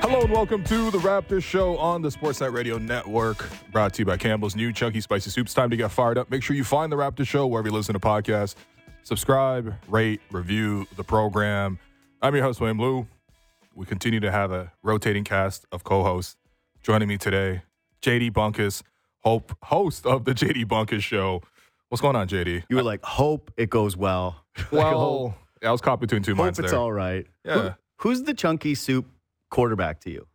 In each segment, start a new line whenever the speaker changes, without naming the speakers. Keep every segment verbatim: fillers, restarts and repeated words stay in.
Hello and welcome to the Raptors Show on the Sportsnet Radio Network, brought to you by Campbell's new Chunky Spicy Soup. It's time to get fired up. Make sure you find the Raptors Show wherever you listen to podcasts. Subscribe, rate, review the program. I'm your host, William Lou. We continue to have a rotating cast of co-hosts. Joining me today, J D Bunkis, hope, host of the J D Bunkis Show. What's going on, J D?
You were like, hope it goes well.
Well, yeah, I was caught between two
hope
minds there.
Hope it's all right.
Yeah.
Who, who's the Chunky Soup quarterback to you?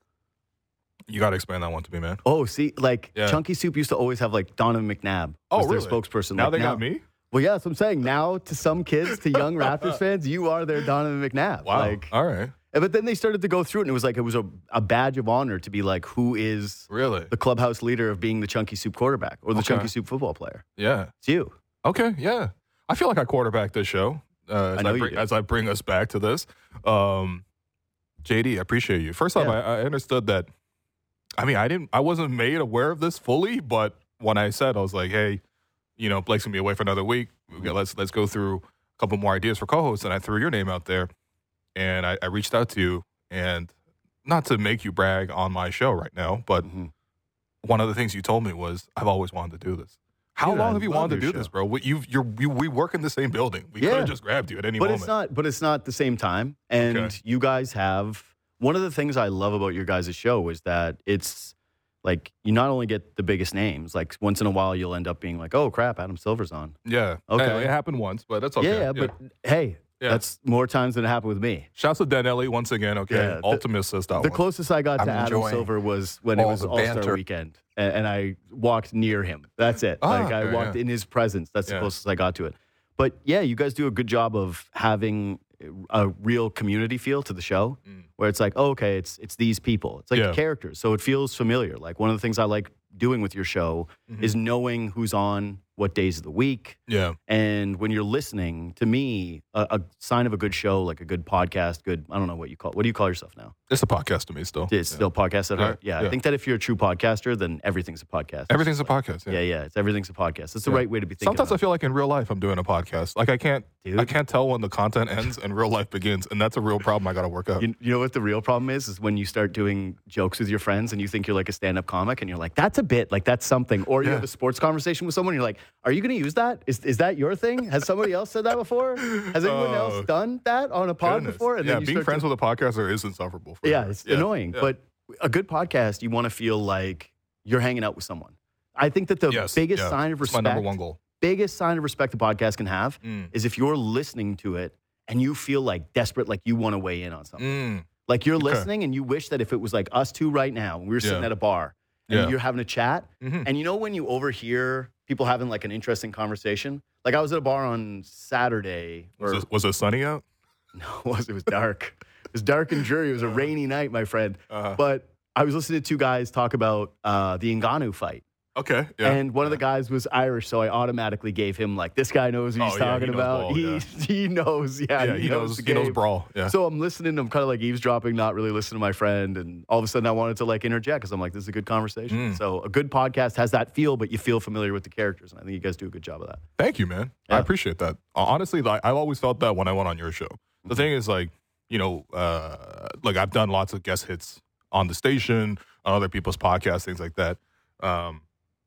You got to explain that one to me, man.
Oh, see, like
Yeah.
Chunky Soup used to always have like Donovan McNabb
Oh,
was their
really?
spokesperson.
Now
like,
they got me?
Well, yeah, that's what I'm saying. Now to some kids, to young Raptors fans, you are their Donovan McNabb.
Wow.
Like,
all right.
but then they started to go through it, and it was like it was a, a badge of honor to be like, who is
Really?
the clubhouse leader of being the Chunky Soup quarterback or the
Okay.
Chunky Soup football player?
Yeah.
It's you.
Okay, yeah. I feel like I quarterbacked this show uh, as,
I know
I
you
bring,
do.
as I bring us back to this. Um, J D, I appreciate you. First off,
Yeah.
I, I understood that. I mean, I didn't. I wasn't made aware of this fully, but when I said, I was like, "Hey, you know, Blake's gonna be away for another week. Okay, let's let's go through a couple more ideas for co-hosts." And I threw your name out there, and I, I reached out to you, and not to make you brag on my show right now, but
Mhm.
one of the things you told me was, "I've always wanted to do this." How
Dude,
long
I
have you
love
wanted to
your
do this,
show.
bro? We, you've, you're, we, we work in the same building. We
Yeah.
could have just grabbed you at any
But
moment.
it's not. But it's not the same time. And
Okay.
you guys have one of the things I love about your guys' show is that it's like you not only get the biggest names. Like once in a while, you'll end up being like, "Oh crap, Adam Silver's on."
Yeah.
Okay.
Hey, it happened once, but that's okay.
Yeah, yeah, but hey,
Yeah.
that's more times than it happened with me.
Shouts to Dan Ellie once again. Okay.
Yeah, the-
Ultimate assist that
The
one.
closest I got to
I'm
Adam
enjoying
Silver was when it
all
was
the
All Star
banter.
Weekend, and, and I walked near him. That's it.
Ah,
like I
okay,
walked
yeah.
in his presence. That's the
Yeah.
closest I got to it. But yeah, you guys do a good job of having a real community feel to the show,
Mm.
where it's like, oh, okay, it's it's these people. It's like
Yeah.
the characters, so it feels familiar. Like one of the things I like doing with your show
Mhm.
is knowing who's on what days of the week.
Yeah.
And when you're listening, to me, a, a sign of a good show, like a good podcast, good, I don't know what you call, what do you call yourself now?
It's a podcast to me still.
It's
Yeah.
still podcast at
Yeah,
heart. Yeah,
yeah.
I think that if you're a true podcaster, then everything's a podcast.
Everything's a podcast. Yeah.
Yeah, yeah, it's everything's a podcast. It's the
Yeah.
right way to be thinking.
Sometimes I
about
feel like in real life I'm doing a podcast. Like I can't,
Dude.
I can't tell when the content ends and real life begins, and that's a real problem I got to work out.
it. You, you know what the real problem is? Is when you start doing jokes with your friends and you think you're like a stand-up comic, and you're like, "That's a bit, like that's something." Or you
Yeah.
have a sports conversation with someone, and you're like, "Are you going to use that? Is is that your thing? Has somebody else said that before? Has anyone
Oh,
else done that on a pod
Goodness.
before?" And
yeah,
then you
being
start
friends
to-
with a podcaster is insufferable. For
Yeah,
sure.
it's annoying.
yeah.
But a good podcast, you want to feel like you're hanging out with someone. I think that the
Yes,
biggest
yeah.
sign of
It's my
respect,
number one goal.
biggest sign of respect a podcast can have
Mm.
is if you're listening to it and you feel like desperate, like you want to weigh in on something.
Mm.
Like you're
Okay.
listening and you wish that if it was like us two right now, we were sitting
Yeah.
at a bar and
Yeah.
you're having a chat,
Mhm.
and you know when you overhear people having like an interesting conversation? Like I was at a bar on Saturday.
Was
or-
it, was it sunny out?
No, it was. It was dark. It was dark and dreary. It was a rainy night, my friend.
Uh-huh.
But I was listening to two guys talk about uh, the Ngannou fight.
Okay. Yeah.
And one of the guys was Irish, so I automatically gave him, like, this guy knows what he's
Oh, yeah, he
talking
knows
about.
ball,
he,
yeah.
he knows, yeah.
yeah, he knows.
the
He knows
game.
brawl. Yeah.
So I'm listening. I'm kind of like eavesdropping, not really listening to my friend. And all of a sudden I wanted to, like, interject because I'm like, this is a good conversation.
Mm.
So a good podcast has that feel, but you feel familiar with the characters. And I think you guys do a good job of that.
Thank you, man. I
Yeah.
appreciate that. Honestly, like, I've always felt that when I went on your show. The thing is, like, you know, uh, like I've done lots of guest hits on the station, on other people's podcasts, things like that. Um,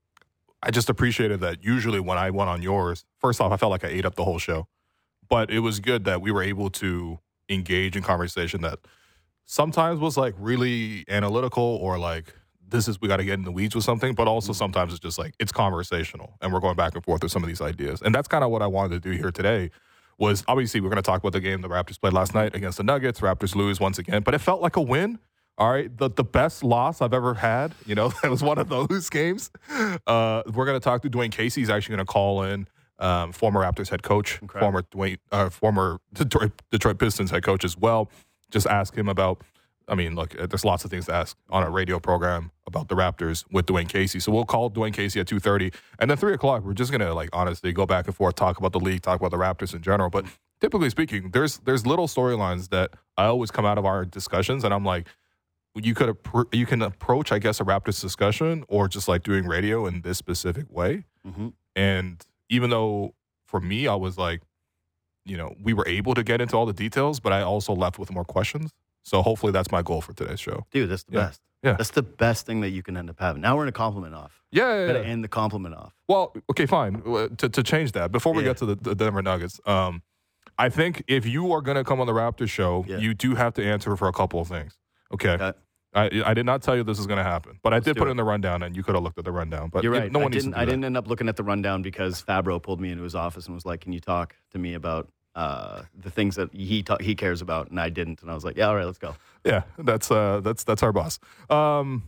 I just appreciated that usually when I went on yours, first off, I felt like I ate up the whole show. But it was good that we were able to engage in conversation that sometimes was like really analytical or like, this is, we got to get in the weeds with something, but also sometimes it's just like, it's conversational and we're going back and forth with some of these ideas. And that's kind of what I wanted to do here today was obviously we're going to talk about the game the Raptors played last night against the Nuggets. Raptors lose once again, but it felt like a win. All right, the, the best loss I've ever had, you know, it was one of those games. Uh, we're going to talk to Dwayne Casey. He's actually going to call in um, former Raptors head coach,
Okay.
former Dwayne, uh, former Detroit, Detroit Pistons head coach as well. Just ask him about, I mean, look, there's lots of things to ask on a radio program about the Raptors with Dwayne Casey. So we'll call Dwayne Casey at two thirty. And then three o'clock, we're just going to, like, honestly go back and forth, talk about the league, talk about the Raptors in general. But typically speaking, there's there's little storylines that I always come out of our discussions, and I'm like, you could appro- you can approach, I guess, a Raptors discussion or just like doing radio in this specific way.
Mm-hmm.
And even though for me, I was like, you know, we were able to get into all the details, but I also left with more questions. So hopefully that's my goal for today's show.
Dude, that's the
Yeah.
best.
Yeah.
That's the best thing that you can end up having. Now we're in a compliment off.
Yeah, yeah,
Gotta
yeah.
end the compliment off.
Well, okay, fine. Uh, To to change that, before we
Yeah.
get to the, the Denver Nuggets, um, I think if you are going to come on the Raptors show,
Yeah.
you do have to answer for a couple of things. Okay.
Okay.
I, I did not tell you this is going to happen, but I did
do
put
it.
it in the rundown, and you could have looked at the rundown. But
You're
you-
right.
no
I
one needs to
didn't.
do
I
that.
didn't end up looking at the rundown because Fabro pulled me into his office and was like, "Can you talk to me about uh, the things that he ta- he cares about?" And I didn't. And I was like, "Yeah, all right, let's go."
Yeah, that's uh, that's that's our boss. Um,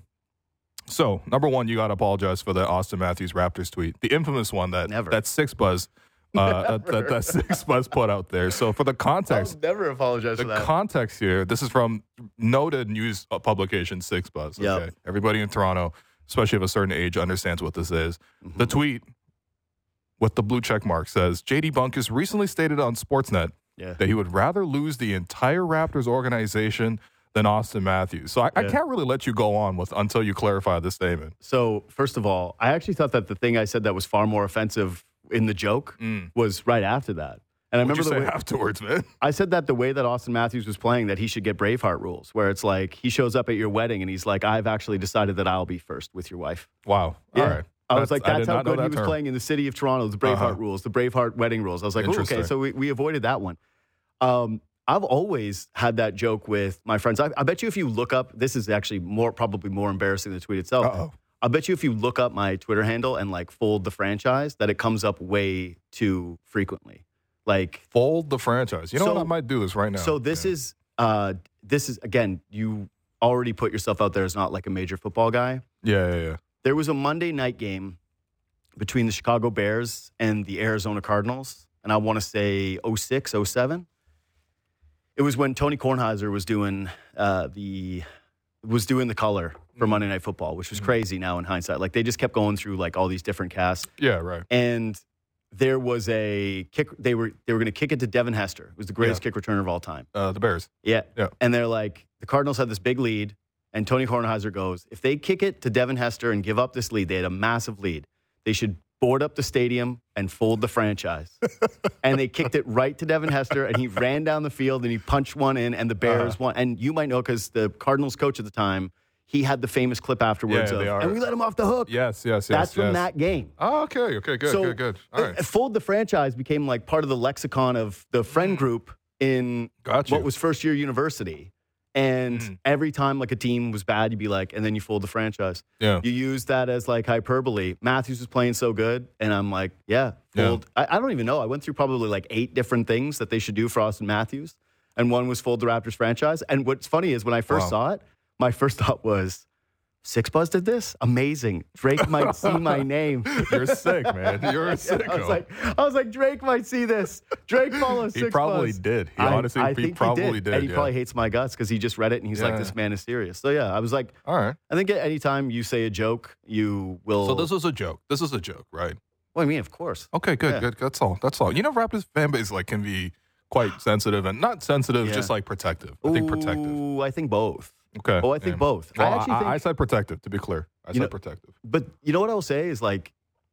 so number one, you got to apologize for the Austin Matthews Raptors tweet, the infamous one that
Never.
that Six Buzz, uh, that that Six Buzz put out there. So for the context,
never apologize
the context here, this is from noted news publication Six Buzz. Okay,
Yep.
everybody in Toronto, especially of a certain age, understands what this is.
Mm-hmm.
The tweet with the blue check mark says J D Bunkus recently stated on Sportsnet
Yeah.
that he would rather lose the entire Raptors organization than Austin Matthews. So I, I
Yeah.
can't really let you go on with until you clarify this statement.
So first of all, I actually thought that the thing I said that was far more offensive in the joke
Mm.
was right after that. And I
What'd
remember
you
the
say
way,
afterwards, man?
I said that the way that Austin Matthews was playing, that he should get Braveheart rules, where it's like he shows up at your wedding and he's like, "I've actually decided that I'll be first with your wife."
Wow.
Yeah.
All right.
I was like,
I
that's
did
how
not know
good he
that
was
term.
playing in the city of Toronto, the Braveheart
Uh-huh.
rules, the Braveheart wedding rules. I was like, oh, okay,
Interesting.
so we, we avoided that one. Um, I've always had that joke with my friends. I, I bet you if you look up, this is actually more probably more embarrassing than the tweet itself.
Uh-oh.
I bet you if you look up my Twitter handle and like fold the franchise, that it comes up way too frequently. Like,
Fold the franchise. You know
So-
what? I might do this right now.
so this
Yeah.
is uh, this is again, you already put yourself out there as not like a major football guy.
Yeah, yeah, yeah.
There was a Monday night game between the Chicago Bears and the Arizona Cardinals, and I want to say oh six, oh seven. It was when Tony Kornheiser was doing uh, the was doing the color for Monday Night Football, which was crazy now in hindsight. Like they just kept going through like all these different casts,
Yeah, right.
and there was a kick. They were they were going to kick it to Devin Hester, who's the greatest
Yeah.
kick returner of all time.
Uh, the Bears.
Yeah.
Yeah.
And they're like, the Cardinals had this big lead, and Tony Kornheiser goes, if they kick it to Devin Hester and give up this lead, they had a massive lead. They should board up the stadium and fold the franchise. And they kicked it right to Devin Hester, and he ran down the field and he punched one in, and the Bears
Uh-huh.
won. And you might know because the Cardinals coach at the time, he had the famous clip afterwards
Yeah,
of,
they are.
and we let him off the hook.
Yes, yes, yes.
That's from
yes.
that game.
Oh, okay, okay, good,
So,
good, good. All right.
uh, Fold the franchise became like part of the lexicon of the friend group in
Got you.
what was first year university. And
Mm.
every time like a team was bad, you'd be like, and then you fold the franchise.
Yeah.
You use that as like hyperbole. Matthews was playing so good. And I'm like, yeah,
Yeah.
fold. I, I don't even know. I went through probably like eight different things that they should do for Austin Matthews. And one was fold the Raptors franchise. And what's funny is when I first
Wow.
saw it, my first thought was, Six Buzz did this? Amazing. Drake might see my name.
You're sick, man. You're a sicko.
I was like, I was like, Drake might see this. Drake follows
He
Six
probably
Buzz.
did. He
I-
honestly,
I
he
think
probably
he
did.
And he
yeah.
probably hates my guts because he just read it and he's like,
Yeah.
this man is serious. So yeah, I was like,
All right.
I think anytime you say a joke, you will.
So this was a joke. This is a joke, right?
Well, I mean, of course.
Okay, good,
Yeah.
good. That's all. That's all. You know, Raptors fan base like can be quite sensitive and not sensitive,
Yeah.
just like protective. I think protective.
Ooh, I think both.
Okay.
Oh, I think
yeah.
both.
Well,
I actually
I,
think,
I said protective. To be clear, I
You
said
know-
protective.
but you know what I will say is like,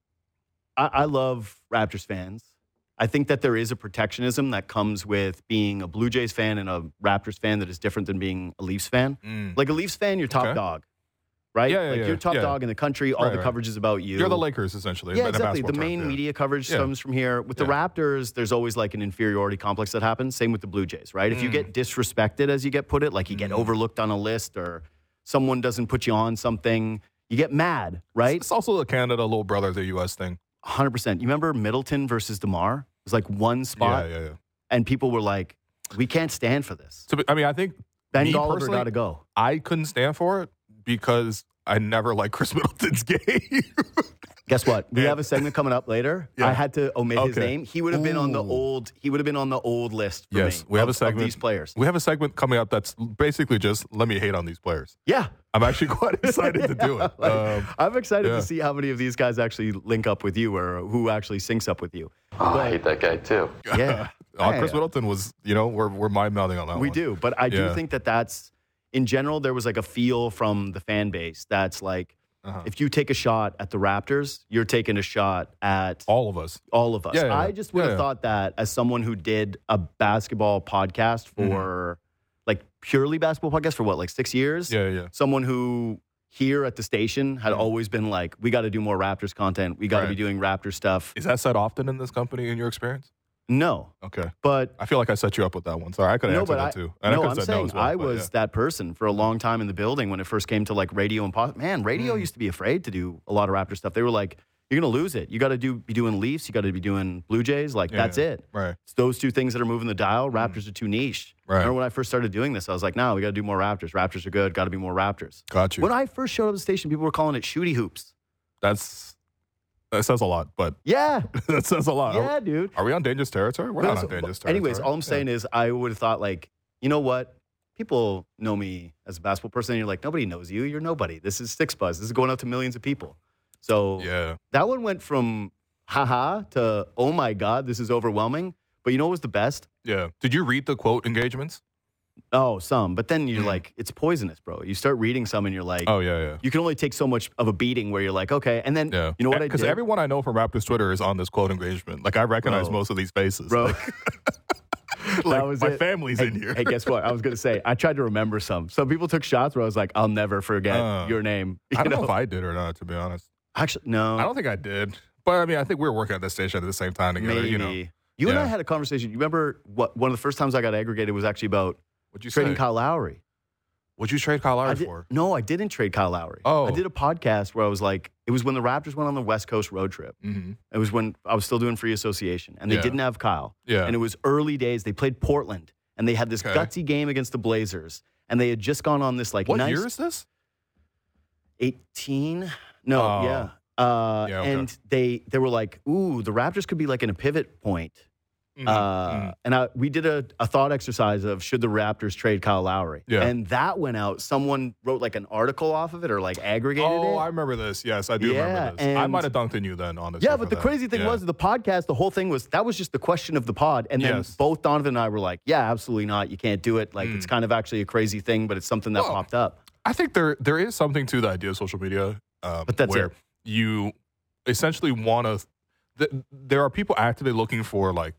I, I love Raptors fans. I think that there is a protectionism that comes with being a Blue Jays fan and a Raptors fan that is different than being a Leafs fan.
Mm.
Like a Leafs fan, you're top
Okay.
dog, right?
Yeah, yeah,
like
yeah,
you're top
yeah.
dog in the country. All
Right,
the
right.
coverage is about you.
You're the Lakers, essentially.
Yeah,
in a
exactly. The
basketball
main
term, yeah.
media coverage
Yeah.
comes from here. With the
Yeah.
Raptors, there's always like an inferiority complex that happens. Same with the Blue Jays, right? If you
Mm.
get disrespected, as you get put it, like you get
Mm.
overlooked on a list or someone doesn't put you on something, you get mad, right?
It's also a Canada little brother, the U S thing.
one hundred percent. You remember Middleton versus DeMar? It was like one spot,
Yeah, yeah, yeah.
and people were like, we can't stand for this.
So, I mean, I think
Ben
me
Golliver
personally,
got to go.
I couldn't stand for it because I never liked Chris Middleton's game.
Guess what? We
Yeah.
have a segment coming up later.
Yeah.
I had to omit his
Okay.
name. He would have been on the
Ooh.
old. He would have been on the old list. For
Yes,
me
we have
of-
a
of
segment.
these players.
We have a segment coming up that's basically just let me hate on these players.
Yeah,
I'm actually quite excited to do it.
Like,
Um,
I'm excited
yeah.
to see how many of these guys actually link up with you or who actually syncs up with you.
Oh, I hate that guy too.
Yeah,
uh, Chris
Yeah.
Middleton was, you know, we're we're mind melding on that
we
one.
do. But I do
Yeah.
think that that's in general. There was like a feel from the fan base that's like,
Uh-huh.
if you take a shot at the Raptors, you're taking a shot at
All of us.
all of us.
Yeah, yeah,
I
yeah.
just would have
Yeah, yeah.
thought that as someone who did a basketball podcast for like purely basketball podcast for what, like six years?
Yeah, yeah.
Someone who here at the station had always been like, we got to do more Raptors content. We got to
Right.
be doing Raptors stuff.
Is that said often in this company in your experience?
No,
Okay.
but
I feel like I set you up with that one. Sorry, I could have
no,
answered
but
that
I,
too. And I
no,
could
I'm
have said
saying
no as well,
I
but
was
yeah.
that person for a long time in the building when it first came to like radio and pod. Man, radio
Mm.
used to be afraid to do a lot of Raptor stuff. They were like, you're going to lose it. You got to do be doing Leafs. You got to be doing Blue Jays. Like,
Yeah,
that's
yeah.
it.
Right.
It's those two things that are moving the dial. Raptors are too niche.
Right.
Remember when I first started doing this, I was like, no, we got to do more Raptors. Raptors are good. Got to be more Raptors.
Got you.
When I first showed up at the station, people were calling it shooty hoops.
That's that says a lot, but
Yeah.
that says a lot.
Yeah,
Are,
dude.
are we on dangerous territory? We're
But
not
it's-
on dangerous territory.
Anyways, all I'm saying is I would have thought, like, you know what? People know me as a basketball person, and you're like, nobody knows you. You're nobody. This is Six Buzz. This is going out to millions of people. So
yeah.
that one went from haha to oh my God, this is overwhelming. But you know what was the best?
Yeah. Did you read the quote engagements?
Oh, some. But then you're
Mm.
like, it's poisonous, bro. You start reading some and you're like,
Oh, yeah, yeah.
you can only take so much of a beating where you're like, okay. And then,
Yeah.
you know what I
Because
did?
everyone I know from Raptors Twitter is on this quote engagement. Like, I recognize
Bro.
most of these faces.
Bro.
Like, like,
was
my
it.
family's
Hey,
in here.
hey, guess what? I was going to say, I tried to remember some. Some people took shots where I was like, I'll never forget
Uh,
your name. You
I don't know?
know?
if I did or not, to be honest.
Actually, no.
I don't think I did. But, I mean, I think we were working at this station at the same time together,
Maybe.
you know.
You and
Yeah.
I had a conversation. You remember what? One of the first times I got aggregated was actually about
What'd you
trading
say?
Kyle Lowry.
What'd you trade Kyle
I
Lowry
did-
for?
No, I didn't trade Kyle Lowry.
Oh.
I did a podcast where I was like, it was when the Raptors went on the West Coast road trip.
Mm-hmm.
It was when I was still doing free association, and they
Yeah.
didn't have Kyle.
Yeah.
And it was early days. They played Portland, and they had this
Okay.
gutsy game against the Blazers, and they had just gone on this like
What
nice
year is this?
eighteen. No,
Oh.
yeah. Uh,
Yeah, okay.
And they they were like, ooh, the Raptors could be like in a pivot point.
Mhm,
Uh,
mhm.
And I, we did a, a thought exercise of should the Raptors trade Kyle Lowry?
Yeah.
And that went out. Someone wrote like an article off of it or like aggregated
Oh,
it.
I remember this. Yes, I do
Yeah,
remember this. I
and-
might have dunked on you then, honestly.
yeah,
for
but the
that.
crazy thing
Yeah.
was the podcast, the whole thing was that was just the question of the pod. And then
Yes.
both Donovan and I were like, yeah, absolutely not. You can't do it. Like
Mm.
it's kind of actually a crazy thing, but it's something that
Well,
popped up.
I think there there is something to the idea of social media, um,
But that's
where
it.
you essentially want to. Th- there are people actively looking for like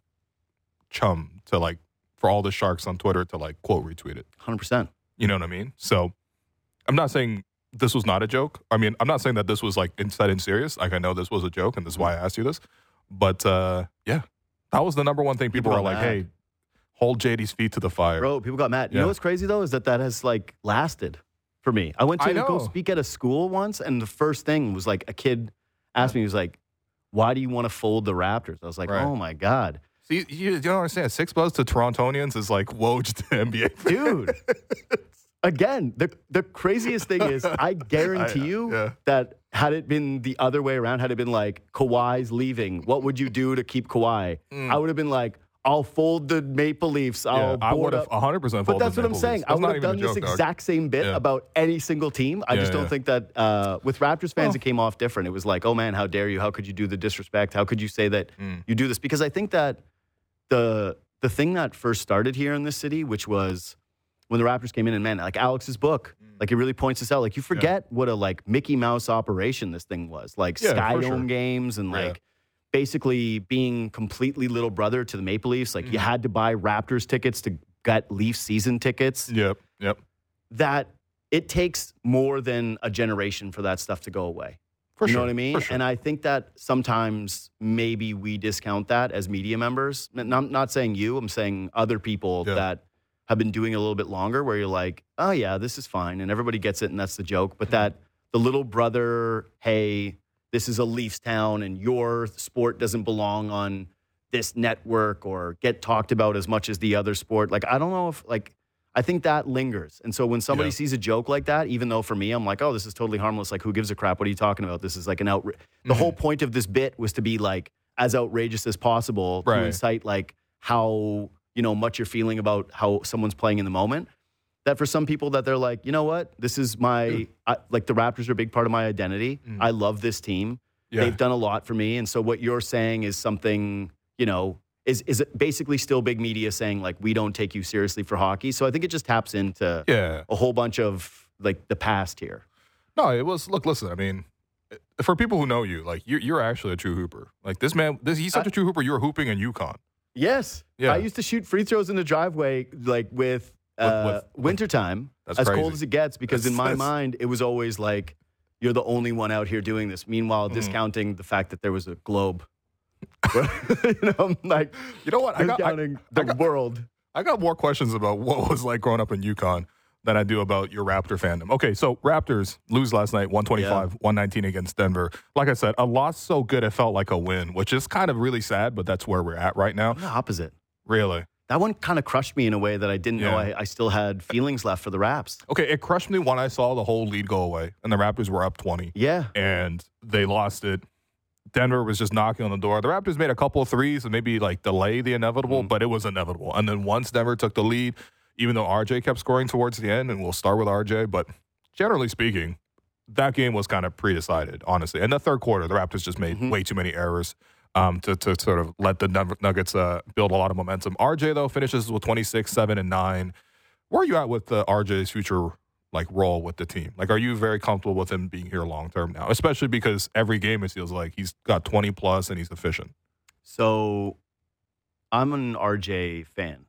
chum to like for all the sharks on Twitter to like quote retweet it.
one hundred percent.
You know what I mean? So I'm not saying this was not a joke. I mean, I'm not saying that this was like inside and serious. Like I know this was a joke, and this is why I asked you this. But uh, yeah, that was the number one thing people,
People
were
got
like,
mad.
"Hey, hold J D's feet to the fire."
Bro, people got mad. You
Yeah.
know what's crazy though is that that has like lasted for me. I went to
I
go
know.
speak at a school once, and the first thing was like a kid asked me, he was like, "Why do you want to fold the Raptors?" I was like,
Right.
"Oh my god,
See, you, you don't understand. Six buzz to Torontonians is like Woj to N B A.
dude!" Again, the the craziest thing is, I guarantee
I-
you
yeah.
that had it been the other way around, had it been like Kawhi's leaving, what would you do to keep Kawhi?
Mm.
I would have been like, "I'll fold the Maple Leafs. I'll
Yeah, I
board
would have
up."
one hundred percent
But
folded
that's what I'm
Maple
saying.
Leafs.
I
That's
would
not
have
even
done
a
this
joke, dog.
exact same bit
Yeah.
about any single team. I
Yeah,
just don't
yeah.
think that uh, with Raptors fans,
Well-
it came off different. It was like, oh man, how dare you? How could you do the disrespect? How could you say that
Mm.
you do this? Because I think that the the thing that first started here in this city, which was when the Raptors came in, and man, like Alex's book, like it really points this out. Like you forget what a like Mickey Mouse operation this thing was. Like
Yeah,
Sky
for
Dome
sure.
games and
Yeah.
like basically being completely little brother to the Maple Leafs. Like you
Mhm.
had to buy Raptors tickets to get Leaf season tickets.
Yep, yep.
That it takes more than a generation for that stuff to go away.
For
you
sure.
know what I mean?
For sure.
And I think that sometimes maybe we discount that as media members. And I'm not saying you, I'm saying other people
Yeah.
that have been doing it a little bit longer where you're like, oh, yeah, this is fine. And everybody gets it. And that's the joke. But that the little brother, hey, this is a Leafs town and your sport doesn't belong on this network or get talked about as much as the other sport. Like, I don't know if, like, I think that lingers. And so when somebody
Yeah.
sees a joke like that, even though for me, I'm like, oh, this is totally harmless. Like, who gives a crap? What are you talking about? This is like an outrage. The
Mhm.
whole point of this bit was to be like as outrageous as possible
Right.
to incite like how, you know, much you're feeling about how someone's playing in the moment. That for some people that they're like, you know what? This is my, I, like the Raptors are a big part of my identity.
Mm.
I love this team.
Yeah.
They've done a lot for me. And so what you're saying is something, you know, is is it basically still big media saying like, we don't take you seriously for hockey. So I think it just taps into
Yeah.
a whole bunch of like the past here.
No, it was. Look, listen. I mean, for people who know you, like you're, you're actually a true hooper. Like this man, this he's such
I-
a true hooper. You were hooping in UConn.
Yes.
Yeah.
I used to shoot free throws in the driveway like with Uh,
with-
wintertime,
That's
as
crazy.
cold as it gets, because in my
That's-
mind, it was always like, you're the only one out here doing this. Meanwhile,
Mm.
discounting the fact that there was a globe. you know, I'm like,
You know what? I got, I,
discounting the
I got-
world.
I got more questions about what it was like growing up in Yukon than I do about your Raptor fandom. Okay, so Raptors lose last night, one twenty-five, one nineteen against Denver. Like I said, a loss so good it felt like a win, which is kind of really sad, but that's where we're at right now.
I'm the opposite.
Really.
That one kind of crushed me in a way that I didn't know
Yeah.
I, I still had feelings left for the Raps.
Okay, it crushed me when I saw the whole lead go away and the Raptors were up twenty.
Yeah.
And they lost it. Denver was just knocking on the door. The Raptors made a couple of threes and maybe like delay the inevitable,
Mm.
but it was inevitable. And then once Denver took the lead, even though R J kept scoring towards the end, and we'll start with R J, but generally speaking, that game was kind of pre-decided, honestly. In the third quarter, the Raptors just made
Mhm.
way too many errors um, to, to sort of let the Nug- Nuggets uh, build a lot of momentum. R J, though, finishes with twenty-six, seven, and nine. Where are you at with uh, R J's future like role with the team? Like, are you very comfortable with him being here long term now? Especially because every game it feels like he's got twenty plus and he's efficient.
So I'm an R J fan.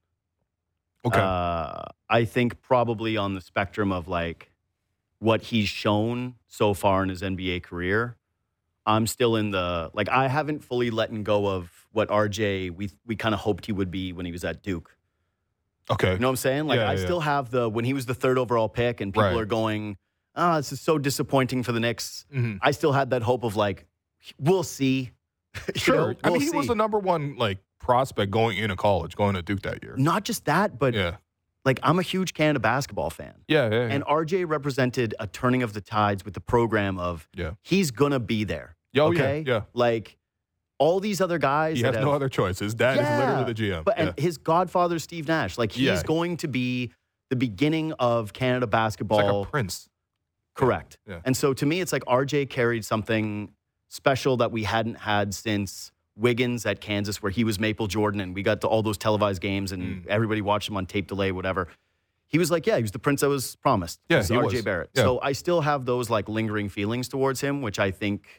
Okay.
Uh, I think probably on the spectrum of like what he's shown so far in his N B A career, I'm still in the like I haven't fully let go of what R J we we kind of hoped he would be when he was at Duke.
okay.
You know what I'm saying? Like
Yeah,
I
yeah.
still have the when he was the third overall pick and people
Right.
are going, "Oh, this is so disappointing for the Knicks."
Mhm.
I still had that hope of like we'll see. You
Sure.
know,
I mean,
we'll
he was
see.
the number one like prospect going into college, going to Duke that year.
Not just that, but
Yeah.
like I'm a huge Canada basketball fan.
Yeah. Yeah. yeah.
And R J represented a turning of the tides with the program of
Yeah.
he's gonna be there.
Oh,
okay?
yeah. Yeah.
Like all these other guys
He
that
has no
have-
other choice. His dad
Yeah.
is literally the G M.
But
yeah.
and his godfather Steve Nash, like he's
Yeah.
going to be the beginning of Canada
It's
basketball.
like a prince.
Correct.
Yeah.
And so to me, it's like R J carried something special that we hadn't had since Wiggins at Kansas, where he was Maple Jordan, and we got to all those televised games, and
Mm.
everybody watched him on tape delay, whatever. He was like, yeah, he was the prince that was promised.
Yeah,
He's
he
R J
was.
Barrett.
Yeah.
So I still have those like lingering feelings towards him, which I think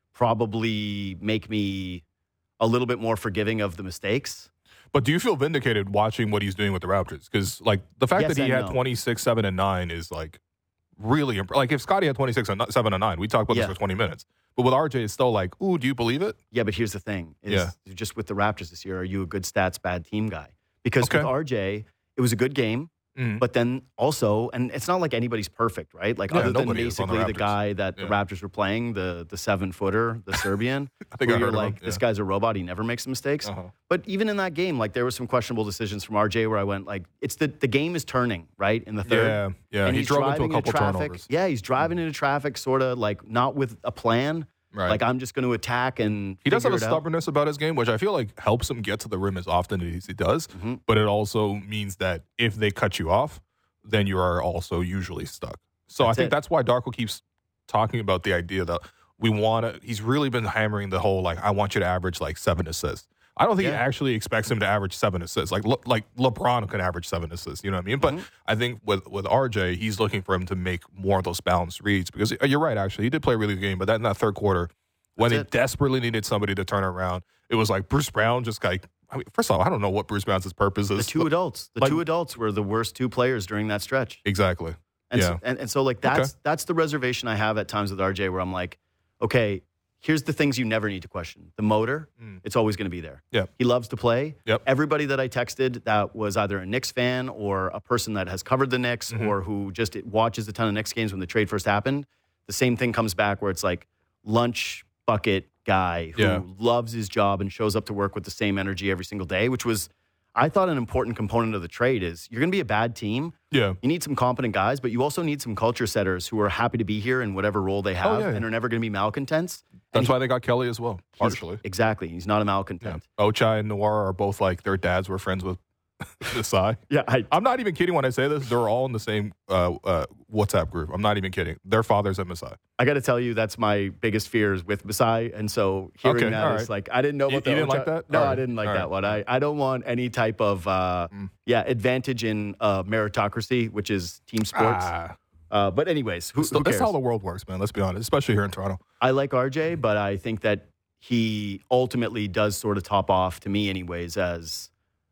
probably make me a little bit more forgiving of the mistakes.
But do you feel vindicated watching what he's doing with the Raptors? Because like the fact
Yes
that he
and
had
no.
twenty-six, seven, and nine is like really imp- like if Scotty had twenty-six, and seven, and nine, we talked about
Yeah.
this for twenty minutes. But with R J, it's still like, ooh, do you believe it?
Yeah, but here's the thing: is
Yeah.
just with the Raptors this year, are you a good stats, bad team guy? Because
Okay.
with R J, it was a good game.
Mhm.
But then also, and it's not like anybody's perfect, right? Like
Yeah,
other than
nobody is on the
basically the,
Raptors.
guy that the
Yeah.
Raptors were playing, the the seven footer, the Serbian,
I think I
where you're
heard of him,
like, this
yeah.
guy's a robot. He never makes mistakes.
Uh-huh.
But even in that game, like there were some questionable decisions from R J where I went like, it's the the game is turning right in the third.
Yeah, yeah.
And
he
he's
drove into a
driving
couple
traffic.
turnovers.
Yeah, he's driving into traffic, sort of like not with a plan.
Right.
Like I'm just going to attack and
He does have
figure
a
it out.
stubbornness about his game, which I feel like helps him get to the rim as often as he does.
Mhm.
But it also means that if they cut you off, then you are also usually stuck. So
That's
I think
it.
that's why Darko keeps talking about the idea that we want to. He's really been hammering the whole like, I want you to average like seven assists. I don't think he
Yeah.
actually expects him to average seven assists. Like Le- like LeBron can average seven assists. You know what I mean? But
Mhm.
I think with with R J, he's looking for him to make more of those balanced reads because uh, you're right. Actually, he did play a really good game, but that in that third quarter. When
That's
they
it.
desperately needed somebody to turn around, it was like Bruce Brown just like, I mean, first of all, I don't know what Bruce Brown's purpose is.
The two adults, the
like-
two adults were the worst two players during that stretch.
Exactly.
And,
Yeah.
so, and, and so like that's that's the reservation I have at times with R J where I'm like, okay, here's the things you never need to question. The motor,
Mm.
it's always going to be there.
Yeah.
He loves to play.
Yep.
Everybody that I texted that was either a Knicks fan or a person that has covered the Knicks
Mhm.
or who just watches a ton of Knicks games when the trade first happened, the same thing comes back where it's like lunch bucket guy who
Yeah.
loves his job and shows up to work with the same energy every single day, which was, I thought, an important component of the trade is you're going to be a bad team.
Yeah.
You need some competent guys, but you also need some culture setters who are happy to be here in whatever role they have
Oh, yeah.
and are never going to be malcontents.
That's why they got Kelly as well,
He's-
partially.
Exactly. He's not a
Yeah.
malcontent.
Ochai and Noir are both like their dads were friends with Masai.
Yeah. I,
I'm not even kidding when I say this. They're all in the same uh, uh, WhatsApp group. I'm not even kidding. Their father's at Masai.
I got to tell you, that's my biggest fears with Masai. And so hearing
Okay,
that
all
is
right.
like, I didn't know
You-
about the
you didn't like
Ocha-
that?
No,
All
I
right,
didn't like
all
that
right.
one. I, I don't want any type of, uh,
Mm.
yeah, advantage in uh, meritocracy, which is team sports.
Ah,
Uh, but anyways, who, who
that's
cares?
how the world works, man. Let's be honest, especially here in Toronto.
I like R J, but I think that he ultimately does sort of top off to me anyways as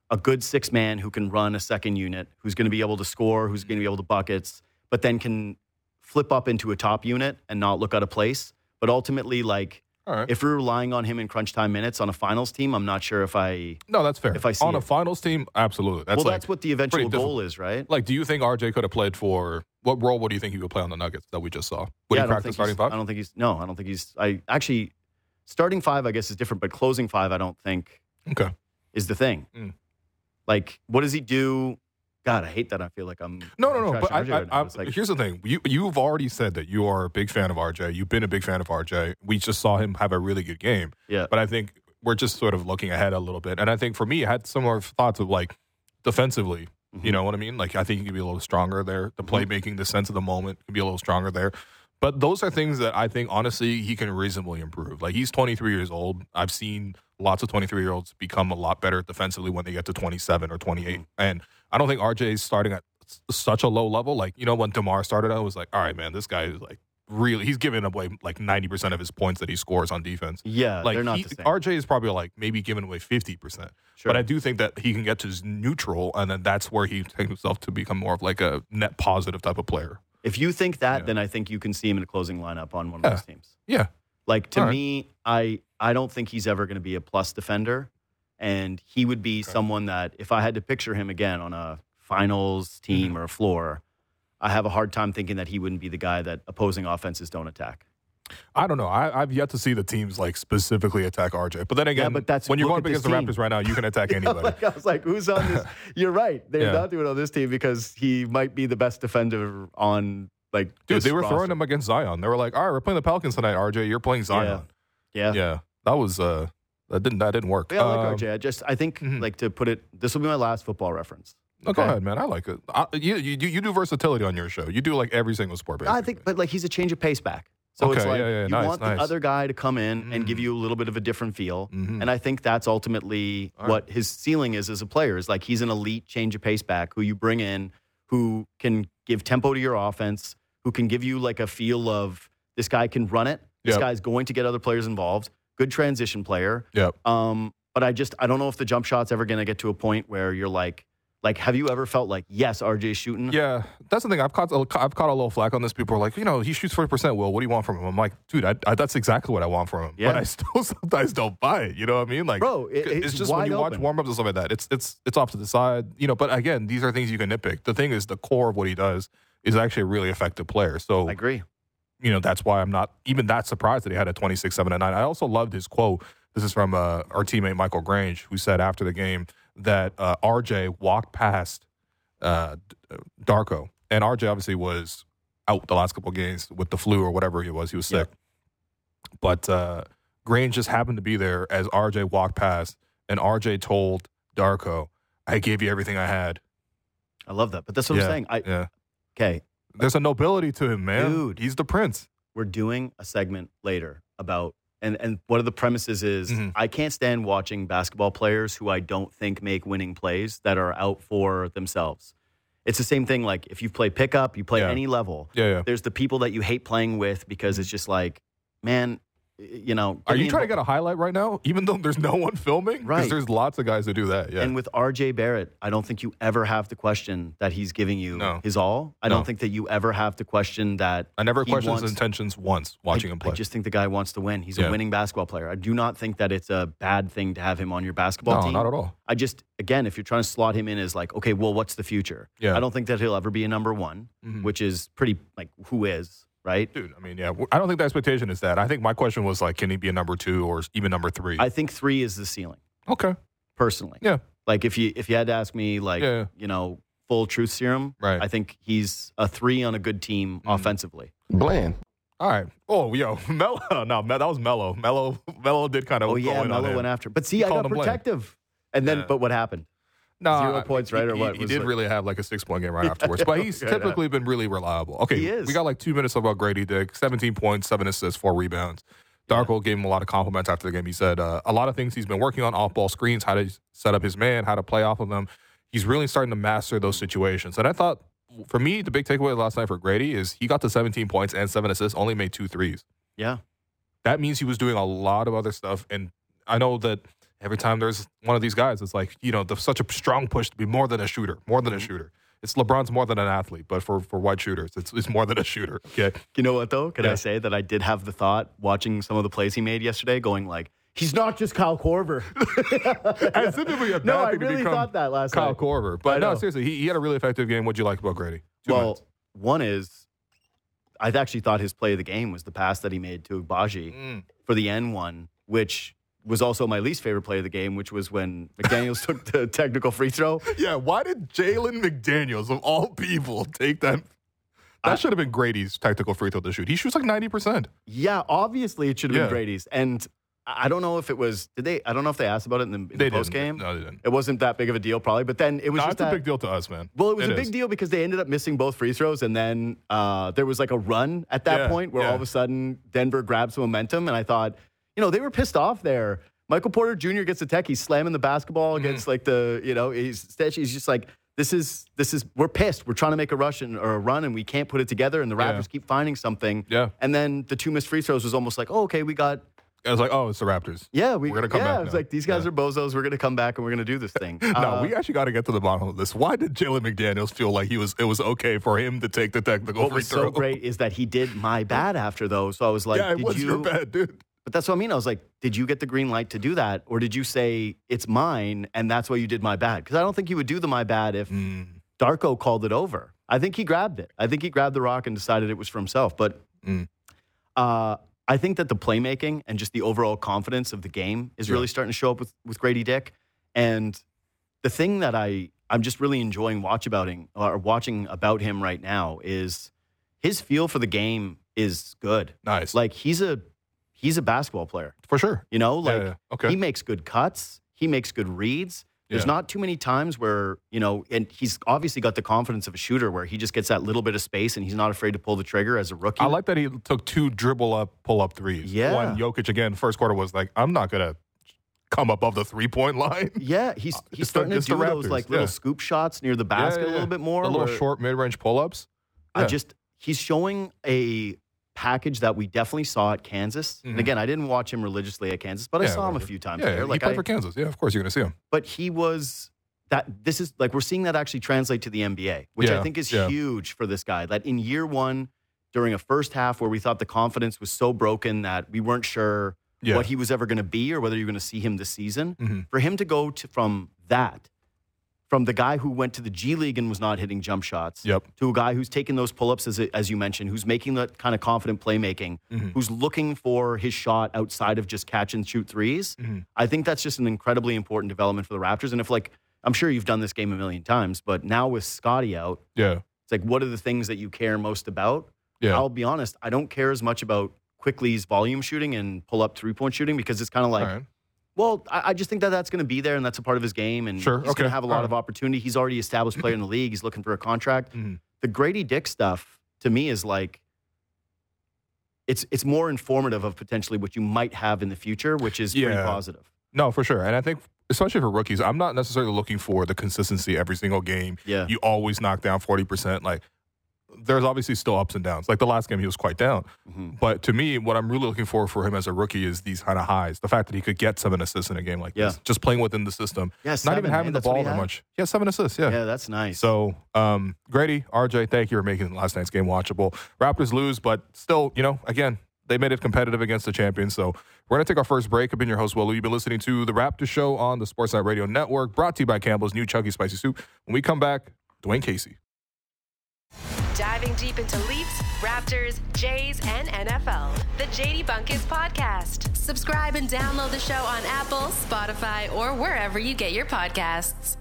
a good six man who can run a second unit, who's going to be able to score, who's going to be able to buckets, but then can flip up into a top unit and not look out of place. But ultimately, like,
All right.
if we're relying on him in crunch time minutes on a finals team, I'm not sure if I.
No, that's fair.
If I see
on a
it.
finals team, absolutely. That's
well,
like
that's what the eventual
pretty
goal is, right?
Like, do you think R J could have played for what role? What do you think he would play on the Nuggets that we just saw? Would
yeah,
he crack the starting
he's-
five?
I don't think he's. No, I don't think he's. I actually, starting five, I guess, is different, but closing five, I don't think
Okay.
is the thing.
Mm.
Like, what does he do? God, I hate that. I feel like I'm.
No, no, no.
trashing
But I,
R J
I,
right now.
I,
It's like,
here's the thing. You you've already said that you are a big fan of R J. You've been a big fan of R J. We just saw him have a really good game.
yeah,
But I think we're just sort of looking ahead a little bit. And I think for me, I had similar thoughts of like defensively.
Mhm.
You know what I mean? Like I think he could be a little stronger there. The playmaking, the sense of the moment could be a little stronger there. But those are things that I think honestly he can reasonably improve. Like he's twenty-three years old. I've seen lots of twenty-three year olds become a lot better defensively when they get to twenty-seven or twenty-eight. And I don't think R J is starting at s- such a low level. Like, you know, when DeMar started, I was like, all right, man, this guy is like really, he's giving away like ninety percent of his points that he scores on defense.
yeah,
Like
they're not
he-
the same.
R J is probably like maybe giving away fifty percent.
Sure.
But I do think that he can get to his neutral, and then that's where he takes himself to become more of like a net positive type of player.
If you think that,
Yeah.
then I think you can see him in a closing lineup on one of
Yeah.
those teams.
Yeah.
Like to
All right.
me, I I don't think he's ever going to be a plus defender, and he would be
Okay.
someone that if I had to picture him again on a finals team
Mm-hmm.
or a floor, I have a hard time thinking that he wouldn't be the guy that opposing offenses don't attack.
I don't know. I, I've yet to see the teams like specifically attack R J. But then again,
but that's-
when you're
look
going
at
up
this
against the
team.
Raptors right now, you can attack anybody.
Like, I was like, who's on this? You're right. They're
Yeah.
not doing it on this team because he might be the best defender on like.
Dude,
this
they were
roster.
throwing him against Zion. They were like, all right, we're playing the Pelicans tonight, R J. You're playing Zion.
Yeah.
Yeah. That was, uh, that didn't, that didn't work.
Yeah, I like
Um,
R J. I just, I think,
mhm.
like to put it, this will be my last football reference.
No, go
Okay.
ahead, man. I like it. I, you, you, you do versatility on your show. You do like every single sport, basically.
I think, but like he's a change of pace back. So it's
Okay,
like
yeah, yeah,
you
nice,
want
nice.
the other guy to come in and
Mm.
give you a little bit of a different feel.
Mhm.
And I think that's ultimately
All right.
what his ceiling is as a player. Is like he's an elite change of pace back who you bring in, who can give tempo to your offense, who can give you like a feel of this guy can run it. This
Yep.
guy's going to get other players involved. Good transition player.
Yep.
Um, but I just I don't know if the jump shot's ever going to get to a point where you're like, like, have you ever felt like, yes, R J's shooting?
Yeah, that's the thing. I've caught I've caught a little flack on this. People are like, you know, he shoots forty percent. Will, what do you want from him? I'm like, dude, I, I, that's exactly what I want from him.
Yeah.
But I still sometimes don't buy it. You know what I mean? Like,
Bro, it-
it's
it's
just when
wide
you watch
open.
warm ups and stuff like that. It's it's it's off to the side. You know, but again, these are things you can nitpick. The thing is, the core of what he does is actually a really effective player. So
I agree.
you know, that's why I'm not even that surprised that he had a twenty-six, seven, and nine. I also loved his quote. This is from uh, our teammate Michael Grange, who said after the game that uh, R J walked past uh, D- Darko. And R J obviously was out the last couple of games with the flu or whatever he was. He was sick. But uh, Grange just happened to be there as R J walked past, and R J told Darko, I gave you everything I had.
I love that. But that's what
yeah,
I'm saying. I
yeah.
okay.
There's a nobility to him, man.
Dude.
He's the prince.
We're doing a segment later about and and one of the premises is
Mhm.
I can't stand watching basketball players who I don't think make winning plays that are out for themselves. It's the same thing like if you play pickup, you play
Yeah.
any level.
Yeah, yeah.
There's the people that you hate playing with because it's just like, man, you know.
Are
get
you
me
trying to
involved.
get a highlight right now, even though there's no one filming? Because
Right.
there's lots of guys that do that. Yeah.
And with R J Barrett, I don't think you ever have to question that he's giving you
No.
his all. I
No.
don't think that you ever have to question that.
I never
he
questioned his
wants-
intentions once watching
I,
him play.
I just think the guy wants to win. He's
Yeah.
a winning basketball player. I do not think that it's a bad thing to have him on your basketball
no,
team.
not at all.
I just, again, if you're trying to slot him in as like, okay, well, what's the future?
Yeah.
I don't think that he'll ever be a number one,
Mhm.
which is pretty like who is, right?
Dude, I mean, yeah. I don't think the expectation is that. I think my question was like, can he be a number two or even number three?
I think three is the ceiling,
okay.
personally.
Yeah.
Like if you if you had to ask me, like,
Yeah.
you know, full truth serum,
Right.
I think he's a three on a good team
Mhm.
offensively.
Bland.
All right. Oh, yo, Melo. No, that was Melo. Melo. Melo did kind of.
Oh yeah,
go in on
Melo
him.
went after. But see,
He
I
called
got
him bland.
protective. And then,
Yeah.
but what happened?
No,
Zero
I-
points,
he-
right, or
he-
what?
He
Was
did
like-
really have like a six point game right afterwards, but he's
Yeah,
typically been really reliable. Okay,
He is.
we got like two minutes about Grady Dick, seventeen points, seven assists, four rebounds. Darko gave him a lot of compliments after the game. He said uh, a lot of things he's been working on, off ball screens, how to set up his man, how to play off of them. He's really starting to master those situations. And I thought, for me, the big takeaway last night for Grady is he got to seventeen points and seven assists, only made two threes.
Yeah.
That means he was doing a lot of other stuff. And I know that every time there's one of these guys, it's like, you know, there's such a strong push to be more than a shooter, more than a shooter. It's LeBron's more than an athlete, but for, for white shooters, it's it's more than a shooter. Okay.
You know what, though? Can
Yeah.
I say that I did have the thought watching some of the plays he made yesterday going like, he's not just Kyle Korver.
As if it would be a bad
No, I
thing to
really
become
thought that last
Kyle
night.
Korver.
I
But no,
know.
seriously, he, he had a really effective game. What'd you like about Grady? Two
Well,
minutes.
one is I actually thought his play of the game was the pass that he made to Agbaji
Mm.
for the N one, which was also my least favorite play of the game, which was when McDaniels took the technical free throw.
Yeah, why did Jalen McDaniels, of all people, take that? That
I-
should have been Grady's tactical free throw to shoot. He shoots like ninety percent.
Yeah, obviously it should have
Yeah.
been Grady's. And I don't know if it was, did they, I don't know if they asked about it in the, in
They
the post
didn't.
game.
No, they didn't.
It wasn't that big of a deal, probably. But then it was
No,
just
it's a
that,
big deal to us, man.
Well, it was
It
a big
is.
deal because they ended up missing both free throws, and then uh, there was like a run at that
Yeah,
point where
yeah.
all of a sudden Denver grabbed some momentum, and I thought, you know, they were pissed off there. Michael Porter Junior gets a tech, he's slamming the basketball
Mm-hmm.
against like the, you know, he's he's just like, this is this is we're pissed. We're trying to make a rush and, or a run, and we can't put it together, and the
Yeah.
Raptors keep finding something.
Yeah.
And then the two missed free throws was almost like, oh, okay, we got.
I was like, oh, it's the Raptors.
Yeah, we,
We're gonna come
yeah,
back
it was
now.
like, these guys
Yeah.
are bozos. We're going to come back and we're going to do this thing.
No,
Uh,
we actually got to get to the bottom of this. Why did Jalen McDaniels feel like he was it was okay for him to take the technical
what
free
was
throw?
so great is that he did my bad after, though. So I was like,
yeah, it
did
was
you?
your bad, dude.
But that's what I mean. I was like, did you get the green light to do that? Or did you say, it's mine, and that's why you did my bad? Because I don't think you would do the my bad if
Mm.
Darko called it over. I think he grabbed it. I think he grabbed the rock and decided it was for himself. But
Mm.
uh, I think that the playmaking and just the overall confidence of the game is
Yeah.
really starting to show up with, with Grady Dick. And the thing that I, I'm just really enjoying watch about him, or watching about him right now is his feel for the game is good.
Nice.
Like he's a he's a basketball player.
For sure.
You know, like
yeah, yeah. Okay.
he makes good cuts. He makes good reads. There's
Yeah.
not too many times where, you know, and he's obviously got the confidence of a shooter where he just gets that little bit of space and he's not afraid to pull the trigger as a rookie.
I like that he took two dribble up, pull up threes.
Yeah.
One, Jokic, again, first quarter was like, I'm not going to come above the three point line.
Yeah, he's he's
It's the-
starting
it's
to
the
do those
Raptors,
like little
yeah.
scoop shots near the basket
Yeah, yeah,
a little
yeah.
bit more.
A little
where
short mid range pull ups.
I
Yeah.
just he's showing a package that we definitely saw at Kansas. And
Mhm.
again, I didn't watch him religiously at Kansas, but I
Yeah,
saw him a
whatever.
few times
Yeah,
there.
he
Like
played
I,
for Kansas. Yeah, of course you're going to see him.
but he was that this is like we're seeing that actually translate to the N B A, which
Yeah,
I think is
yeah.
huge for this guy. That in year one, during a first half where we thought the confidence was so broken that we weren't sure
Yeah.
what he was ever going to be or whether you're going to see him this season,
Mhm.
for him to go to from that, from the guy who went to the G League and was not hitting jump shots,
Yep.
to a guy who's taking those pull-ups, as, as you mentioned, who's making that kind of confident playmaking,
Mhm.
who's looking for his shot outside of just catch and shoot threes.
Mhm.
I think that's just an incredibly important development for the Raptors. And if, like, I'm sure you've done this game a million times, but now with Scotty out,
Yeah.
it's like, what are the things that you care most about?
Yeah.
I'll be honest, I don't care as much about Quickly's volume shooting and pull-up three-point shooting because it's kind of like,
All right.
well, I, I just think that that's going to be there and that's a part of his game. And
Sure,
he's
okay,
going to have a lot
all
of
right.
opportunity. He's already an established player in the league. He's looking for a contract.
Mhm.
The Grady Dick stuff, to me, is like, it's it's more informative of potentially what you might have in the future, which is pretty
Yeah.
positive.
No, for sure. And I think, especially for rookies, I'm not necessarily looking for the consistency every single game.
Yeah.
You always knock down forty percent. Like, there's obviously still ups and downs. Like the last game, he was quite down.
Mhm.
But to me, what I'm really looking for for him as a rookie is these kind of highs. The fact that he could get seven assists in a game like
Yeah.
this, just playing within the system,
Yeah,
not
seven,
even having
man.
the
That's what
ball
he
that
had?
much. Yeah, seven assists. Yeah.
Yeah, that's nice.
So, um, Grady, R J, thank you for making last night's game watchable. Raptors lose, but still, you know, again, they made it competitive against the champions. So we're going to take our first break. I've been your host, Will. You've been listening to The Raptors Show on the Sportsnet Radio Network, brought to you by Campbell's New Chunky Spicy Soup. When we come back, Dwayne Casey.
Diving deep into Leafs, Raptors, Jays, and N F L. The J D Bunkus Podcast. Subscribe and download the show on Apple, Spotify, or wherever you get your podcasts.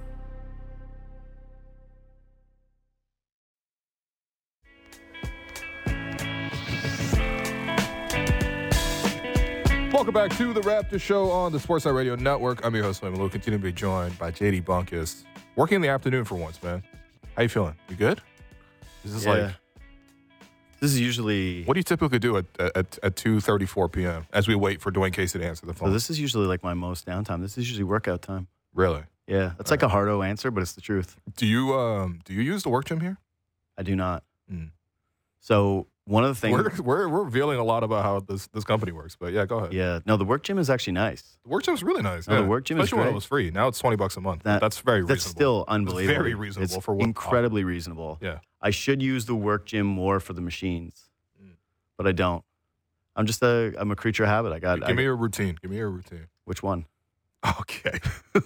Welcome back to The Raptors Show on the Sportsnet Radio Network. I'm your host, Will. We'll continue to be joined by J D Bunkus. Working in the afternoon for once, man. How you feeling? You good? Is this
Yeah.
like,
This is usually
what do you typically do at at, at two thirty-four p.m. as we wait for Dwayne Casey to answer the
so
phone?
this is usually like my most downtime. This is usually workout time.
Really?
Yeah, it's like a hardo answer, but it's the truth.
Do you um do you use the work gym here?
I do not.
Mm.
So one of the things.
We're, we're we're revealing a lot about how this this company works, but yeah, go ahead.
Yeah, no, the work gym is actually nice.
The work gym is really nice.
No,
yeah.
the work gym is
Especially when
great.
it was free. Now it's twenty bucks a month.
That-
that's very
That's
reasonable.
still unbelievable.
Very reasonable
it's
for what-
incredibly reasonable.
Yeah.
I should use the work gym more for the machines,
Mm.
but I don't. I'm just a I'm a creature of habit. I got.
Give
I,
me your routine. Give me your routine.
which one?
Okay.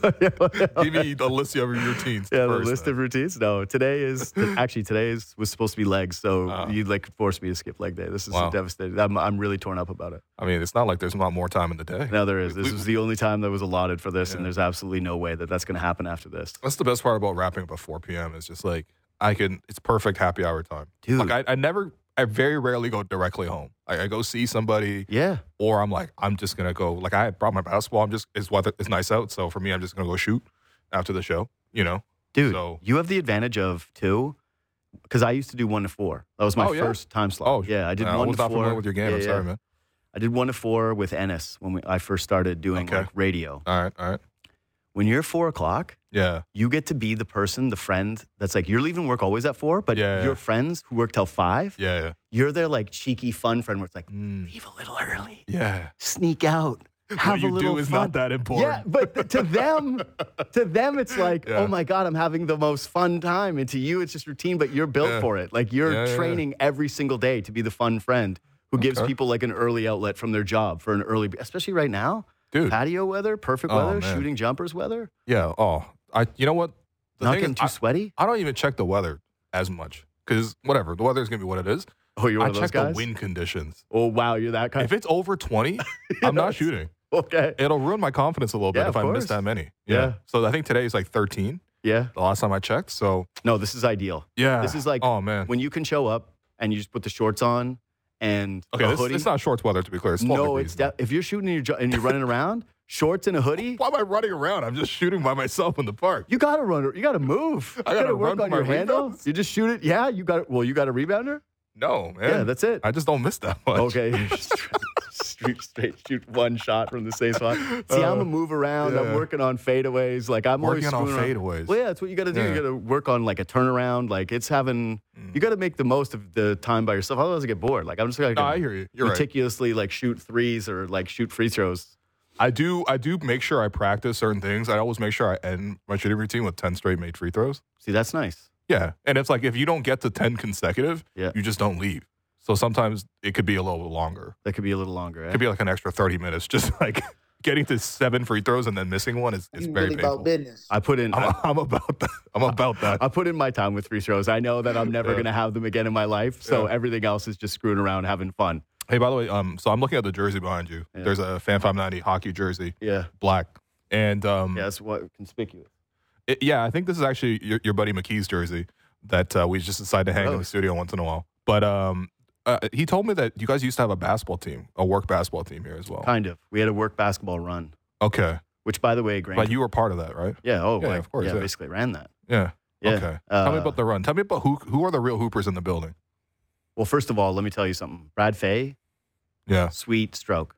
Give me a list of your routines.
Yeah, the
first,
list
then.
of routines. No, today is actually today is was supposed to be legs, so
Uh.
you'd like force me to skip leg day. This is
Wow.
devastating. I'm I'm really torn up about it.
I mean, it's not like there's not more time in the day.
Now there is. This
We-
was the only time that was allotted for this, and
Yeah.
there's absolutely no way that that's going to happen after this.
That's the best part about wrapping up at four p.m. is just like I can. It's perfect happy hour time.
Dude.
Like I, I never. I very rarely go directly home. I, I go see somebody,
Yeah,
or I'm like, I'm just gonna go. Like I brought my basketball. I'm just. It's weather. It's nice out, so for me, I'm just gonna go shoot after the show. You know.
dude,
So-
you have the advantage of two, because I used to do one to four. That was my
Oh, yeah?
first time slot.
Oh,
yeah, I did
I
one
was
to
not
four.
familiar with your game.
Yeah,
I'm
yeah.
sorry, man.
I did one to four with Ennis when we, I first started doing
Okay.
like radio.
All right. All right.
When you're four o'clock,
Yeah.
you get to be the person, the friend that's like, you're leaving work always at four, but
Yeah, yeah.
your friends who work till five,
Yeah. Yeah.
you're their like cheeky fun friend where it's like,
Mm.
leave a little early,
Yeah.
sneak out, have
what
a
you
little
do is
fun.
not that important.
Yeah, but th- to them, to them, it's like,
Yeah.
oh my God, I'm having the most fun time. And to you, it's just routine, but you're built
Yeah.
for it. Like you're
Yeah, yeah, yeah.
training every single day to be the fun friend who gives
Okay.
people like an early outlet from their job for an early, especially right now.
Dude.
Patio weather, perfect
Oh,
weather,
man.
shooting jumpers weather.
Yeah. Oh, I. You know what? The
Not
thing
getting
is,
too
I-
sweaty.
I don't even check the weather as much because whatever, the weather is gonna be what it is.
Oh, you're one
I
of those
check
guys.
the wind conditions.
Oh wow, you're that kind.
If it's over twenty, I'm not
Yes.
shooting.
Okay.
It'll ruin my confidence a little bit
Yeah,
if
of
I miss
course.
that many.
Yeah.
So I think today is like thirteen.
Yeah.
The last time I checked. So
No, this is ideal.
yeah.
This is like
oh man.
when you can show up and you just put the shorts on and
Okay,
a
this,
hoodie.
it's not shorts weather to be clear. It's twelve
no,
degrees
it's
now.
de- if you're shooting and you're, ju- and you're running around, shorts and a hoodie.
Why am I running around? I'm just shooting by myself in the park.
You gotta run. You gotta move. You
I gotta
work
run for
on
my
your handle.
rebounds?
You just shoot it. Yeah, you got. Well, you got a rebounder.
No, man.
Yeah, that's it.
I just don't miss that much.
Okay, straight, straight shoot one shot from the same spot. See, I'm a move around. I'm
yeah.
working on fadeaways. Like I'm
Working
always
on
screwing around.
fadeaways.
Well, yeah, that's what you got to do.
Yeah.
You got to work on like a turnaround. Like it's having.
Mm.
You got to make the most of the time by yourself. Otherwise, I get bored. Like I'm just gonna
No, I hear you. You're right.
meticulously like shoot threes or like shoot free throws.
I do. I do make sure I practice certain things. I always make sure I end my shooting routine with ten straight made free throws.
See, that's nice.
Yeah, and it's like if you don't get to ten consecutive,
Yeah.
you just don't leave. So sometimes it could be a little bit longer.
That could be a little longer.
It
Eh?
could be like an extra thirty minutes. Just like getting to seven free throws and then missing one is, is
You
very
really
painful.
about business.
I put in.
I'm, I'm about that. I'm about that.
I put in my time with free throws. I know that I'm never
Yeah.
going to have them again in my life. So
Yeah.
everything else is just screwing around, having fun.
Hey, by the way, um, so I'm looking at the jersey behind you.
Yeah.
There's a Fan five ninety hockey jersey,
Yeah.
black, and um,
Yeah, that's what conspicuous.
it- yeah, I think this is actually your, your buddy McKee's jersey that uh, we just decide to hang in
Oh.
the studio once in a while. But um, uh, he told me that you guys used to have a basketball team, a work basketball team here as well.
Kind of. We had a work basketball run,
Okay,
which, by the way, Grant.
but you were part of that, right?
yeah. Oh,
Yeah,
like,
of course,
Yeah,
yeah.
basically ran that.
Yeah.
Yeah.
Okay. Tell me
Uh,
about the run. Tell me about who who are the real hoopers in the building.
Well, first of all, let me tell you something. Brad Fay,
Yeah.
sweet stroke.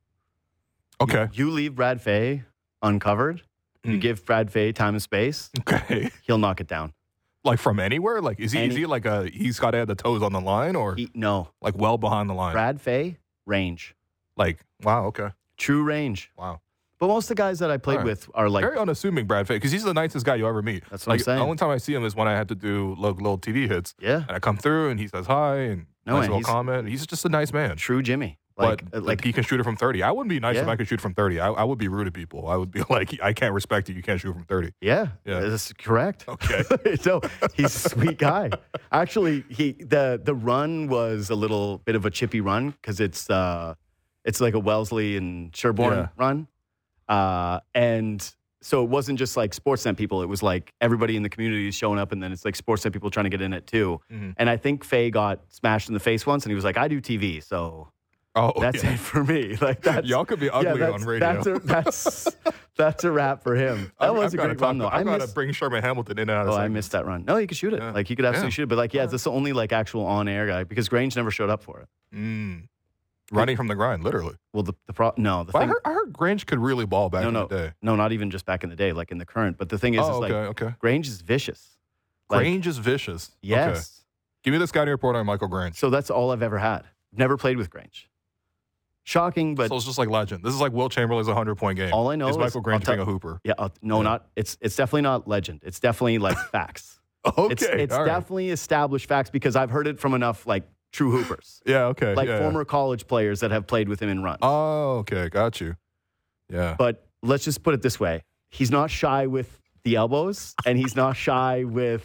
Okay.
You, you leave Brad Fay uncovered. You
Mm.
give Brad Fay time and space.
Okay.
He'll knock it down.
Like from anywhere? Like is he is
Any-
he like a he's got to have the toes on the line or
He, no,
like well behind the line?
Brad Fay, range,
Like wow. Okay.
true range.
Wow.
But most of the guys that I played
All right.
with are like,
Very unassuming, Brad Fay, because he's the nicest guy you ever meet.
That's what I'm
like,
saying.
The only time I see him is when I had to do little, little T V hits,
yeah,
and I come through and he says hi and
No,
nice
man,
little
he's-
comment. He's just a nice man.
true Jimmy. Like,
but
uh, like
he can shoot it from thirty. I wouldn't be nice if
Yeah.
I could shoot from thirty. I, I would be rude to people. I would be like, I can't respect you. You can't shoot from thirty.
Yeah,
Yeah.
that's correct.
Okay.
So he's a sweet guy. Actually, he the the run was a little bit of a chippy run because it's uh it's like a Wellesley and Sherborne
Yeah.
run, uh, and so it wasn't just like Sportsnet people. It was like everybody in the community is showing up, and then it's like Sportsnet people trying to get in it too.
Mhm.
And I think Faye got smashed in the face once, and he was like, "I do T V, so
Oh,
that's
yeah.
it for me." Like that's
Y'all could be ugly
that's,
on radio.
That's a, that's that's a wrap for him. That
I've-
was
I've
a
gotta
great run,
talk-
though.
I've
I
got to
miss,
bring Sherman Hamilton in and out of
oh, I
segments.
missed that run. No, he could shoot it.
Yeah.
Like he could absolutely
Yeah.
shoot it. But like, yeah, that's the only like actual on air guy because Grange never showed up for it.
Mm. Running from the grind, literally.
Well, the the pro no the
But I
thing
heard, I heard Grange could really ball back
no
in
no
the day.
no not even just back in the day, like in the current. But the thing is,
Oh,
is
okay,
like
okay.
Grange is vicious. Like,
Grange is vicious.
yes.
Give me the scouting report on Michael Grange.
So that's all I've ever had. Never played with Grange. Shocking, but
So it's just like legend. This is like Will Chamberlain's one hundred point game.
all I know
is
is
Michael Grange
I'll
being a
tell-
hooper.
yeah, I'll, no,
Yeah.
not it's it's definitely not legend. It's definitely like facts.
Okay.
It's it's
all right.
definitely established facts because I've heard it from enough like true hoopers,
Yeah, okay.
like
yeah,
former
yeah.
college players that have played with him in runs.
Oh, okay. Got you. Yeah.
But let's just put it this way: he's not shy with the elbows, and he's not shy with.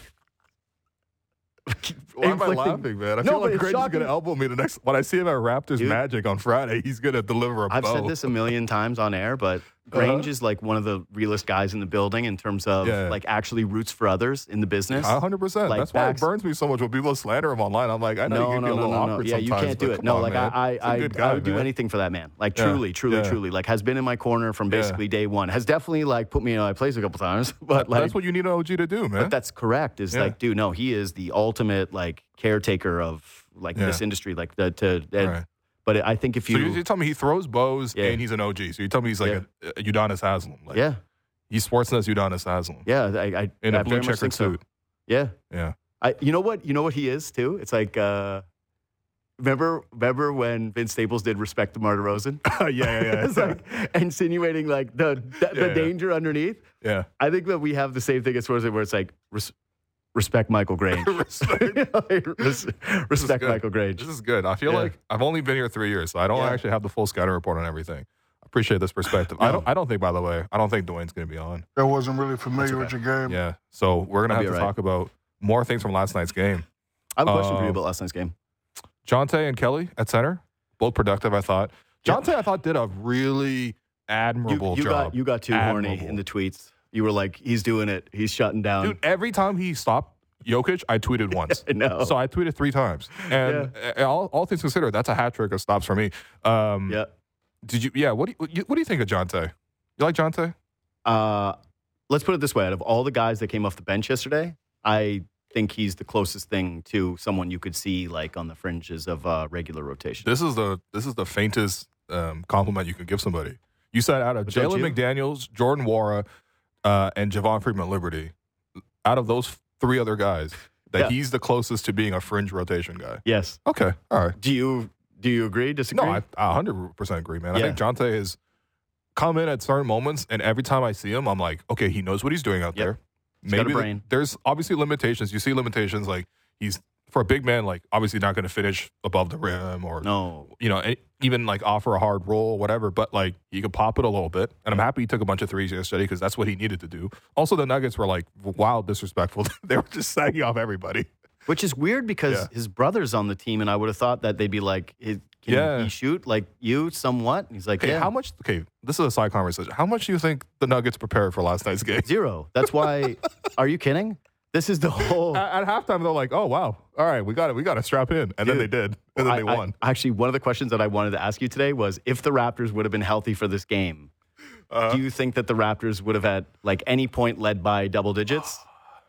Why am I
inflicting-
laughing, man? I
No,
feel
but
like
it's
Grange is
shocking.
going to elbow me the next. When I see him at Raptors
Dude.
Magic on Friday, he's going to deliver a
I've
bow.
said this a million times on air, but Grange
Uh-huh.
is like one of the realest guys in the building in terms of
Yeah.
like actually roots for others in the business.
one hundred percent.
Like
That's why it
backs-
burns me so much when people slander him online. I'm like, I know
No,
you can
no,
be a
no,
little
no, no.
awkward
Yeah, you
sometimes,
can't do
but
it.
come
No,
on,
like
man.
I,
He's a
I, I,
good
I
guy,
would do
man.
anything for that man. Like
Yeah,
truly, truly,
yeah.
truly. Like has been in my corner from
Yeah.
basically day one. Has definitely like put me in my place a couple times. But like
That's what you need an O G to do, man.
But that's correct. Is
Yeah.
like, dude, no, he is the ultimate like caretaker of like
Yeah.
this industry. Like the to. and-
Right.
But I think if
So
you,
you, you tell me he throws bows
Yeah.
and he's an O G. So you tell me he's like
Yeah.
a, a Udonis Haslam. Like,
yeah,
He's Sportsnet's Udonis Haslam.
yeah, I, I
In
I
a blue
very much
checkered
think so.
suit.
Yeah,
Yeah.
I. You know what? You know what he is too. It's like, uh remember, remember when Vince Staples did "Respect the Martyr Rosen"?
yeah, yeah, yeah.
It's like insinuating like the the,
Yeah,
the
yeah.
danger underneath.
yeah.
I think that we have the same thing as far as where it's like res- respect Michael Grange.
Respect.
Res- respect
good.
Michael Grange.
This is good. I feel
Yeah.
like I've only been here three years, so I don't
Yeah.
actually have the full scouting report on everything. I appreciate this perspective. I
No.
don't. I don't think, by the way, I don't think Dwayne's going to be on.
I wasn't really familiar with
okay.
your game.
Yeah. So we're going to
I'll
have
be
to
all right.
talk about more things from last night's game.
I have a question for you
Um,
about last night's game.
Jonte and Kelly at center, both productive. I thought.
Yep.
Jonte, I thought, did a really
You,
admirable
you
job.
got you got too horny
Admirable.
in the tweets. You were like, he's doing it. He's shutting down.
Dude, every time he stopped Jokic, I tweeted once.
I know.
So I tweeted three times. And uh, all, all things considered, that's a hat trick of stops for me. Um,
yeah.
Did you? Yeah. What do you, what do you- what do you think of Jonte? You like Jonte?
Uh, let's put it this way: out of all the guys that came off the bench yesterday, I think he's the closest thing to someone you could see like on the fringes of uh, regular rotation.
This is the this is the faintest um, compliment you can give somebody. You said out of
But don't
Jalen
you?
McDaniels, Jordan Wara, uh, and Javon Freeman Liberty, out of those three other guys, that
Yeah.
he's the closest to being a fringe rotation guy.
Yes.
Okay. All right.
Do you do you agree? Disagree?
No, I I one hundred percent agree, man. I
Yeah.
think Jonte has come in at certain moments, and every time I see him, I'm like, okay, he knows what he's doing out
Yep.
there.
He's got a
the-
brain.
there's obviously limitations. You see limitations, like he's for a big man, like obviously not going to finish above the rim or
no.
you know, and even like offer a hard roll, whatever. But like he could pop it a little bit, and I'm happy he took a bunch of threes yesterday because that's what he needed to do. Also, the Nuggets were like wild disrespectful. They were just sagging off everybody.
Which is weird because
Yeah.
his brother's on the team, and I would have thought that they'd be like, "Can
Yeah.
he shoot like you somewhat?" And he's like,
Okay,
"Yeah."
how much? Okay, this is a side conversation. How much do you think the Nuggets prepared for last night's game?
Zero. That's why. Are you kidding? This is the whole.
At, at halftime, they're like, "Oh wow, all right, we got it, we got to strap in," and then they
Dude,
did, and then
I-
they
I-
won.
actually, one of the questions that I wanted to ask you today was if the Raptors would have been healthy for this game,
Uh,
do you think that the Raptors would have at like any point led by double digits?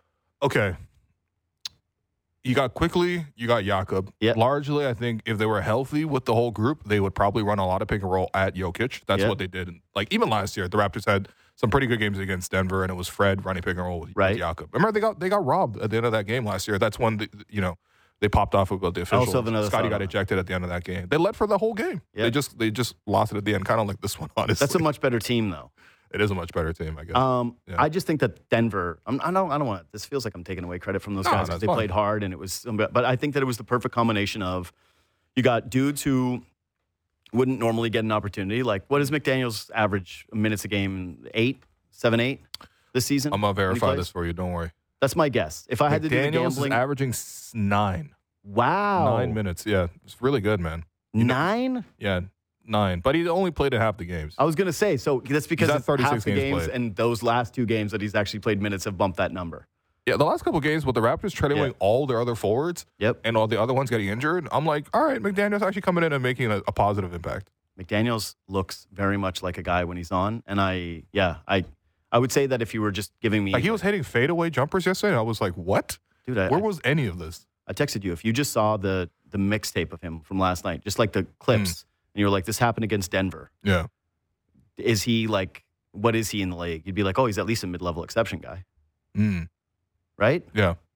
Okay. You got Quickly, you got Jakob.
Yeah.
Largely, I think if they were healthy with the whole group, they would probably run a lot of pick and roll at Jokic. That's
Yeah.
what they did. Like even last year, the Raptors had some pretty good games against Denver, and it was Fred running pick and roll with,
Right.
with Jakob. Remember, they got they got robbed at the end of that game last year. That's when the, you know they popped off about the officials.
also have another
Scotty
thought
got
on it.
ejected at the end of that game. They led for the whole game.
Yeah.
They just they just lost it at the end, kind of like this one. Honestly,
That's a much better team, though.
it is a much better team, I guess.
Um,
Yeah.
I just think that Denver. I'm, I don't. I don't want. This feels like I'm taking away credit from those
No,
guys
that's
because they
fine.
played hard and it was. But I think that it was the perfect combination of you got dudes who wouldn't normally get an opportunity. Like what is McDaniel's average minutes a game? Eight, seven, eight this season.
I'm gonna
when he
verify
plays?
this for you. Don't worry.
That's my guess. If I had to do the
McDaniels is
gambling,
averaging s- nine.
wow,
Nine minutes. Yeah, it's really good, man. You know-
nine.
Yeah, nine. But he only played in half the games.
I was gonna say so. That's because
at
it's
thirty-six
half the
games
games
played.
and those last two games that he's actually played minutes have bumped that number.
Yeah, the last couple of games with the Raptors trading
Yeah.
away all their other forwards
Yep.
and all the other ones getting injured, I'm like, all right, McDaniel's actually coming in and making a, a positive impact.
McDaniels looks very much like a guy when he's on, and I, yeah, I, I would say that if you were just giving me,
Like he was hitting fadeaway jumpers yesterday, and I was like, what?
dude, I,
Where was any of this?
I texted you if you just saw the the mixtape of him from last night, just like the clips,
Mm.
and you were like, this happened against Denver.
Yeah.
Is he like, what is he in the league? You'd be like, oh, he's at least a mid level exception guy,
Mm.
right?
Yeah.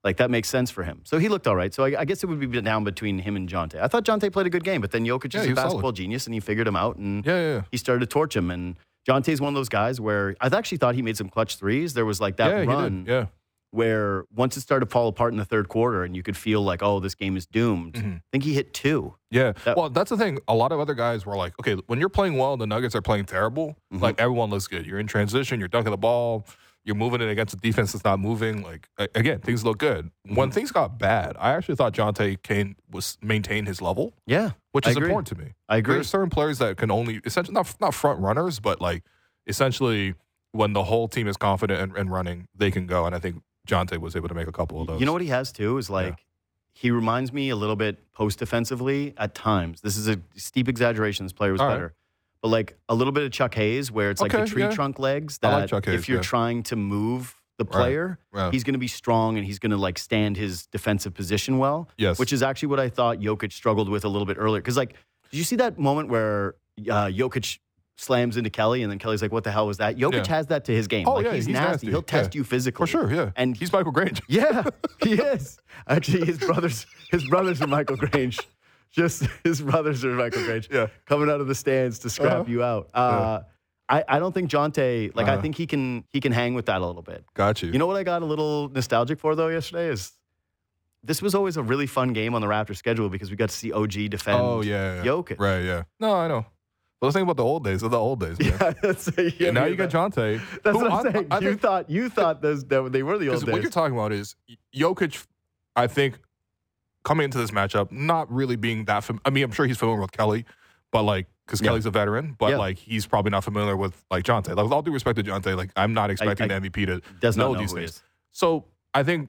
Like, that makes sense for him. So he looked all right. So I, I guess it would be down between him and Jonte. I thought Jonte played a good game, but then Jokic
Yeah,
is
he
a
was
basketball
solid.
genius, and he figured him out, and
Yeah, yeah, yeah.
he started to torch him. And Jonte's one of those guys where I actually thought he made some clutch threes. There was like that
yeah, he
run
did. Yeah.
where once it started to fall apart in the third quarter and you could feel like, oh, this game is doomed.
Mm-hmm.
I think he hit two.
Yeah.
That-
well, that's the thing. A lot of other guys were like, okay, when you're playing well and the Nuggets are playing terrible,
Mhm.
like everyone looks good. You're in transition, you're dunking the ball, you're moving it against a defense that's not moving. Like, a- again, things look good. When things got bad, I actually thought Jonte Kane was maintained his level,
Yeah.
which
I
is
agree.
important to me.
I agree.
There's certain players that can only, essentially, not, not front runners, but like, essentially, when the whole team is confident and, and running, they can go. And I think Jonte was able to make a couple of those.
You know what he has too is like
Yeah.
he reminds me a little bit post defensively at times. This is a steep exaggeration. This player was
All right.
better, but like a little bit of Chuck Hayes, where it's like
Okay,
the tree
yeah.
trunk legs.
I
That
like Chuck Hayes,
if you're
yeah.
trying to move the
Right.
player,
Yeah.
he's going to be strong and he's going to like stand his defensive position well.
Yes.
Which is actually what I thought Jokic struggled with a little bit earlier. Because like, did you see that moment where uh, Jokic slams into Kelly and then Kelly's like, "What the hell was that?" Jokic
Yeah.
has that to his game.
Oh,
like
yeah,
he's,
he's
nasty.
nasty.
He'll test
Yeah.
you physically
For sure, yeah.
And
He's Michael Grange.
yeah, he is. Actually, his brothers, his brothers are Michael Grange. Just his brothers are Michael Grange.
Yeah.
Coming out of the stands to scrap
Uh-huh.
you out. Uh, I, I don't think Jonte, like I
Uh-huh.
think he can he can hang with that a little bit.
Got you.
You know what I got a little nostalgic for though yesterday is this was always a really fun game on the Raptors schedule because we got to see O G defend
Oh, yeah. yeah.
Jokic.
Right, yeah. No, I know. But let's think about the old days. They're the old days, man.
Yeah, that's, yeah,
And now
yeah,
you got
that-
Jonte.
That's
who
what I'm
I-
saying.
I
you
think-
thought you thought those that they were the old
Because what
days.
you're talking about is Jokic, I think, coming into this matchup, not really being that fam- I mean, I'm sure he's familiar with Kelly, but like, because
Yeah.
Kelly's a veteran, but
Yeah.
like, he's probably not familiar with like Jonte. Like, with all due respect to Jonte, like, I'm not expecting
I-
the M V P to
Does not
know
know
these
who he
things.
is.
So I think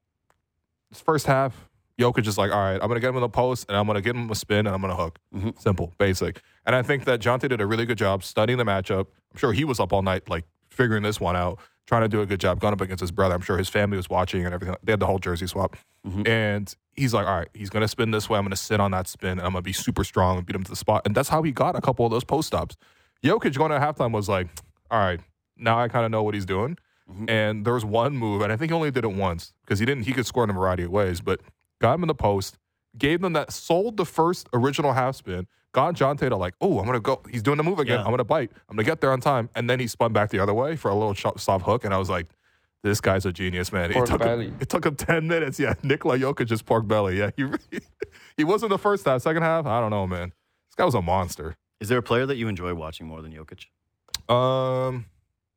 this first half, Jokic is like, all right, I'm going to get him in the post and I'm going to give him a spin and I'm going to hook.
Mhm.
Simple, basic. And I think that Jonte did a really good job studying the matchup. I'm sure he was up all night, like figuring this one out, trying to do a good job, going up against his brother. I'm sure his family was watching and everything. They had the whole jersey swap.
Mhm.
And he's like, all right, he's going to spin this way. I'm going to sit on that spin and I'm going to be super strong and beat him to the spot. And that's how he got a couple of those post stops. Jokic going to halftime was like, all right, now I kind of know what he's doing.
Mhm.
And there was one move, and I think he only did it once because he didn't. He could score in a variety of ways, but got him in the post, gave them that, sold the first original half spin, got Jonte to like, oh, I'm gonna go. He's doing the move again.
Yeah.
I'm gonna bite. I'm gonna get there on time, and then he spun back the other way for a little sh- soft hook, and I was like, this guy's a genius, man.
Pork
it took
belly.
him, it took him ten minutes. Yeah, Nikola Jokic just pork belly. Yeah, he he wasn't the first half. Second half, I don't know, man. This guy was a monster.
Is there a player that you enjoy watching more than Jokic?
Um.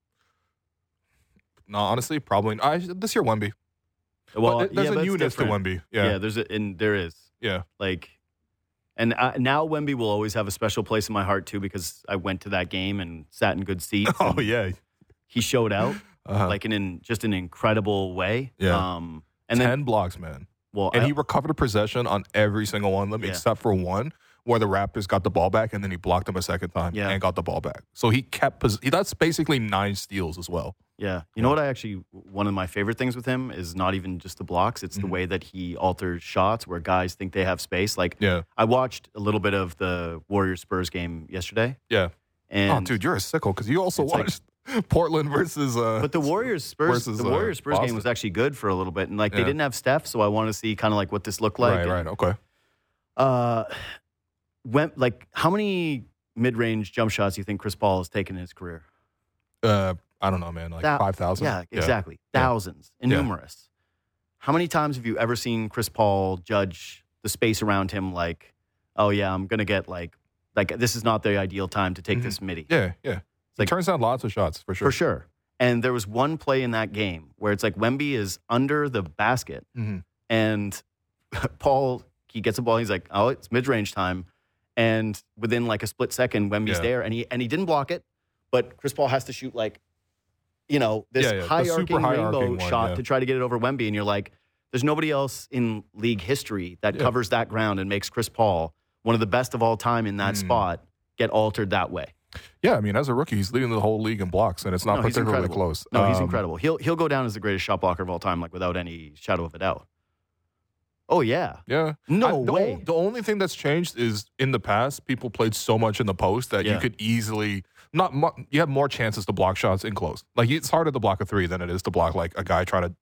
No, honestly, probably. I this year Wemby.
Well,
But there's
yeah,
a
that's
newness to
different.
Wemby.
Yeah.
Yeah,
there's a, and there is
yeah.
like, and I, now Wemby will always have a special place in my heart too because I went to that game and sat in good seats.
Oh
and
yeah.
he showed out
Uh-huh.
like in an, just an incredible way.
Yeah.
Um, and
ten
then
blocks, man.
well,
And
I-
he recovered possession on every single one of them
Yeah.
except for one where the Raptors got the ball back and then he blocked them a second time
Yeah.
and got the ball back. So he kept pos- he, that's basically nine steals as well.
yeah, you know what? I actually one of my favorite things with him is not even just the blocks; it's the
Mhm.
way that he alters shots where guys think they have space. Like
Yeah.
I watched a little bit of the Warriors Spurs game yesterday,
Yeah.
and
oh, dude, you're a sickle because you also
It's like-
watched Portland versus uh
But the Warriors Spurs,
versus,
the
uh,
Warriors Spurs game
Boston.
was actually good for a little bit, and like they
Yeah.
didn't have Steph, so I want to see kind of like what this looked like.
right,
And,
right, okay.
Uh, when like how many mid-range jump shots do you think Chris Paul has taken in his career?
Uh I don't know, man, like
Thou-
five thousand.
Yeah, exactly,
Yeah.
thousands, and
Yeah.
numerous. How many times have you ever seen Chris Paul judge the space around him like, oh yeah, I'm gonna get like like this is not the ideal time to take
Mhm.
this midi.
Yeah, yeah. He
like-
turns down lots of shots for sure.
For sure. And there was one play in that game where it's like Wemby is under the basket
Mhm.
and Paul, he gets the ball. He's like, oh, it's mid-range time. And within like a split second, Wemby's
Yeah.
there and he and he didn't block it. But Chris Paul has to shoot like, you know, this
Yeah, yeah, the
high
super
arcing
high
rainbow
arcing one,
shot
yeah.
to try to get it over Wemby. And you're like, there's nobody else in league history that
Yeah.
covers that ground and makes Chris Paul one of the best of all time in that
Mm.
spot get altered that way.
Yeah, I mean, as a rookie, he's leading the whole league in blocks, and it's not
No, he's
particularly
incredible.
close.
No, he's
Um,
incredible. He'll he'll go down as the greatest shot blocker of all time, like without any shadow of a doubt. Oh yeah,
Yeah.
no
I- the
way.
o- the only thing that's changed is in the past, people played so much in the post that
Yeah.
you could easily not. Mu- you have more chances to block shots in close. Like it's harder to block a three than it is to block like a guy trying to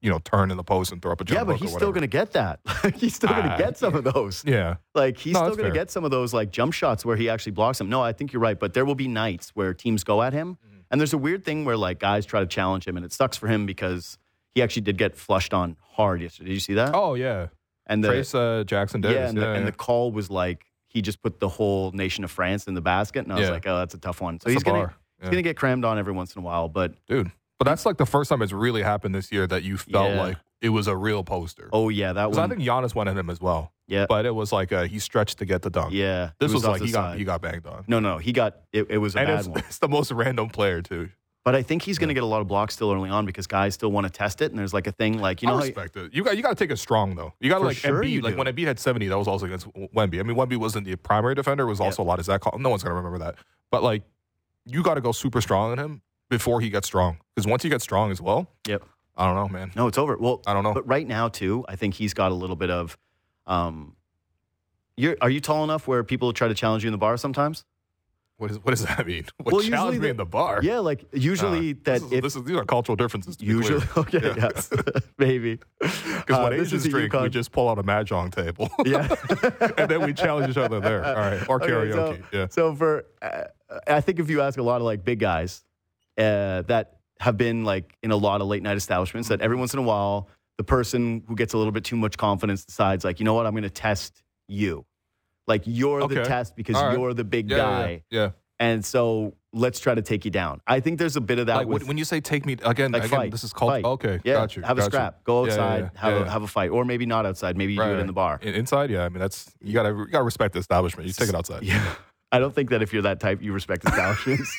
you know, turn in the post and throw up a jump
Yeah, but
hook or
he's still
whatever.
going to get that. he's still going to
Ah,
get some of those.
Yeah.
Like, he's
No,
still
that's
going to
fair.
get some of those, like, jump shots where he actually blocks them. No, I think you're right. But there will be nights where teams go at him.
Mm-hmm.
And there's a weird thing where, like, guys try to challenge him. And it sucks for him because he actually did get flushed on hard yesterday. Did you see that?
Oh, yeah.
and the,
Trace uh, Jackson Davis.
yeah, and,
yeah,
the, and
yeah.
the call was like, he just put the whole nation of France in the basket. And I was
Yeah.
like, oh, that's a tough one. So
That's
he's
a
going
bar.
to
Yeah.
he's gonna get crammed on every once in a while. But,
Dude. But that's like the first time it's really happened this year that you felt
Yeah.
like it was a real poster.
oh, yeah, that
Because I
one.
think Giannis went at him as well.
yeah.
But it was like uh, he stretched to get the dunk.
yeah.
This
it
was,
off
like
the
he got
side.
he got banged on.
No, no, he got, it, it was a
And
bad
it's,
one.
it's the most random player, too.
But I think he's going to get a lot of blocks still early on because guys still want to test it. And there's like a thing like, you know,
I
how,
respect it. You got you got to take it strong though. You got to
For
like
sure
Embiid.
you
Like
do.
when Embiid had seventy, that was also against Wemby. I mean, Wemby wasn't the primary defender. It was also a lot of Zach. Call- no one's gonna remember that. But like, you got to go super strong on him before he gets strong. Because once he gets strong as well,
yep.
I don't know, man.
No, it's over. Well,
I don't know.
But right now too, I think he's got a little bit of, um, you're, are you tall enough where people try to challenge you in the bar sometimes?
What, is, what does that mean? What
Well,
challenged
usually
me
the-
in the bar?
Yeah. Like usually
Uh,
that
this is,
if
this is, these are cultural differences. To
usually,
be clear.
okay.
Yeah.
Yes, maybe.
Because
Uh,
when
this
Asians
is a
drink, we
UConn
just pull out a mahjong table.
Yeah.
and then we challenge each other there. All right. Or
Okay,
karaoke.
so,
yeah.
So for, uh, I think if you ask a lot of like big guys uh, that have been like in a lot of late night establishments, that every once in a while, the person who gets a little bit too much confidence decides like, you know what, I'm going to test you. Like you're the
Okay.
test because
All right.
you're the big
Yeah, yeah,
guy.
Yeah. yeah.
And so let's try to take you down. I think there's a bit of that
Like
with
when, when you say take me again,
like
again
fight,
this is called
fight.
okay.
yeah,
Got you.
have a
got you.
scrap, go
Yeah, yeah,
outside,
yeah,
have
yeah,
a
yeah.
have a fight, or maybe not outside. Maybe you
Right,
do it in
right.
the bar.
In- Inside, yeah. I mean, that's you gotta you gotta respect the establishment. You take it outside.
Yeah, I don't think that if you're that type, you respect establishments.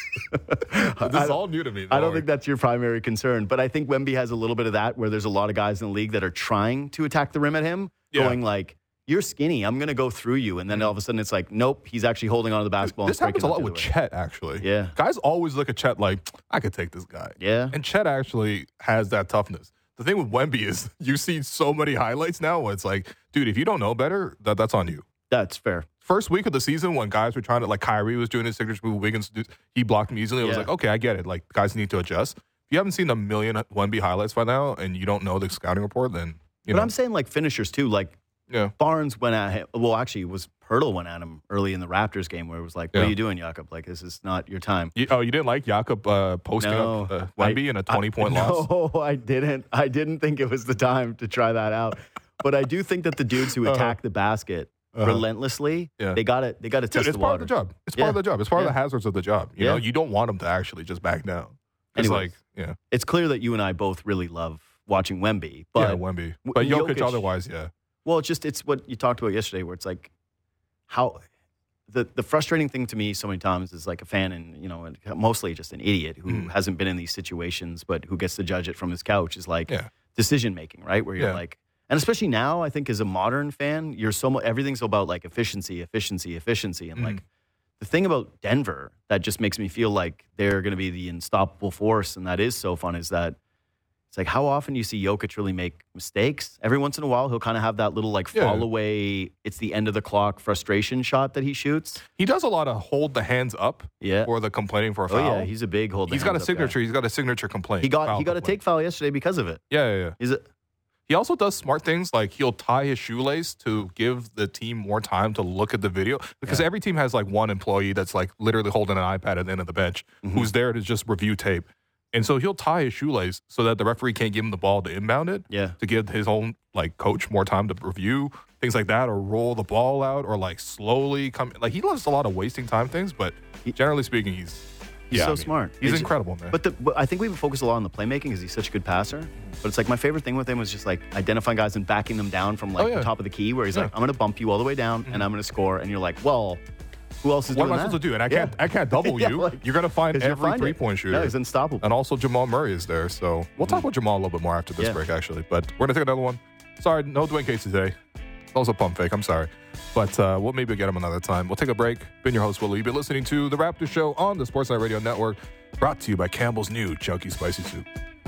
This is all new to me.
I don't think that's your primary concern, but I think Wemby has a little bit of that where there's a lot of guys in the league that are trying to attack the rim at him,
Yeah.
going like, you're skinny, I'm going to go through you. And then all of a sudden it's like, nope, he's actually holding onto the basketball.
This
and
happens a
breaking
lot
it
with
the other way.
Chet, actually.
Yeah.
Guys always look at Chet like, I could take this guy.
Yeah.
And Chet actually has that toughness. The thing with Wemby is you see so many highlights now where it's like, dude, if you don't know better, that, that's on you.
That's fair.
First week of the season when guys were trying to, like Kyrie was doing his signature move, Wiggins, he blocked him easily. It was
Yeah.
like, okay, I get it. Like, guys need to adjust. If you haven't seen a million Wemby highlights by now and you don't know the scouting report, then, you
But
know.
I'm saying like finishers too. Like
yeah.
Barnes went at him. Well, actually, it was Pirtle went at him early in the Raptors game where it was like, what
Yeah.
are you doing, Jakob? Like, this is not your time.
You, oh, you didn't like Jakob uh, posting
No,
up uh, Wemby
I-
in a twenty-point
I,
loss?
No, I didn't. I didn't think it was the time to try that out. But I do think that the dudes who
Uh-huh.
attack the basket
Uh-huh.
relentlessly,
Yeah.
they got to they got to
Dude,
test
it's
the
part
water.
of the job. It's
Yeah.
part of the job. It's part
Yeah.
of the hazards of the job. You
Yeah.
know, you don't want them to actually just back down. It's
Anyways.
like, yeah,
It's clear that you and I both really love watching Wemby, but
yeah, Wemby.
w-
But Jokic,
Jokic-
otherwise, yeah.
well, it's just it's what you talked about yesterday, where it's like how the the frustrating thing to me so many times is like a fan and you know and mostly just an idiot who
Mm.
hasn't been in these situations, but who gets to judge it from his couch is like
Yeah.
decision making, right? Where you're
Yeah.
like, and especially now, I think as a modern fan, you're so much everything's about like efficiency, efficiency, efficiency, and
Mhm.
like the thing about Denver that just makes me feel like they're going to be the unstoppable force, and that is so fun is that. It's like how often you see Jokic really make mistakes. Every once in a while, he'll kind of have that little like
Yeah.
fall away, it's the end of the clock frustration shot that he shoots.
He does a lot of hold the hands up
Yeah.
for the complaining for a
Oh
foul.
yeah, he's a big hold. the
he's got a
hands up guy.
signature. He's got a signature complaint.
He got
foul
he got a
complaint.
take foul yesterday because of it.
Yeah, yeah, yeah.
He's a,
He also does smart things like he'll tie his shoelace to give the team more time to look at the video because every team has like one employee that's like literally holding an iPad at the end of the bench
Mm-hmm.
who's there to just review tape. And so he'll tie his shoelace so that the referee can't give him the ball to inbound it
Yeah.
to give his own like coach more time to review things like that or roll the ball out or like slowly come. Like he loves a lot of wasting time things, but generally speaking, he's
He's
yeah,
so
I mean,
smart.
He's
It's-
incredible, man.
But, the, but I think we focus a lot on the playmaking because he's such a good passer. But it's like my favorite thing with him was just like identifying guys and backing them down from like
Oh, yeah.
the top of the key where he's
Yeah.
like, I'm going to bump you all the way down and I'm going to score. And you're like, well, who else is
what am
doing
I
that?
supposed to do? And I
Yeah.
can't I can't double
Yeah,
you.
like-
You're gonna find
'Cause you'll
every
find it.
three point shooter.
No, he's unstoppable.
And also Jamal Murray is there. So we'll talk about Jamal a little bit more after this
Yeah.
break, actually. But we're going to take another one. Sorry, no Dwayne Casey today. That was a pump fake. I'm sorry. But uh, we'll maybe get him another time. We'll take a break. Been your host, Willie. You've been listening to The Raptor Show on the Sportsnet Radio Network, brought to you by Campbell's new Chunky Spicy Soup.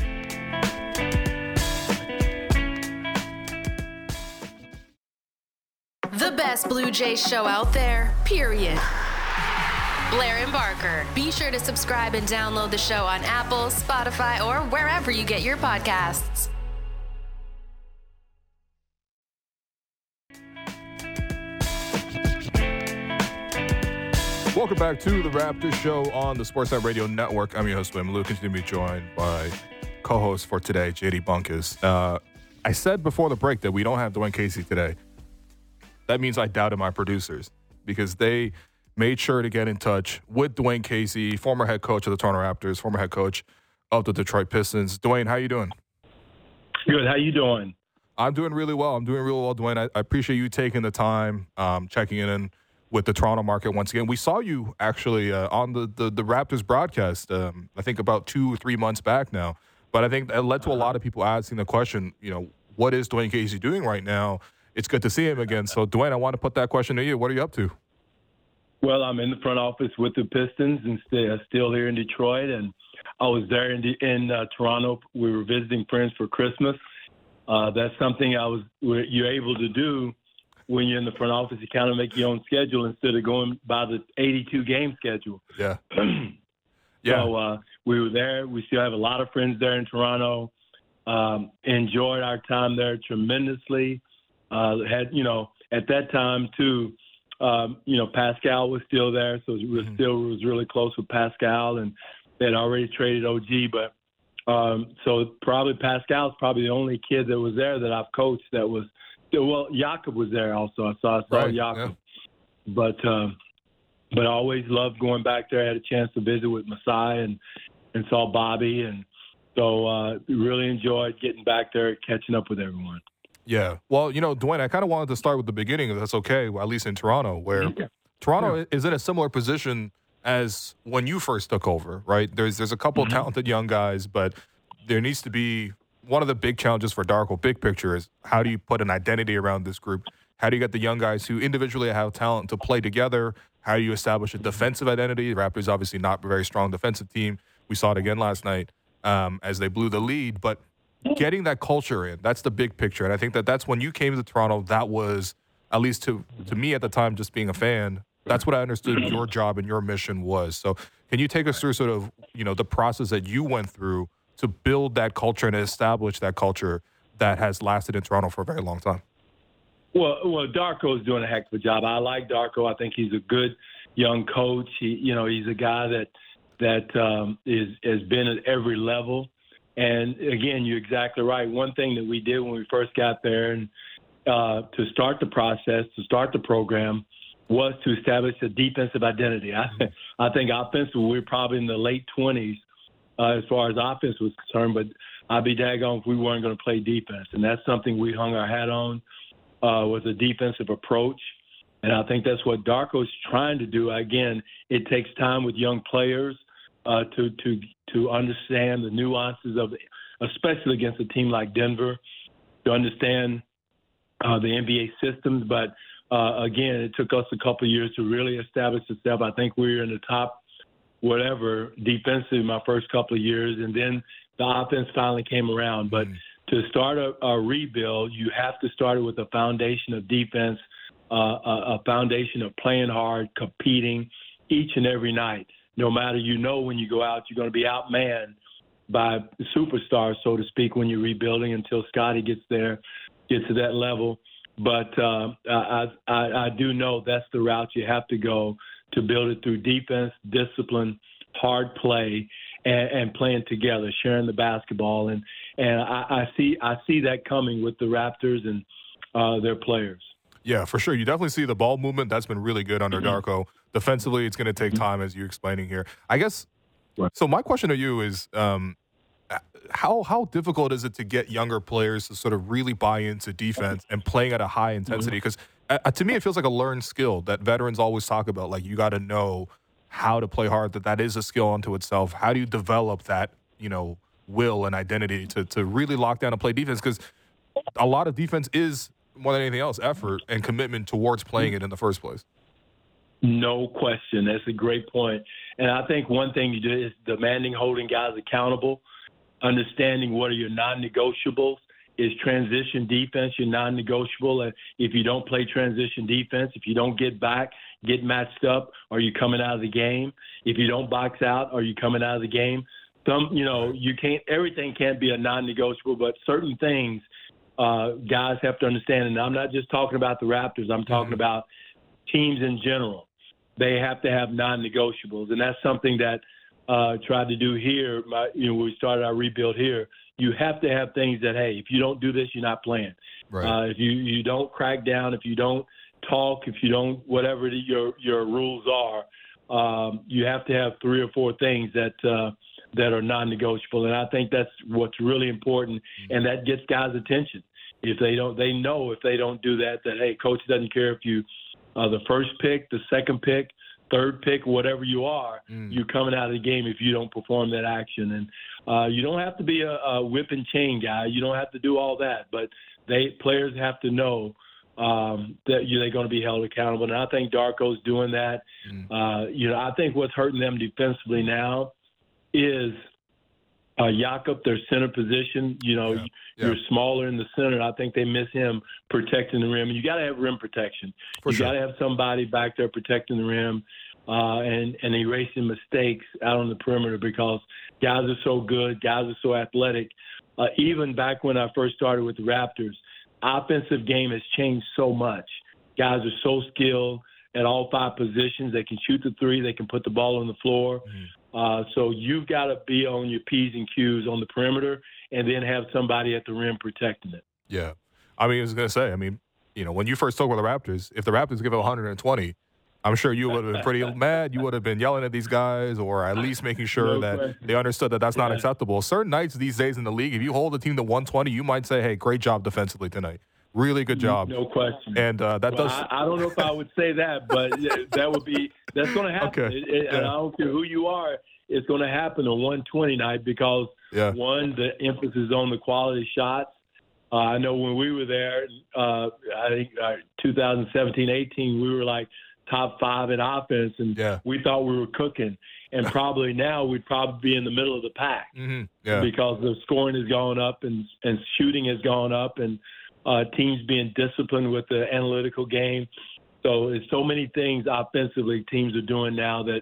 The best Blue Jays show out there, period. Blair and Barker. Be sure to subscribe and download the show on Apple, Spotify, or wherever you get your podcasts.
Welcome back to the Raptors Show on the Sportsnet Radio Network. I'm your host, William Lou. Continue to be joined by co-host for today, J D Bunkis. Uh, I said before the break that we don't have Dwayne Casey today. That means I doubted my producers because they made sure to get in touch with Dwayne Casey, former head coach of the Toronto Raptors, former head coach of the Detroit Pistons. Dwayne, how you doing?
Good. How you doing?
I'm doing really well. I'm doing really well, Dwayne. I, I appreciate you taking the time, um, checking in with the Toronto market once again. We saw you actually uh, on the, the, the Raptors broadcast, um, I think about two or three months back now. But I think that led to a lot of people asking the question, you know, what is Dwayne Casey doing right now? It's good to see him again. So, Dwayne, I want to put that question to you. What are you up to?
Well, I'm in the front office with the Pistons and st- still here in Detroit. And I was there in, in uh, Toronto. We were visiting friends for Christmas. Uh, that's something I was you're able to do when you're in the front office. You kind of make your own schedule instead of going by the eighty-two game schedule.
Yeah. yeah.
So uh, we were there. We still have a lot of friends there in Toronto. Um, enjoyed our time there tremendously. Uh, had, you know, at that time too, um, you know, Pascal was still there. So we mm-hmm. still was really close with Pascal, and they had already traded O G, but Um, so probably Pascal's probably the only kid that was there that I've coached that was well. Jakob was there also. I saw I saw
right,
Jakob,
yeah.
but um, but I always loved going back there. I had a chance to visit with Masai and and saw Bobby, and so uh, really enjoyed getting back there, catching up with everyone.
Yeah. Well, you know, Dwayne, I kind of wanted to start with the beginning, if that's okay, at least in Toronto, where yeah. Toronto yeah. is in a similar position as when you first took over, right? There's there's a couple mm-hmm. of talented young guys, but there needs to be one of the big challenges for Darko, big picture, is how do you put an identity around this group? How do you get the young guys who individually have talent to play together? How do you establish a defensive identity? The Raptors obviously not a very strong defensive team. We saw it again last night um, as they blew the lead, but getting that culture in, that's the big picture. And I think that that's when you came to Toronto, that was, at least to to me at the time, just being a fan, that's what I understood your job and your mission was. So can you take us through sort of, you know, the process that you went through to build that culture and establish that culture that has lasted in Toronto for a very long time?
Well, well, Darko's doing a heck of a job. I like Darko. I think he's a good young coach. He, you know, he's a guy that that um, is has been at every level. And again, you're exactly right. One thing that we did when we first got there and uh, to start the process, to start the program, was to establish a defensive identity. I, I think offensively, we we're probably in the late twenties uh, as far as offense was concerned, but I'd be daggone if we weren't going to play defense. And that's something we hung our hat on, uh, was a defensive approach. And I think that's what Darko's trying to do. Again, it takes time with young players uh, to, to, to understand the nuances of, especially against a team like Denver, to understand uh, the N B A systems. But Uh, again, it took us a couple of years to really establish itself. I think we were in the top, whatever, defensive my first couple of years, and then the offense finally came around. But mm-hmm. to start a, a rebuild, you have to start it with a foundation of defense, uh, a, a foundation of playing hard, competing each and every night. No matter, you know, when you go out, you're going to be outmanned by superstars, so to speak, when you're rebuilding until Scotty gets there, gets to that level. But uh, I, I, I do know that's the route you have to go to build it through defense, discipline, hard play, and, and playing together, sharing the basketball. And and I, I see I see that coming with the Raptors and uh, their players.
Yeah, for sure. You definitely see the ball movement. That's been really good under
mm-hmm.
Darko. Defensively, it's going to take time, as you're explaining here. I guess,
right.
So my question to you is, um, How how difficult is it to get younger players to sort of really buy into defense and playing at a high intensity? Because uh, to me, it feels like a learned skill that veterans always talk about. Like, you got to know how to play hard, that that is a skill unto itself. How do you develop that, you know, will and identity to, to really lock down and play defense? Because a lot of defense is, more than anything else, effort and commitment towards playing it in the first place.
No question. That's a great point. And I think one thing you do is demanding holding guys accountable. Understanding what are your non-negotiables. Is transition defense your non-negotiable? And if you don't play transition defense, if you don't get back, get matched up, are you coming out of the game? If you don't box out, are you coming out of the game? Some, you know, you can't. Everything can't be a non-negotiable, but certain things uh, guys have to understand. And I'm not just talking about the Raptors. I'm talking about teams in general. they have to have non-negotiables, and that's something that uh, tried to do here. My, you know, when we started our rebuild here, you have to have things that, hey, if you don't do this, you're not playing.
Right.
Uh, if you, you don't crack down, if you don't talk, if you don't, whatever the, your your rules are, um, you have to have three or four things that uh, that are non-negotiable. And I think that's what's really important, and that gets guys' attention. If they don't, they know if they don't do that, that, hey, coach doesn't care if you uh, the first pick, the second pick, third pick, whatever you are, mm. you're coming out of the game if you don't perform that action. And uh, you don't have to be a, a whip and chain guy. You don't have to do all that. But they players have to know um, that you, they're going to be held accountable. And I think Darko's doing that. Mm. Uh, you know, I think what's hurting them defensively now is uh, Jakob, their center position. You know, yeah. you're yeah. smaller in the center. I think they miss him protecting the rim. And you got to have rim protection.
For
you
sure.
got to have somebody back there protecting the rim uh, and, and erasing mistakes out on the perimeter, because guys are so good, guys are so athletic. Uh, even back when I first started with the Raptors, offensive game has changed so much. Guys are so skilled at all five positions. They can shoot the three. They can put the ball on the floor. Mm-hmm. Uh, so you've got to be on your P's and Q's on the perimeter and then have somebody at the rim protecting it.
Yeah. I mean, I was going to say, I mean, you know, when you first talked with the Raptors, if the Raptors give it one hundred twenty, I'm sure you would have been pretty mad. You would have been yelling at these guys, or at least making sure no that question. They understood that that's yeah. not acceptable. Certain nights these days in the league, if you hold a team to one twenty, you might say, hey, great job defensively tonight. Really good job.
No question.
And uh, that
well,
does.
I, I don't know if I would say that, but that would be that's going to happen.
Okay.
It, it,
yeah.
And I don't care who you are, it's going to happen on one twenty night because
yeah.
one, the emphasis on the quality shots. Uh, I know when we were there, uh, I think uh, twenty seventeen eighteen, we were like top five in offense, and
yeah.
we thought we were cooking. And probably now we'd probably be in the middle of the pack
mm-hmm. yeah.
because the scoring has gone up and, and shooting has gone up, and uh, teams being disciplined with the analytical game. So it's so many things offensively teams are doing now that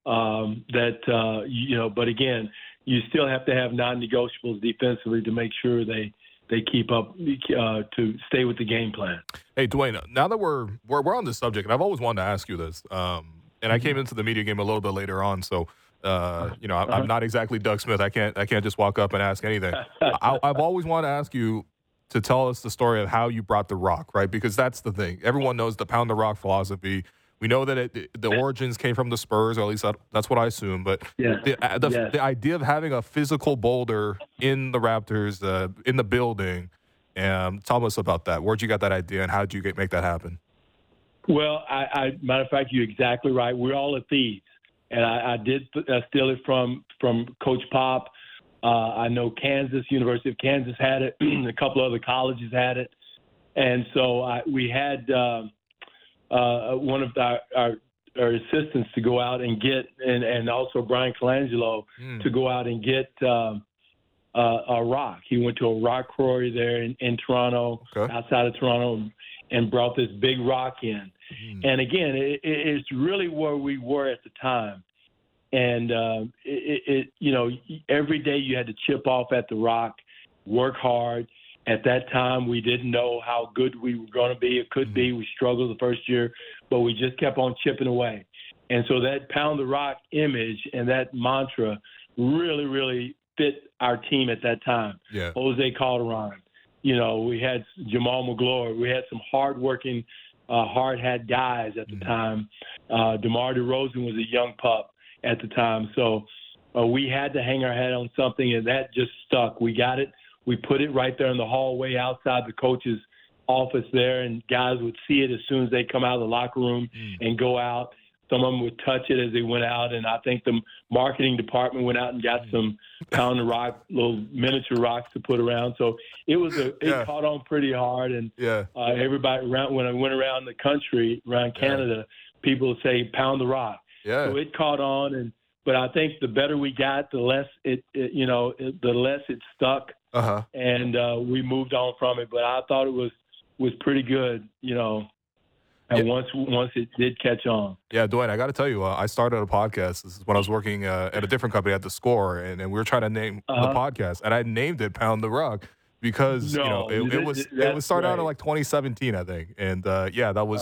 um, that uh, you know. But again, you still have to have non-negotiables defensively to make sure they. They keep up uh, to stay with the game plan.
Hey, Dwayne, now that we're, we're we're on this subject, and I've always wanted to ask you this, um, and I came into the media game a little bit later on, so uh, you know I, I'm not exactly Doug Smith. I can't I can't just walk up and ask anything. I, I've always wanted to ask you to tell us the story of how you brought the rock, right? Because that's the thing. Everyone knows the pound the rock philosophy. We know that it, the origins came from the Spurs, or at least that's what I assume. But
yeah.
the, the,
yeah.
the idea of having a physical boulder in the Raptors, uh, in the building, um, tell us about that. Where'd you get that idea, and how did you get, make that happen?
Well, I, I, matter of fact, you're exactly right. We're all a thieves, and I, I did uh, steal it from from Coach Pop. Uh, I know Kansas, University of Kansas had it. A couple other colleges had it, and so I, we had. Uh, Uh, one of our, our, our assistants to go out and get, and, and also Brian Colangelo mm. to go out and get um, uh, a rock. He went to a rock quarry there in, in Toronto,
okay.
outside of Toronto, and brought this big rock in. Mm. And again, it, it's really where we were at the time. And uh, it, it, you know, every day you had to chip off at the rock, work hard. At that time, we didn't know how good we were going to be. It could be. We struggled the first year, but we just kept on chipping away. And so that pound the rock image and that mantra really, really fit our team at that time.
Yeah.
Jose Calderon, you know, we had Jamal McGlory. We had some hardworking, uh, hard hat guys at the mm-hmm. time. Uh, DeMar DeRozan was a young pup at the time. So uh, we had to hang our head on something, and that just stuck. We got it. We put it right there in the hallway outside the coach's office there, and guys would see it as soon as they come out of the locker room mm. and go out. Some of them would touch it as they went out, and I think the marketing department went out and got mm. some pound the rock, little miniature rocks to put around. So it was a it
yeah.
caught on pretty hard, and
yeah.
uh, everybody around when I went around the country, around Canada, yeah. people would say pound the rock.
Yeah.
So it caught on, and but I think the better we got, the less it, it you know, it, the less it stuck.
Uh-huh.
And uh, we moved on from it, but I thought it was, was pretty good, you know. And yeah. once once it did catch on.
Yeah, Dwayne, I got to tell you, uh, I started a podcast. This is when I was working uh, at a different company at The Score, and, and we were trying to name uh-huh. the podcast, and I named it Pound the Rock because
no,
you know it, it was it was started right. out in like twenty seventeen, I think, and uh, yeah, that was uh-huh.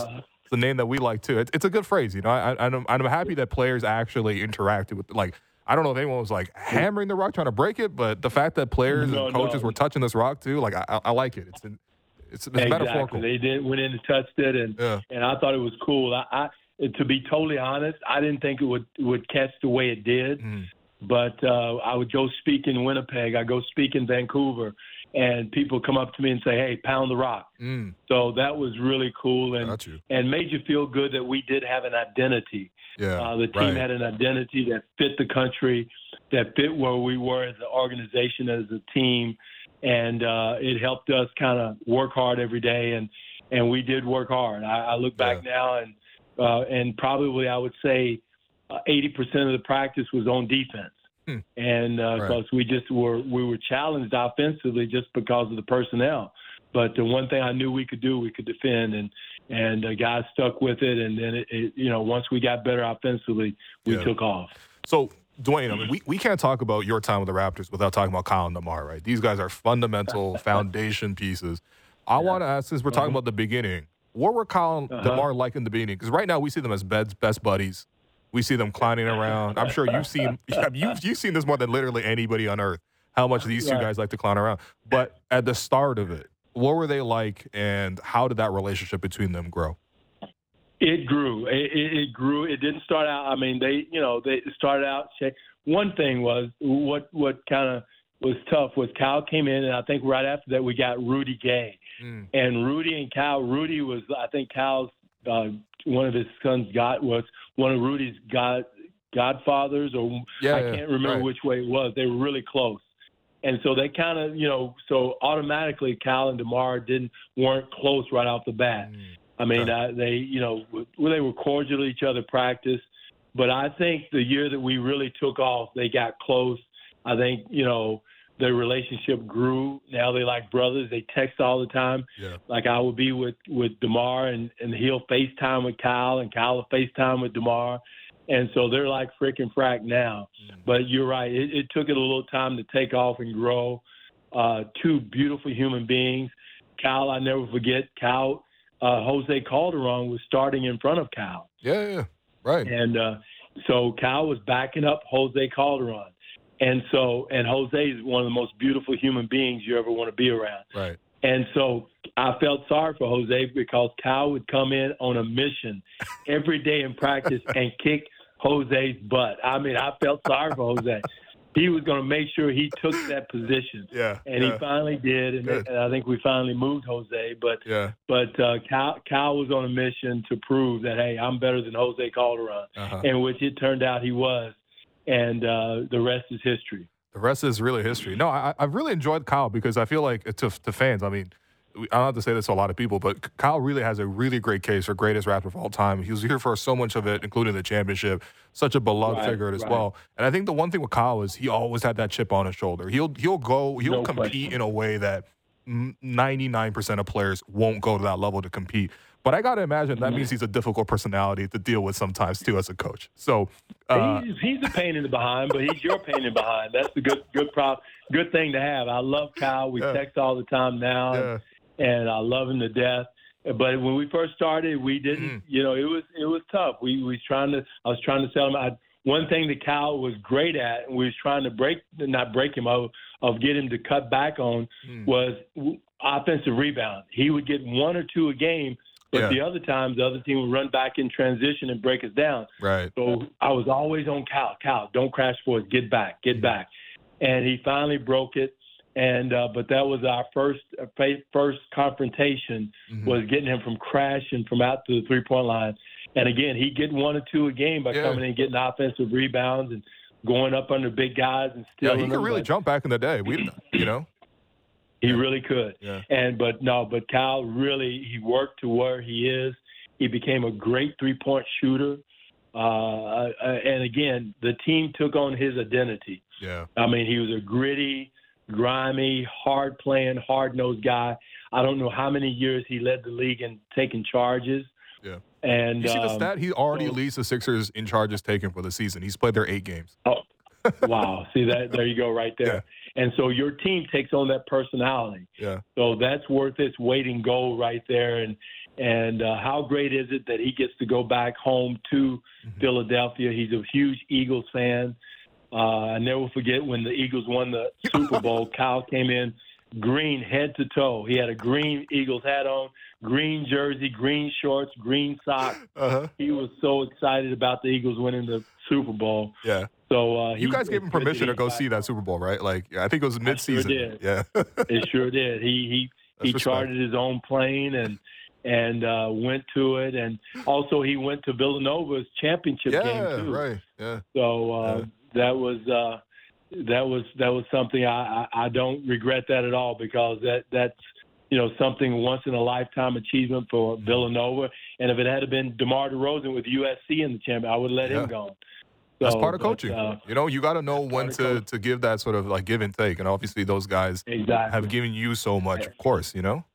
It's a name that we like too. It's, it's a good phrase, you know. I, I, I'm, I'm happy that players actually interacted with, like, I don't know if anyone was like hammering the rock trying to break it, but the fact that players
no,
and coaches
no.
were touching this rock too, like I, I like it. It's it's, it's
exactly.
metaphorical.
They did went in and touched it, and
yeah.
and I thought it was cool. I, I to be totally honest, I didn't think it would would catch the way it did.
Mm.
But uh, I would go speak in Winnipeg. I go speak in Vancouver, and people come up to me and say, "Hey, pound the rock."
Mm.
So that was really cool, and
Got you.
and made you feel good that we did have an identity.
Yeah,
uh, the team
right.
had an identity that fit the country, that fit where we were as an organization, as a team, and uh, it helped us kind of work hard every day, and and we did work hard. I, I look back
Yeah.
now, and uh, and probably I would say uh, eighty percent of the practice was on defense.
Hmm.
And uh,
Right.
because we just were we were challenged offensively just because of the personnel. But the one thing I knew we could do, we could defend, and and uh, guys stuck with it. And then it, it, you know, once we got better offensively, we
Yeah.
took off.
So, Dwayne, I mean, we, we can't talk about your time with the Raptors without talking about Kyle and DeMar, right? These guys are fundamental foundation pieces. I want to ask, since we're talking
Uh-huh.
about the beginning, what were Kyle and
Uh-huh.
DeMar like in the beginning? Because right now we see them as best, best buddies. We see them clowning around. I'm sure you've seen you've, you've seen this more than literally anybody on earth, how much these two
Right.
guys like to clown around. But at the start of it, what were they like, and how did that relationship between them grow?
It grew. It, it, it grew. It didn't start out. I mean, they, you know, they started out. One thing was what what kind of was tough was Kyle came in, and I think right after that we got Rudy Gay,
Mm.
and Rudy and Kyle. Rudy was, I think, Kyle's uh, one of his sons got was one of Rudy's god godfathers, or
Yeah,
I
yeah,
can't remember
right.
which way it was. They were really close. And so they kind of, you know, so automatically Kyle and DeMar didn't weren't close right off the bat.
Mm.
I mean,
Okay.
uh, they, you know, well, they were cordial to each other practice, but I think the year that we really took off, they got close. I think, you know, their relationship grew. Now they like brothers. They text all the time.
Yeah.
Like I would be with with DeMar, and and he'll FaceTime with Kyle, and Kyle will FaceTime with DeMar. And so they're like frick and frack now.
Mm.
But you're right. It, it took it a little time to take off and grow. Uh, two beautiful human beings. Kyle, I never forget, Kyle, uh, Jose Calderon was starting in front of Kyle.
Yeah, yeah, right.
And uh, so Kyle was backing up Jose Calderon. And so, and Jose is one of the most beautiful human beings you ever want to be around.
Right.
And so I felt sorry for Jose because Kyle would come in on a mission every day in practice and kick Jose's butt. I mean, I felt sorry for Jose. He was going to make sure he took that position.
Yeah.
And
yeah,
he finally did, and,
Good.
and I think we finally moved Jose. But
yeah.
but uh, Kyle, Kyle was on a mission to prove that, hey, I'm better than Jose Calderon,
Uh-huh.
and which it turned out he was. And uh, the rest is history.
The rest is really history. No, I, I've really enjoyed Kyle because I feel like to, to fans, I mean, I don't have to say this to a lot of people, but Kyle really has a really great case for greatest Raptor of all time. He was here for so much of it, including the championship. Such a beloved
Right,
figure as
right.
well. And I think the one thing with Kyle is he always had that chip on his shoulder. He'll he'll go he'll
No
compete
question.
in a way that ninety-nine percent of players won't go to that level to compete. But I got to imagine that means he's a difficult personality to deal with sometimes too as a coach. So uh,
he's, he's a pain in the behind, but he's your pain in the behind. That's the good good prop, good thing to have. I love Kyle. We
Yeah.
text all the time now,
yeah,
and I love him to death. But when we first started, we didn't.
Mm.
You know, it was it was tough. We we was trying to. I was trying to sell him. I, one thing that Kyle was great at, and we was trying to break, not break him, of, of get him to cut back on,
Mm.
was offensive rebound. He would get one or two a game. But
Yeah.
the other times, the other team would run back in transition and break us down.
right.
So I was always on Cal. Cal, don't crash for us. Get back, get back. And he finally broke it. And uh, but that was our first uh, fa- first confrontation
Mhm.
was getting him from crashing from out to the three point line. And again, he get one or two a game by
Yeah.
coming in and getting offensive rebounds and going up under big guys and
Yeah,
stealing
he could
them.
really
But
jump back in the day. We, you know.
He really could.
Yeah.
And but no, but Kyle really he worked to where he is. He became a great three-point shooter. Uh, and again, the team took on his identity.
Yeah.
I mean, he was a gritty, grimy, hard-playing, hard-nosed guy. I don't know how many years he led the league in taking charges.
Yeah.
And
You see the
um,
stat? He already
so-
leads the Sixers in charges taken for the season. He's played their eight games.
Oh, wow. See, that there you go right there. And so your team takes on that personality.
Yeah.
So that's worth its weight in gold right there. And And uh, how great is it that he gets to go back home to mm-hmm. Philadelphia? He's a huge Eagles fan. Uh, I never forget when the Eagles won the Super Bowl. Kyle came in green head to toe. He had a green Eagles hat on, green jersey, green shorts, green socks. Uh-huh. He was so excited about the Eagles winning the Super Bowl.
Yeah.
So uh,
you guys gave him permission to go see that Super Bowl, right? Like, I think it was mid-season.
Sure did.
Yeah.
It sure did. He he That's he respect. chartered his own plane and and uh, went to it, and also he went to Villanova's championship
yeah,
game too.
Right. Yeah.
So uh, yeah. that was. Uh, That was that was something I, I, I don't regret that at all, because that that's you know something once in a lifetime achievement for Villanova. And if it had been DeMar DeRozan with U S C in the championship, I would let yeah. him go. So,
that's part of
but,
coaching.
Uh,
you know, you got to know when to, to give that sort of like give and take. And obviously, those guys
exactly.
have given you so much, of course. You know.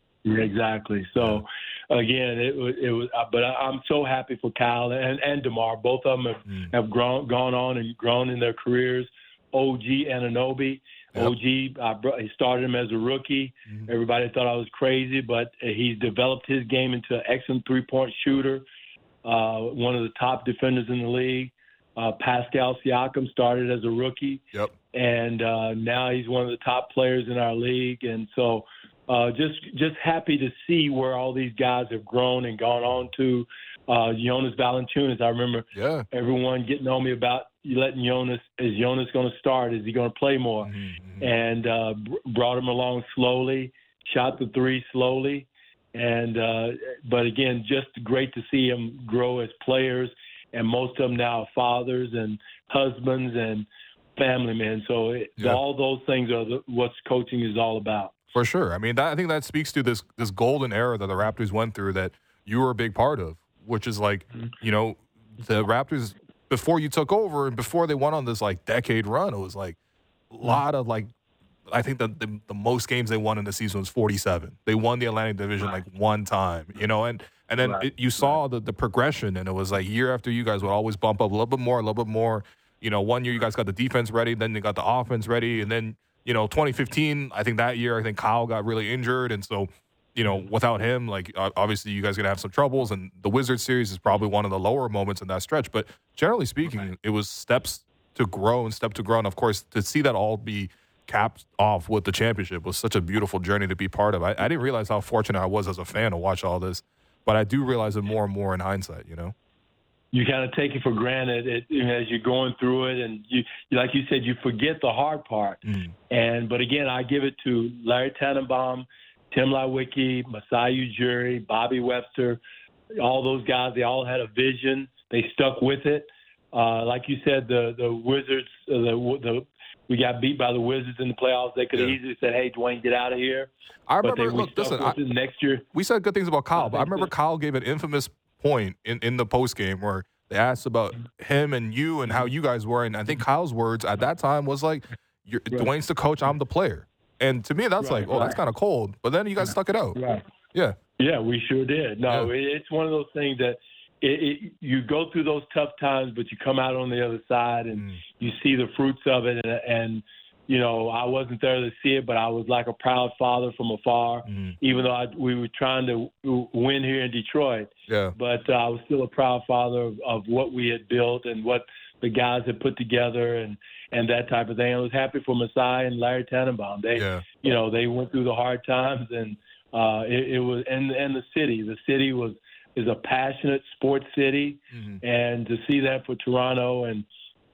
Exactly. So. Again, it was, it was, but I'm so happy for Kyle and, and DeMar. Both of them have, mm. have grown, gone on and grown in their careers. O G Anunoby. Yep. O G, I brought, he started him as a rookie. Mm-hmm. Everybody thought I was crazy, but he's developed his game into an excellent three-point shooter, uh, one of the top defenders in the league. Uh, Pascal Siakam started as a rookie,
yep.
and uh, now he's one of the top players in our league. And so uh, just just happy to see where all these guys have grown and gone on to. Uh, Jonas Valanciunas, I remember
yeah.
everyone getting on me about letting Jonas, is Jonas going to start? Is he going to play more? Mm-hmm. And uh, b- brought him along slowly, shot the three slowly. And uh, but again, just great to see him grow as players. And most of them now are fathers and husbands and family men. So it, yeah. all those things are the, what coaching is all about.
For sure. I mean, that, I think that speaks to this this golden era that the Raptors went through that you were a big part of. Which is like, you know, the Raptors, before you took over and before they went on this, like, decade run, it was, like, a lot of, like, I think the, the, the most games they won in the season was forty-seven. They won the Atlantic Division, right. like, one time, you know, and, and then right. it, you saw right. the, the progression, and it was, like, year after you guys would always bump up a little bit more, a little bit more. You know, one year you guys got the defense ready, then you got the offense ready, and then, you know, twenty fifteen, I think that year, I think Kyle got really injured, and so – you know, without him, like, obviously you guys are going to have some troubles, and the Wizards series is probably one of the lower moments in that stretch. But generally speaking, okay. it was steps to grow and step to grow. And, of course, to see that all be capped off with the championship was such a beautiful journey to be part of. I, I didn't realize how fortunate I was as a fan to watch all this, but I do realize it more and more in hindsight, you know?
You kind of take it for granted it, you know, as you're going through it, and you, like you said, you forget the hard part. Mm. And But, again, I give it to Larry Tannenbaum, Tim Lewicki, Masai Ujiri, Bobby Webster, all those guys, they all had a vision. They stuck with it. Uh, like you said, the the Wizards, uh, the, the we got beat by the Wizards in the playoffs. They could have yeah. easily said, hey, Dwayne, get out of here.
I remember,
but they,
look, listen, I,
next year.
We said good things about Kyle, but I remember Kyle gave an infamous point in, in the postgame where they asked about him and you and how you guys were. And I think Kyle's words at that time was like, You're, right. Dwayne's the coach, I'm the player. And to me, that's right, like, oh, right. that's kind of cold. But then you guys stuck it out.
Right.
Yeah.
Yeah, we sure did. No,
yeah.
it's one of those things that it, it, you go through those tough times, but you come out on the other side and mm. you see the fruits of it. And, and, you know, I wasn't there to see it, but I was like a proud father from afar, mm. even though I, we were trying to win here in Detroit.
Yeah.
But uh, I was still a proud father of, of what we had built and what the guys had put together and, and that type of thing. I was happy for Masai and Larry Tannenbaum. They,
yeah.
you know, they went through the hard times, and uh, it, it was, and and the city, the city was is a passionate sports city, mm-hmm. and to see that for Toronto, and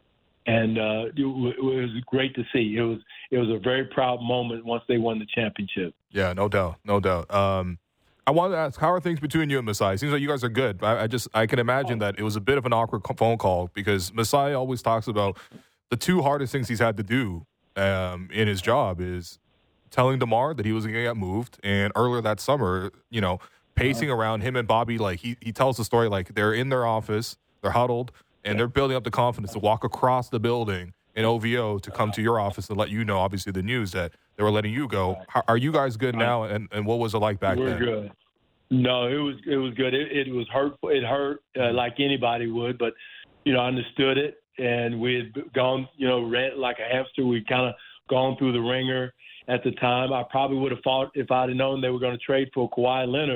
and uh, it, it was great to see. It was it was a very proud moment once they won the championship.
Yeah, no doubt, no doubt. Um, I wanted to ask, how are things between you and Masai? It seems like you guys are good. I, I just I can imagine that it was a bit of an awkward phone call because Masai always talks about the two hardest things he's had to do um, in his job is telling DeMar that he was going to get moved. And earlier that summer, you know, pacing uh-huh. around him and Bobby, like he, he tells the story like they're in their office, they're huddled, and yeah. they're building up the confidence to walk across the building in O V O to come to your office and let you know, obviously, the news that they were letting you go. How, are you guys good now? And, and what was it like back
We're
then?
We're good. No, it was it was good. It, it was hurtful. It hurt uh, like anybody would, but, you know, I understood it. And we had gone, you know, ran like a hamster. We'd kind of gone through the ringer at the time. I probably would have fought if I'd have known they were going to trade for Kawhi Leonard.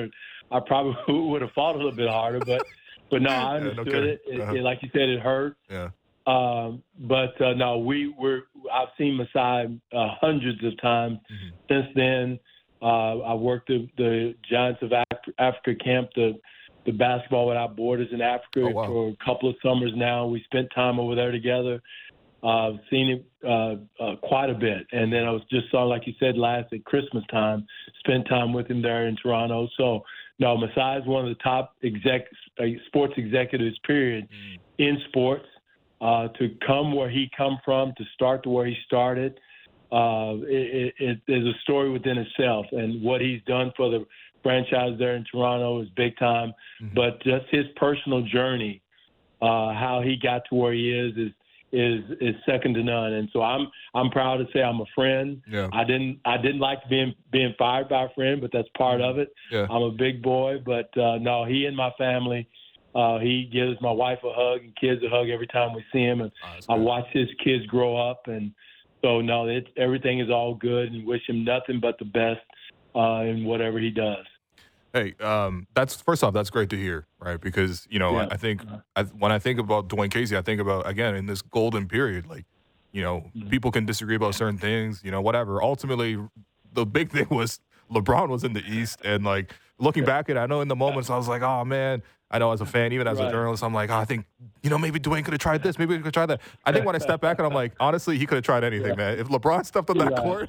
I probably would have fought a little bit harder. But but no, I understood
yeah, no
it. It,
uh-huh.
it. Like you said, it hurt.
Yeah.
Um, but uh, no, we were. I've seen Masai uh, hundreds of times mm-hmm. since then. Uh, I worked the, the Giants of Af- Africa camp, the the basketball without borders in Africa
oh, wow.
for a couple of summers now. We spent time over there together. I've uh, seen it uh, uh, quite a bit, and then I was just saw, like you said, last at Christmas time. Spent time with him there in Toronto. So no, Masai is one of the top exec uh, sports executives, period, mm. in sports. Uh, to come where he come from, to start to where he started, uh, it, it, it is a story within itself. And what he's done for the franchise there in Toronto is big time. Mm-hmm. But just his personal journey, uh, how he got to where he is, is is is second to none. And so I'm I'm proud to say I'm a friend.
Yeah.
I didn't I didn't like being being fired by a friend, but that's part of it.
Yeah.
I'm a big boy, but uh, no, he and my family. Uh, he gives my wife a hug and kids a hug every time we see him, and oh, I watch his kids grow up, and so no, it, everything is all good, and wish him nothing but the best uh, in whatever he does.
Hey, um, that's first off, that's great to hear, right? Because you know, yeah. I, I think I, when I think about Dwayne Casey, I think about again in this golden period, like you know, mm-hmm. people can disagree about certain things, you know, whatever. Ultimately, the big thing was LeBron was in the East, and like looking yeah. back at it, I know in the moments I was like, oh man. I know as a fan, even as right. a journalist, I'm like, oh, I think, you know, maybe Dwayne could have tried this. Maybe he could have tried that. I think when I step back and I'm like, honestly, he could have tried anything, yeah. man. If LeBron stepped on that right. court.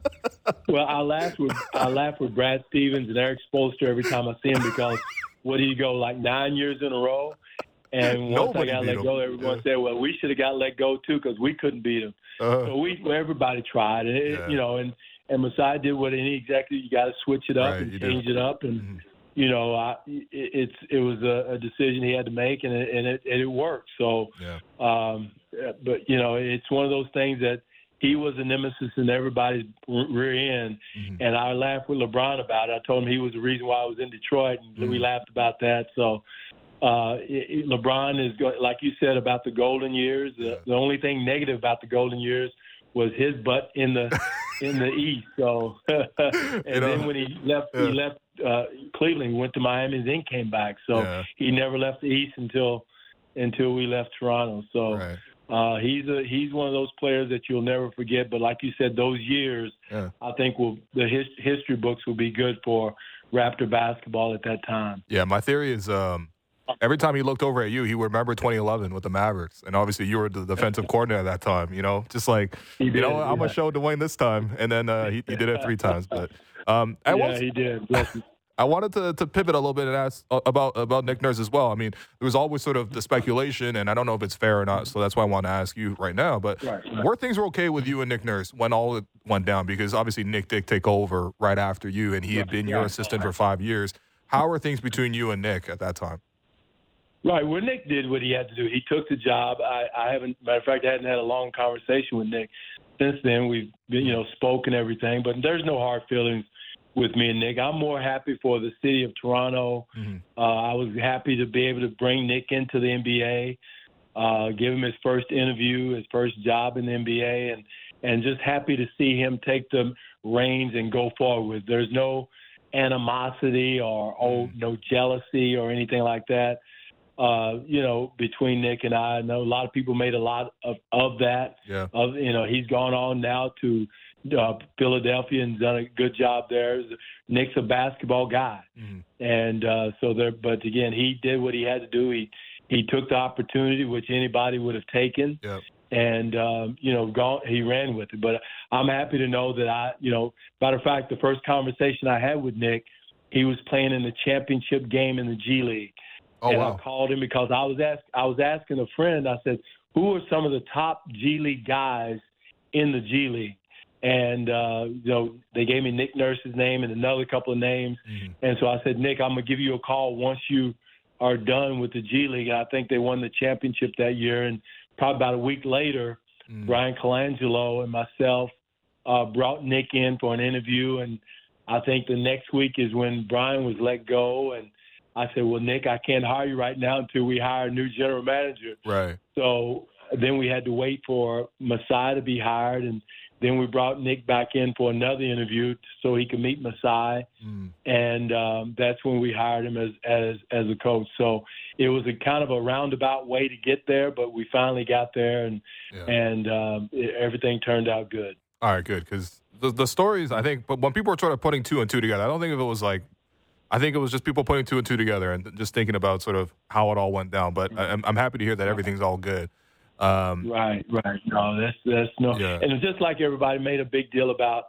Well, I laugh with I laugh with Brad Stevens and Eric Spoelstra every time I see him because what do you go, like nine years in a row? And once Nobody I got let him. go, everyone yeah. said, well, we should have got let go too because we couldn't beat him. Uh-huh. So we everybody tried. And, it, yeah. you know, and, and Masai did what any executive, you got to switch it up right, and change do. it up. And, mm-hmm. you know, I, it, it's it was a, a decision he had to make, and it, and it, and it worked. So,
yeah.
um, but, you know, it's one of those things that he was a nemesis in everybody's rear end. Mm-hmm. And I laughed with LeBron about it. I told him he was the reason why I was in Detroit, and mm-hmm. we laughed about that. So, uh, it, LeBron is, like you said, about the golden years. The, the only thing negative about the golden years was his butt in the in the East. So, and you know, then when he left, yeah. he left uh, Cleveland, went to Miami, and then came back. So yeah. he never left the East until until we left Toronto. So
right.
uh, he's a he's one of those players that you'll never forget. But like you said, those years,
yeah.
I think will the his, history books will be good for Raptor basketball at that time.
Yeah, my theory is. Um, Every time he looked over at you, he would remember twenty eleven with the Mavericks. And obviously you were the defensive coordinator at that time, you know, just like,
did,
you know, I'm
yeah.
going to show Dwayne this time. And then uh, he, he did it three times. But um, I
Yeah,
was,
he did.
I wanted to, to pivot a little bit and ask about, about Nick Nurse as well. I mean, there was always sort of the speculation, and I don't know if it's fair or not, so that's why I want to ask you right now. But
right, right.
were things were okay with you and Nick Nurse when all it went down? Because obviously Nick did take over right after you, and he had been your assistant for five years. How were things between you and Nick at that time?
Right. Well, Nick did what he had to do. He took the job. I, I haven't, matter of fact, I hadn't had a long conversation with Nick since then. We've, been, you know, spoken everything, but there's no hard feelings with me and Nick. I'm more happy for the city of Toronto.
Mm-hmm.
Uh, I was happy to be able to bring Nick into the N B A, uh, give him his first interview, his first job in the N B A, and and just happy to see him take the reins and go forward. There's no animosity or oh, no jealousy or anything like that. Uh, you know, between Nick and I. I know a lot of people made a lot of, of that.
Yeah.
Of, you know, he's gone on now to uh, Philadelphia and done a good job there. Nick's a basketball guy.
Mm-hmm.
And uh, so there, but again, he did what he had to do. He, he took the opportunity, which anybody would have taken.
Yeah.
And, um, you know, gone, he ran with it. But I'm happy to know that I, you know, matter of fact, the first conversation I had with Nick, he was playing in the championship game in the G League.
Oh,
and
wow.
I called him because I was ask, I was asking a friend. I said, "Who are some of the top G League guys in the G League?" And uh, you know, they gave me Nick Nurse's name and another couple of names.
Mm-hmm.
And so I said, "Nick, I'm gonna give you a call once you are done with the G League." And I think they won the championship that year. And probably about a week later, mm-hmm. Brian Colangelo and myself uh, brought Nick in for an interview. And I think the next week is when Brian was let go. And I said, well, Nick, I can't hire you right now until we hire a new general manager.
Right.
So then we had to wait for Masai to be hired, and Then we brought Nick back in for another interview so he could meet Masai, mm. and um, that's when we hired him as, as as a coach. So it was a kind of a roundabout way to get there, but we finally got there, and yeah. and um, it, everything turned out good.
All right, good, because the the stories, I think, but when people were sort of putting two and two together, I don't think if it was like, I think it was just people putting two and two together and just thinking about sort of how it all went down. But I'm, I'm happy to hear that everything's all good. Um,
right, right. No, that's that's no, yeah. And it's just like everybody made a big deal about,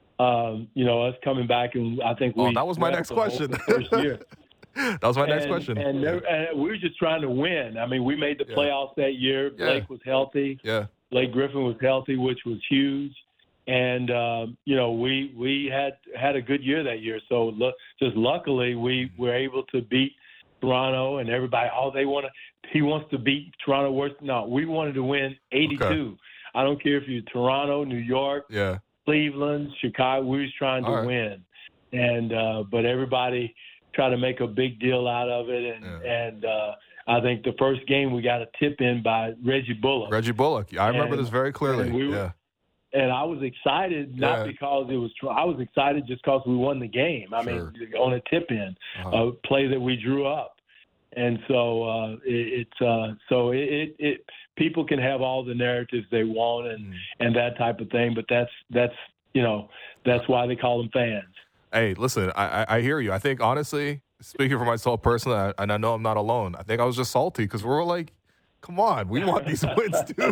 um, you know, us coming back, and I think we.
Oh, that was my next question.
First year.
That was my
and,
next question.
And,
yeah.
and we were just trying to win. I mean, we made the yeah. playoffs that year.
Yeah.
Blake was healthy.
Yeah.
Blake Griffin was healthy, which was huge. And um, you know, we we had had a good year that year. So look, just luckily we were able to beat Toronto, and everybody, oh, they want to. He wants to beat Toronto worse. No, we wanted to win eighty-two. Okay. I don't care if you're Toronto, New York,
yeah.
Cleveland, Chicago. We was trying to right. win, and uh, but everybody tried to make a big deal out of it, and yeah. and uh, I think the first game we got a tip in by Reggie Bullock.
Reggie Bullock, I remember and, this very clearly.
And we were,
yeah.
And I was excited, not yeah. because it was – I was excited just because we won the game. I sure. mean, on a tip-in, uh-huh. a play that we drew up. And so uh, it, it's uh, so it, it, it people can have all the narratives they want and, mm. and that type of thing, but that's, that's you know, that's why they call them fans.
Hey, listen, I, I hear you. I think, honestly, speaking for myself personally, I, and I know I'm not alone, I think I was just salty because we're like, come on, we want these wins too.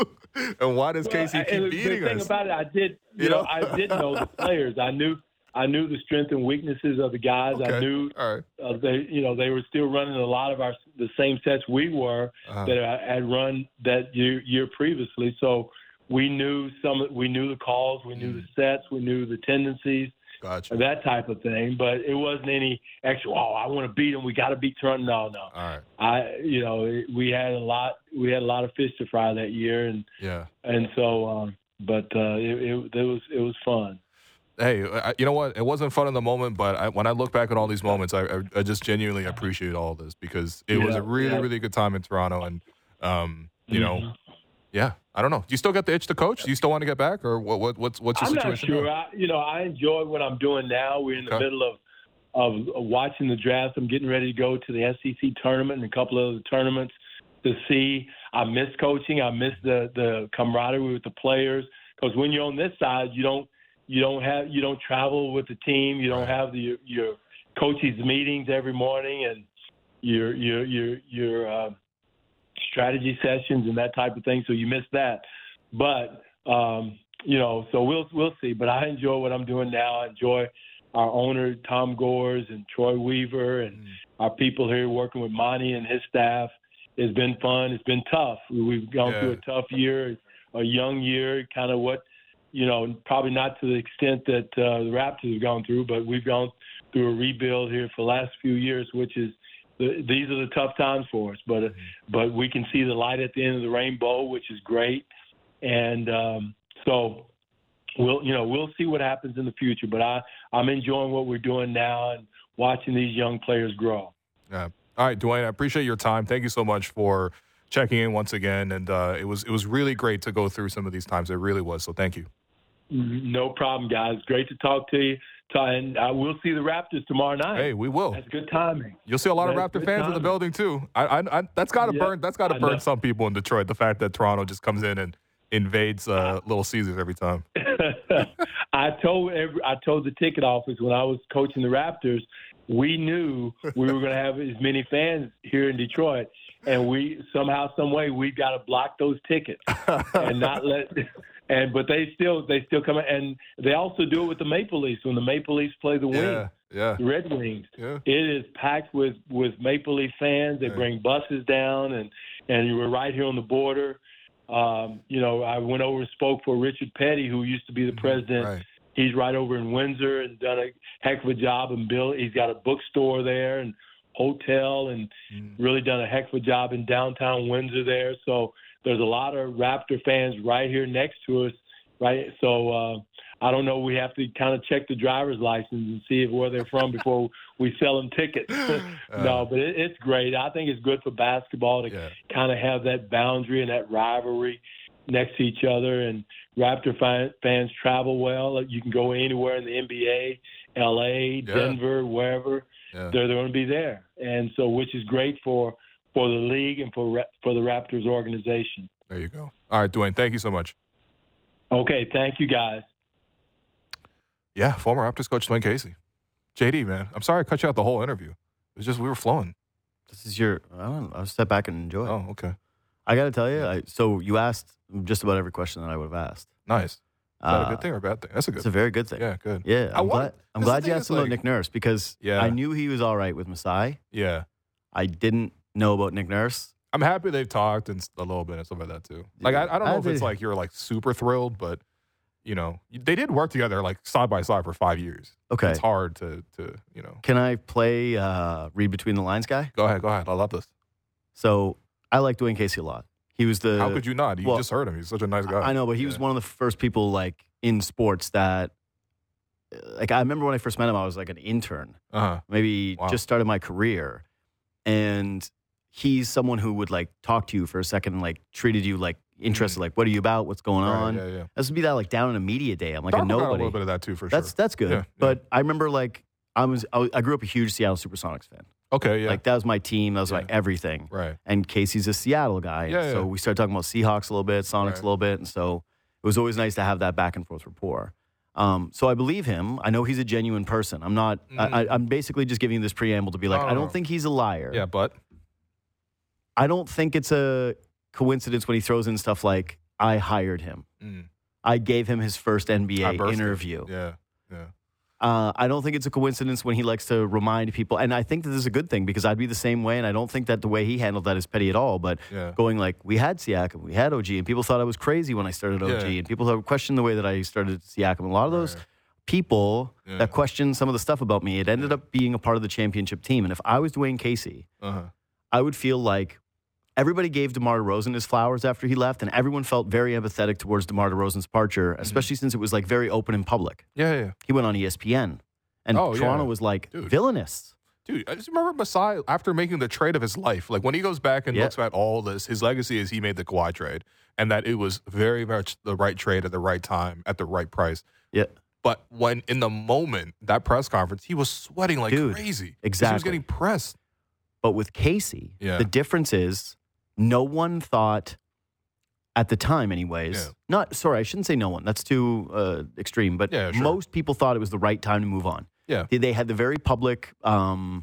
And why does Casey well, keep beating us?
The thing about it, I did, you, you know, know, I did know the players. I knew, I knew the strengths and weaknesses of the guys.
Okay.
I knew,
All right.
uh, they, you know, they were still running a lot of our the same sets we were uh-huh. that I had run that year, year previously. So we knew some, we knew the calls, we knew mm. the sets, we knew the tendencies.
Gotcha.
That type of thing, but it wasn't any extra. Oh, I want to beat them. We got to beat Toronto. No, no.
All right.
I, you know, we had a lot. We had a lot of fish to fry that year, and
yeah,
and so, um, but uh, it, it, it was it was fun.
Hey, I, you know what? It wasn't fun in the moment, but I, when I look back at all these moments, I, I, I just genuinely appreciate all of this because it yeah, was a really, yeah. really good time in Toronto, and um, you mm-hmm. know. Yeah, I don't know. Do you still got the itch to coach? Do you still want to get back, or what? what what's what's your
I'm
situation?
I'm not sure. I, you know, I enjoy what I'm doing now. We're in okay. the middle of, of of watching the draft. I'm getting ready to go to the S E C tournament and a couple of other tournaments to see. I miss coaching. I miss the the camaraderie with the players because when you're on this side, you don't you don't have you don't travel with the team. You don't have the your coaches meetings every morning and your your your your. Uh, strategy sessions and that type of thing, so you miss that. But um, you know, so we'll we'll see. But I enjoy what I'm doing now. I enjoy our owner Tom Gores and Troy Weaver and mm. our people here working with Monty and his staff. It's been fun. It's been tough. We've gone yeah. through a tough year, a young year, kind of what you know, probably not to the extent that uh, the Raptors have gone through, but we've gone through a rebuild here for the last few years, which is. These are the tough times for us, but mm-hmm. but we can see the light at the end of the rainbow, which is great. And um, so we'll you know we'll see what happens in the future. But I I'm enjoying what we're doing now and watching these young players grow.
Yeah. All right, Dwayne, I appreciate your time. Thank you so much for checking in once again. And uh, it was it was really great to go through some of these times. It really was. So thank you.
No problem, guys. Great to talk to you. And uh, we'll see the Raptors tomorrow night.
Hey, we will.
That's good timing.
You'll see a lot
that's
of Raptor fans timing. in the building too. I, I, I that's got to yeah, burn. That's got to burn some people in Detroit. The fact that Toronto just comes in and invades uh, Little Caesars every time.
I told every, I told the ticket office when I was coaching the Raptors, we knew we were going to have as many fans here in Detroit, and we somehow, some way, we've got to block those tickets and not let. And but they still they still come and they also do it with the Maple Leafs when the Maple Leafs play the Wings,
yeah, yeah.
the Red Wings.
Yeah.
It is packed with, with Maple Leaf fans. They yeah. bring buses down and and we're right here on the border. Um, you know, I went over and spoke for Richard Petty, who used to be the president.
Right.
He's right over in Windsor and done a heck of a job and built. He's got a bookstore there and hotel and mm. really done a heck of a job in downtown Windsor there. So. There's a lot of Raptor fans right here next to us, right? So uh, I don't know. We have to kind of check the driver's license and see where they're from before we sell them tickets. uh, no, but it, it's great. I think it's good for basketball to yeah. kind of have that boundary and that rivalry. next to each other, and Raptor fi- fans travel well. You can go anywhere in the N B A, L A,
Yeah.
Denver, wherever.
Yeah.
They're, they're going to be there, and so which is great for for the league and for for the Raptors organization.
There you go. All right, Dwayne, thank you so much.
Okay, thank you guys.
Yeah, former Raptors coach Dwayne Casey. J D, man, I'm sorry I cut you out the whole interview. It was just we were flowing.
This is your. I don't know. I'll step back and enjoy.
Oh, okay.
I got to tell you. I, so you asked just about every question that I would have asked.
Nice. Is that
Uh,
a good thing or a bad thing? That's a good
It's a very good thing.
Yeah, good.
Yeah,
I
I'm
want-
glad. I'm
this is
glad
the
you
thing,
asked
it's
about
like-
Nick Nurse because
Yeah.
I knew he was all right with Masai.
Yeah.
I didn't know about Nick Nurse.
I'm happy they've talked and s- a little bit and stuff like that too. Like I, I don't know
I
if it's
did-
like you're like super thrilled, but you know they did work together like side by side for five years.
Okay.
It's hard to to you know.
Can I play uh, read between the lines guy?
Go ahead, go ahead. I love this.
So I like Dwayne Casey a lot. He was the.
How could you not? You
well,
just heard him. He's such a nice guy.
I know, but he was
Yeah.
one of the first people like in sports that. Like I remember when I first met him, I was like an intern,
Uh-huh.
maybe
Wow.
just started my career, and he's someone who would like talk to you for a second, and like treated you like interested, like what are you about, what's going
Right,
on.
yeah, yeah.
This would be that like down in a media day. I'm like
Darko
a
got a
nobody.
little bit of that too for
That's
sure.
that's good.
Yeah, yeah.
But I remember like I was I I grew up a huge Seattle SuperSonics fan.
Okay, yeah.
Like that was my team. That was my
Yeah.
everything.
Right.
And Casey's a Seattle guy.
Yeah,
and so
yeah.
we started talking about Seahawks a little bit, Sonics
Right.
a little bit. And so it was always nice to have that back and forth rapport. Um, so I believe him. I know he's a genuine person. I'm not, I, I, I'm basically just giving you this preamble to be like,
No,
I
no,
don't
no.
think he's a liar.
Yeah, but
I don't think it's a coincidence when he throws in stuff like, I hired him.
mm,
I gave him his first N B
I
A
birthed him.
interview.
Yeah, yeah.
Uh, I don't think it's a coincidence when he likes to remind people. And I think that this is a good thing because I'd be the same way. And I don't think that the way he handled that is petty at all. But
Yeah.
going like, we had Siakam, we had O G, and people thought I was crazy when I started O G.
Yeah.
And people thought, questioned the way that I started Siakam. A lot of those
Right.
people
Yeah.
that questioned some of the stuff about me, it ended up being a part of the championship team. And if I was Dwayne Casey,
Uh-huh.
I would feel like everybody gave DeMar DeRozan his flowers after he left, and everyone felt very empathetic towards DeMar DeRozan's departure,
Mm-hmm.
especially since it was like very open in public.
Yeah, yeah.
He went on E S P N, and
Oh,
Toronto
yeah.
was like
Dude.
villainous.
Dude, I just remember Masai after making the trade of his life. Like when he goes back and
Yeah.
looks at all this, his legacy is he made the Kawhi trade and that it was very much the right trade at the right time at the right price.
Yeah,
But when in the moment, that press conference, he was sweating like
Dude,
crazy. 'Cause He was
exactly.
getting pressed.
but with Casey,
Yeah.
the difference is no one thought at the time, anyways.
Yeah.
Not sorry, I shouldn't say no one. That's too uh, extreme. But
Yeah, sure.
most people thought it was the right time to move on.
Yeah.
They, they had the very public um,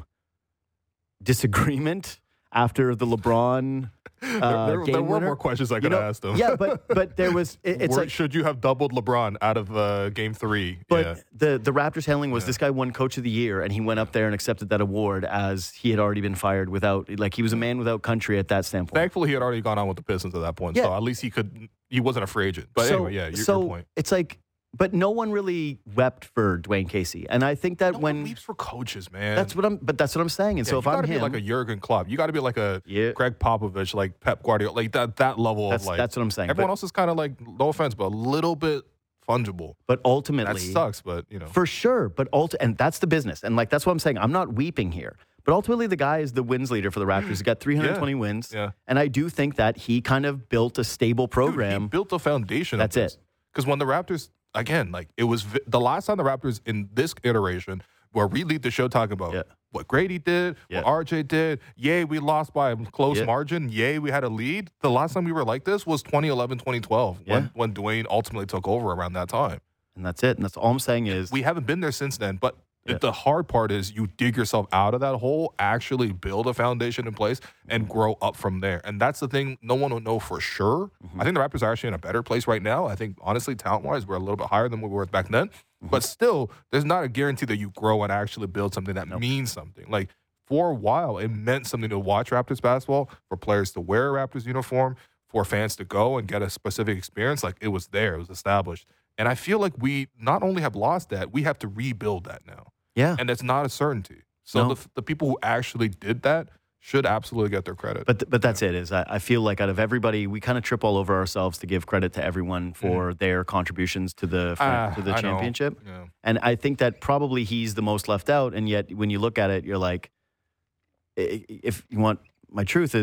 disagreement after the LeBron. Uh,
there there,
game
there were
winner.
more questions I
You
could
know,
have asked him.
Yeah, but but there was. It, it's
Were-
like.
should you have doubled LeBron out of uh, game three?
But
yeah.
the the Raptors handling was
Yeah.
this guy won Coach of the Year, and he went up there and accepted that award as he had already been fired without, like he was a man without country at that standpoint.
Thankfully, he had already gone on with the Pistons at that point.
Yeah.
So at least he could, he wasn't a free agent. But
so,
anyway, yeah, your,
so
your point.
it's like, but no one really wept for Dwayne Casey, and I think that
No
when
one leaps for coaches, man.
that's what I'm, but that's what I'm saying. And
Yeah,
so
you
if I'm
gotta be
him,
like a Jurgen Klopp. You got to be like a
Yeah.
Greg Popovich, like Pep Guardiola, like that that level
that's
of like.
that's what I'm saying.
Everyone
But,
else is kind of like, no offense, but a little bit fungible.
but ultimately,
That sucks, but you know.
for sure. But ulti- and that's the business, and like that's what I'm saying. I'm not weeping here. But ultimately, the guy is the wins leader for the Raptors. He's got three hundred twenty
Yeah.
wins.
Yeah.
And I do think that he kind of built a stable
Dude,
program.
he built a foundation.
That's it.
Because when the Raptors, again, like it was vi- the last time the Raptors in this iteration where we lead the show talking about
Yeah.
what Grady did,
Yeah.
what R J did. Yay, we lost by a close
Yeah.
margin. Yay, we had a lead. The last time we were like this was twenty eleven, twenty twelve
Yeah.
when, when Dwayne ultimately took over around that time.
And that's it. And that's all I'm saying is
We haven't been there since then, but
Yeah.
the hard part is you dig yourself out of that hole, actually build a foundation in place, and grow up from there. And that's the thing no one will know for sure.
Mm-hmm.
I think the Raptors are actually in a better place right now. I think, honestly, talent-wise, we're a little bit higher than we were back then.
Mm-hmm.
But still, there's not a guarantee that you grow and actually build something that means something. Like, for a while, it meant something to watch Raptors basketball, for players to wear a Raptors uniform, for fans to go and get a specific experience. Like, it was there. It was established. And I feel like we not only have lost that, we have to rebuild that now.
yeah.
And that's not a certainty. So
No.
the, the people who actually did that should absolutely get their credit.
But th- but that's it. Is I, I feel like out of everybody, we kind of trip all over ourselves to give credit to everyone for their contributions to the fr-
Mm-hmm. Ah,
to the
I know.
championship.
Yeah.
And I think that probably he's the most left out. And yet, when you look at it, you're like, i- if you want my truth is,
Mm.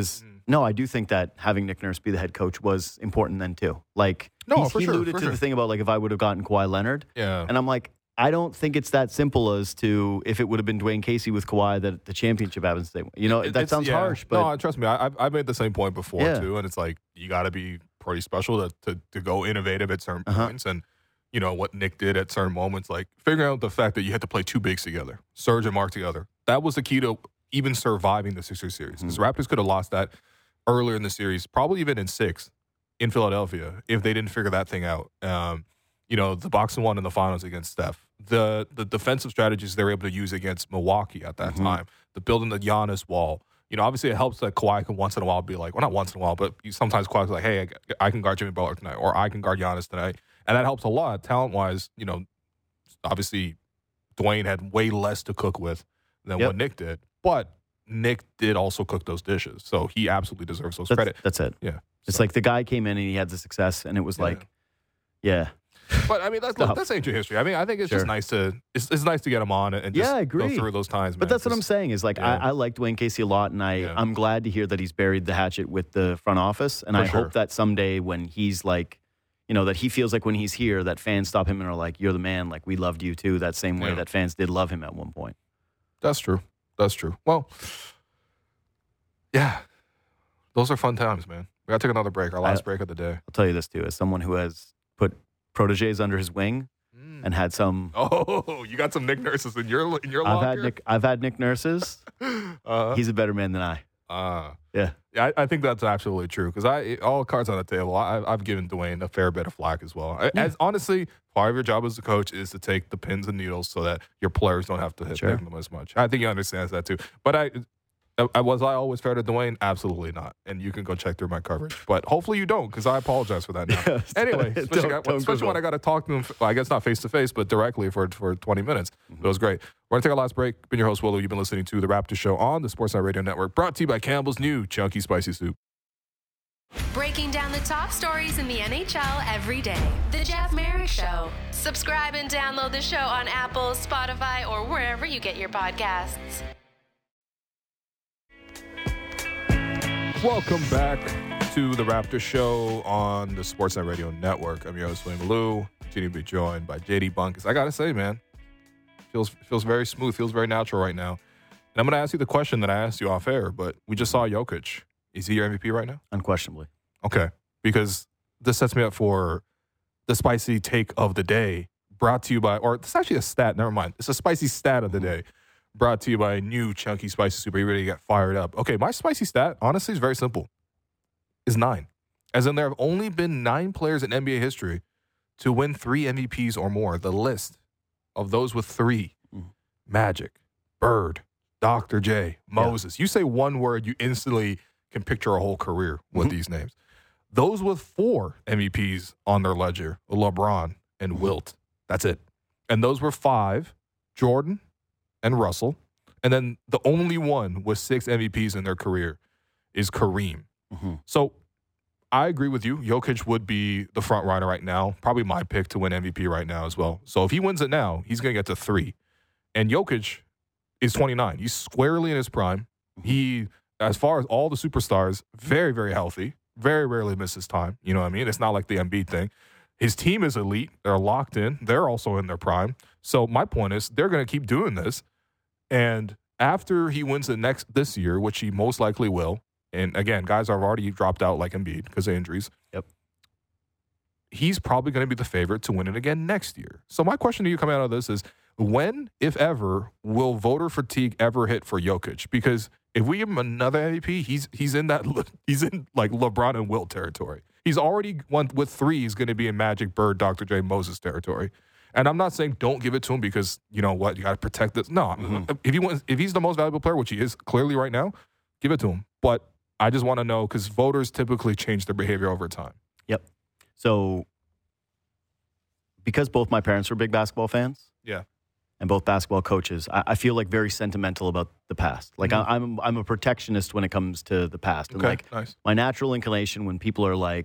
no, I do think that having Nick Nurse be the head coach was important then too. Like,
No,
he's,
for
he
sure,
alluded
for
to
sure.
the thing about like if I would have gotten Kawhi Leonard,
Yeah.
and I'm like, I don't think it's that simple as to if it would have been Dwayne Casey with Kawhi that the championship happens. The same way. You know,
It-
that
it's-
sounds
yeah.
harsh, but
no, trust me, I, I've, I've made the same point before
Yeah.
too, and it's like you got to be pretty special to, to to go innovative at certain
Uh-huh.
points, and you know what Nick did at certain moments, like figuring out the fact that you had to play two bigs together, Serge and Mark together. That was the key to even surviving the Sixers series.
Mm-hmm.
Because Raptors could have lost that earlier in the series, probably even in six in Philadelphia, if they didn't figure that thing out. Um, you know, the box and one in the finals against Steph. The the defensive strategies they were able to use against Milwaukee at that
Mhm.
time. The building the Giannis wall. You know, obviously it helps that Kawhi can once in a while be like, well, not once in a while, but sometimes Kawhi's like, hey, I, I can guard Jimmy Butler tonight, or I can guard Giannis tonight. And that helps a lot talent-wise. You know, obviously Dwayne had way less to cook with than
Yep.
what Nick did. But Nick did also cook those dishes. So he absolutely deserves those
that's,
credit.
that's it.
Yeah.
It's
So-
like the guy came in and he had the success, and it was
Yeah.
like, yeah,
But I mean, that's
Stop.
look, that's ancient history. I mean, I think it's just
Sure.
nice to it's, it's nice to get him on and just
Yeah, I
go
agree.
through those times.
But
man,
that's what I'm
'cause-
saying is like
Yeah.
I, I like Dwayne Casey a lot, and I
Yeah.
I'm glad to hear that he's buried the hatchet with the front office, and
For
I
sure.
hope that someday when he's like, you know, that he feels like when he's here that fans stop him and are like, "You're the man," like we loved you too, that same way
Yeah.
that fans did love him at one point.
That's true. That's true. Well, yeah, those are fun times, man. We got to take another break. Our last
I-
break of the day.
I'll tell you this too, as someone who has put proteges under his wing and had some.
Oh, you got some Nick Nurses in your in your
I've
locker.
had Nick. I've had Nick Nurses.
Uh,
He's a better man than I.
uh,
Yeah.
yeah, I, I think that's absolutely true because I all cards on the table. I, I've given Dwayne a fair bit of flack as well. I- As honestly, part of your job as a coach is to take the pins and needles so that your players don't have to hit
Sure.
them as much. I think he understands that too. But I, I was I always fair to Dwayne? Absolutely not. And you can go check through my coverage. But hopefully you don't because I apologize for that now.
Yeah,
Anyway,
don't-
especially,
don't go
especially when
so.
I got to talk to him. Well, I guess not face to face, but directly for for twenty minutes. It was great. We're gonna take our last break. Been your host Willow. You've been listening to the Raptor Show on the Sportsnet Radio Network, brought to you by Campbell's new Chunky Spicy Soup.
Breaking down the top stories in the N H L every day. The Jeff Merrick Show. Subscribe and download the show on Apple, Spotify, or wherever you get your podcasts.
Welcome back to the Raptor Show on the Sportsnet Radio Network. I'm your host, William Lou. Continue to be joined by J D Bunkus. I gotta say, man, feels feels very smooth, feels very natural right now. And I'm gonna ask you the question that I asked you off air, but we just saw Jokic. Is he your M V P right now?
Unquestionably.
Okay, because this sets me up for the spicy take of the day, brought to you by, or it's actually a stat. Never mind, it's a spicy stat of the day, brought to you by a new Chunky Spicy Soup. Are you ready to get fired up? Okay, my spicy stat, honestly, is very simple. Is nine, as in there have only been nine players in N B A history to win three M V Ps or more. The list of those with three:
Mm.
Magic, Bird, Doctor J, Moses. You say one word, you instantly can picture a whole career with
Mm-hmm.
these names. Those with four M V Ps on their ledger, LeBron and Wilt. That's it. And those were five, Jordan and Russell. And then the only one with six M V Ps in their career is Kareem.
Mm-hmm.
So I agree with you. Jokic would be the front runner right now. Probably my pick to win M V P right now as well. So if he wins it now, he's going to get to three. And Jokic is twenty-nine. He's squarely in his prime. He, as far as all the superstars, very, very healthy. Very rarely misses time. You know what I mean? It's not like the Embiid thing. His team is elite. They're locked in. They're also in their prime. So my point is they're going to keep doing this. And after he wins the next this year, which he most likely will, and again, guys have already dropped out like Embiid because of injuries.
Yep.
He's probably going to be the favorite to win it again next year. So my question to you coming out of this is, when, if ever, will voter fatigue ever hit for Jokic? Because if we give him another M V P, he's he's in that he's in like LeBron and Wilt territory. He's already one with three. He's going to be in Magic, Bird, Doctor J, Moses territory. And I'm not saying don't give it to him because you know what, you got to protect this. No,
Mm-hmm.
if he wants, if he's the most valuable player, which he is clearly right now, give it to him. But I just want to know because voters typically change their behavior over time.
Yep. So, because both my parents were big basketball fans,
Yeah.
and both basketball coaches, I, I feel like very sentimental about the past. Like
Mm-hmm.
I, I'm, I'm a protectionist when it comes to the past. And
Okay.
like
Nice.
my natural inclination when people are like,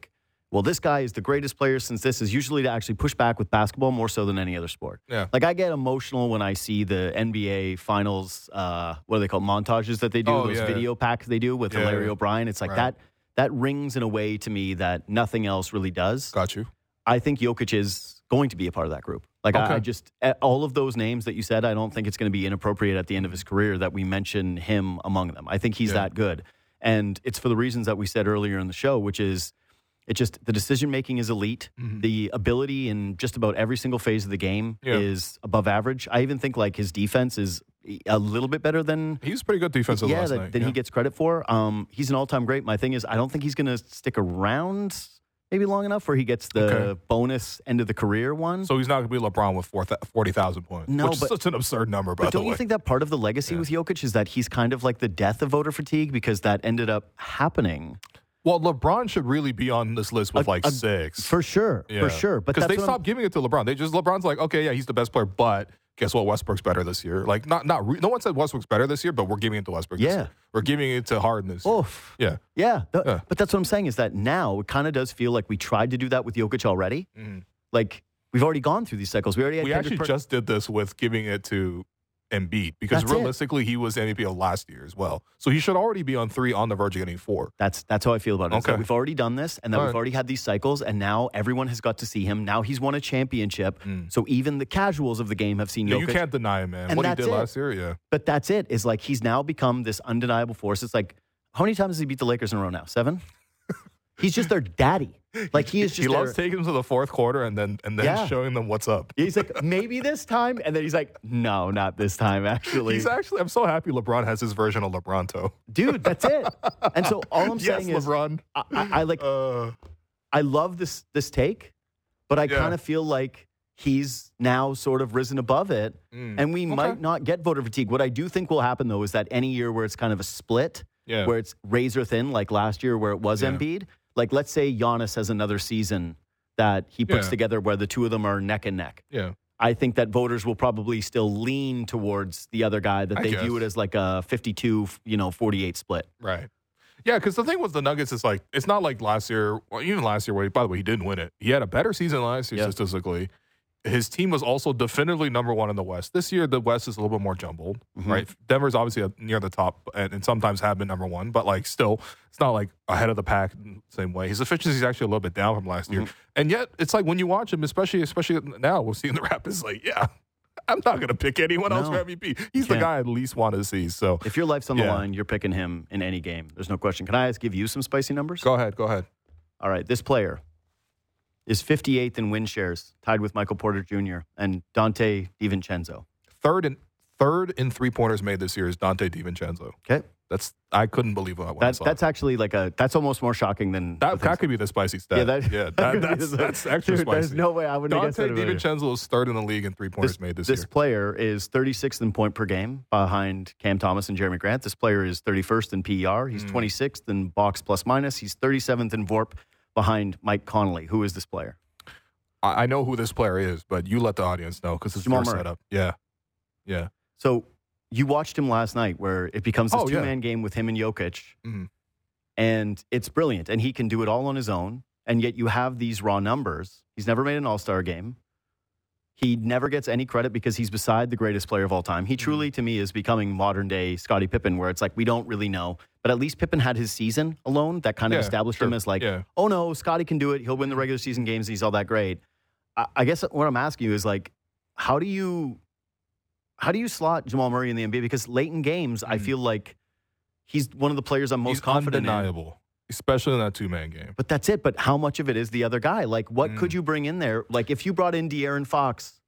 well, this guy is the greatest player since this is usually to actually push back with basketball more so than any other sport.
Yeah.
Like I get emotional when I see the N B A finals, uh, what are they called, montages that they do,
Oh,
those
yeah.
video packs they do with
Yeah,
Larry
yeah.
O'Brien. It's like
Right.
that, that rings in a way to me that nothing else really does.
Got you.
I think Jokic is going to be a part of that group. Like I,
Okay.
I just, all of those names that you said, I don't think it's going to be inappropriate at the end of his career that we mention him among them. I think he's
Yeah.
that good. And it's for the reasons that we said earlier in the show, which is it just the decision making is elite.
Mhm.
The ability in just about every single phase of the game
Yeah.
is above average. I even think like his defense is a little bit better than
He's pretty good defensive
yeah,
last
that,
night.
than
yeah.
he gets credit for. Um, he's an all time great. My thing is, I don't think he's going to stick around maybe long enough where he gets the
Okay.
bonus end of the career one.
So he's not going to be LeBron with four th- forty thousand points.
No,
which
but-
is such an absurd number, by
But
the
don't
way.
you think that part of the legacy
Yeah.
with Jokic is that he's kind of like the death of voter fatigue because that ended up happening?
Well, LeBron should really be on this list with
A-
like
a-
six.
For sure,
Yeah.
for sure. But
because
that's
they
what I'm-
stopped giving it to LeBron. They just LeBron's like, okay, yeah, he's the best player, but guess what? Westbrook's better this year. Like, not not re- no one said Westbrook's better this year, but we're giving it to Westbrook. this
Yeah.
year. We're giving it to Harden this year.
Oof.
Yeah,
Yeah, th-
Yeah.
but that's what I'm saying is that now it kind of does feel like we tried to do that with Jokic already.
Mhm.
Like we've already gone through these cycles. We already had
we
Kendrick
actually
Per-
just did this with giving it to Embiid because
That's it.
realistically, he was M V P of last year as well. So he should already be on three, on the verge of getting four.
That's that's how I feel about it. It's that
Okay.
we've already done this, and that
All
we've
right.
already had these cycles, and now everyone has got to see him. Now he's won a championship, so even the casuals of the game have seen
Yeah,
Jokic.
you can't deny him, man.
And
what he
that's
did
it.
last year, yeah.
But that's it. Is like he's now become this undeniable force. It's like how many times has he beat the Lakers in a row now? Seven. He's just their daddy. Like he is just.
He loves
their-
taking them to the fourth quarter and then and then
Yeah.
showing them what's up.
He's like maybe this time, and then he's like, no, not this time. Actually,
He's actually. I'm so happy LeBron has his version of LeBronto.
dude, that's it. And so all I'm
Yes,
saying is,
LeBron.
I, I, I like,
Uh,
I love this this take, but I
Yeah.
kind of feel like he's now sort of risen above it,
mm,
and we
Okay.
might not get voter fatigue. What I do think will happen though is that any year where it's kind of a split,
yeah.
where it's razor thin, like last year where it was
Yeah.
Embiid. Like let's say Giannis has another season that he puts
Yeah.
together where the two of them are neck and neck.
yeah.
I think that voters will probably still lean towards the other guy, that
I
they view
guess.
it as like a fifty-two, you know, forty-eight split.
Right. Yeah, because the thing with the Nuggets is like it's not like last year. Well, even last year, where by the way he didn't win it. He had a better season last year
Yeah.
statistically. His team was also definitively number one in the West. This year, the West is a little bit more jumbled,
Mhm.
right? Denver's obviously a- near the top, and, and sometimes have been number one, but like still, it's not like ahead of the pack in the same way. His efficiency is actually a little bit down from last year, and yet it's like when you watch him, especially especially now, we're seeing the Rapids. Like, yeah, I'm not gonna pick anyone else
No.
for M V P. He's the
Can't.
guy I at least want to see. So
If your life's on the
Yeah.
line, you're picking him in any game. There's no question. Can I ask, give you some spicy numbers?
go ahead, go ahead.
All right. This player is fifty-eighth in win shares, tied with Michael Porter Junior and Dante DiVincenzo.
Third and third in three pointers made this year is Dante DiVincenzo.
Okay.
That's I couldn't believe when I
That,
saw
that's
it.
actually like a, that's almost more shocking than.
That,
the things-
that could be the spicy stat.
yeah, that,
yeah, that, that's that's extra
Dude,
spicy.
There's no way I wouldn't have guessed
Dante
that. about you.
DiVincenzo is third in the league in three pointers
This,
made this,
this
year.
player is thirty-sixth in point per game behind Cam Thomas and Jeremy Grant. This player is thirty-first in P E R. He's
Mm.
twenty-sixth in box plus minus. He's thirty-seventh in V O R P behind Mike Connolly. Who is this player?
I, I know who this player is, but you let the audience know because it's
Jamal
your
Murray.
setup. Yeah, yeah.
So you watched him last night where it becomes this
Oh, yeah.
two-man game with him and Jokic,
Mhm.
and it's brilliant. And he can do it all on his own, and yet you have these raw numbers. He's never made an all-star game. He never gets any credit because he's beside the greatest player of all time. He truly, to me, is becoming modern-day Scottie Pippen, where it's like we don't really know. But at least Pippen had his season alone that kind of
Yeah,
established
sure.
him as like,
Yeah.
oh, no, Scottie can do it. He'll win the regular season games. He's all that great. I, I guess what I'm asking you is like, how do you how do you slot Jamal Murray in the N B A? Because late in games, I
Mm.
feel like he's one of the players I'm most
He's
confident in.
undeniable, especially in that two man game.
But that's it. But how much of it is the other guy? Like, what
Mm.
could you bring in there? Like, if you brought in De'Aaron Fox,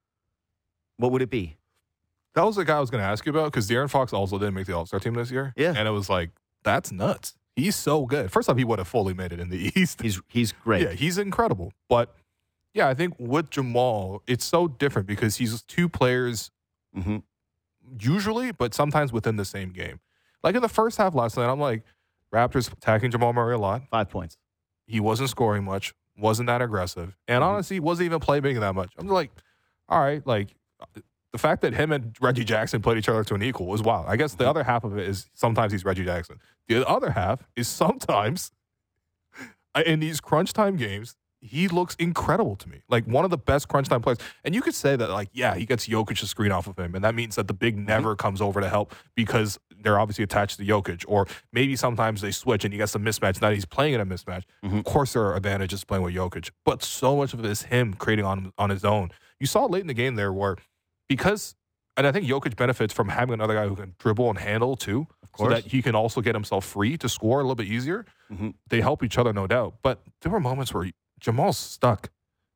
what would it be?
That was the guy I was going to ask you about because De'Aaron Fox also didn't make the All Star team this year.
Yeah.
and it was like that's nuts. He's so good. First off, he would have fully made it in the East.
He's he's great.
Yeah, he's incredible. But yeah, I think with Jamal, it's so different because he's two players
hmm
usually, but sometimes within the same game. Like in the first half last night, I'm like, Raptors attacking Jamal Murray a lot.
Five points.
He wasn't scoring much, wasn't that aggressive, and
Mhm.
honestly, wasn't even playmaking that much. I'm like, all right, like the fact that him and Reggie Jackson played each other to an equal was wild. I guess the other half of it is sometimes he's Reggie Jackson. The other half is sometimes in these crunch time games, he looks incredible to me. Like one of the best crunch time players. And you could say that, like, yeah, he gets Jokic to screen off of him. And that means that the big never mm-hmm. comes over to help because they're obviously attached to Jokic. Or maybe sometimes they switch and he gets a mismatch. Now he's playing in a mismatch. Mm-hmm. Of course, there are advantages playing with Jokic. But so much of it is him creating on, on his own. You saw late in the game there where because, and I think Jokic benefits from having another guy who can dribble and handle too. So that he can also get himself free to score a little bit easier. Mm-hmm. They help each other, no doubt. But there were moments where Jamal's stuck.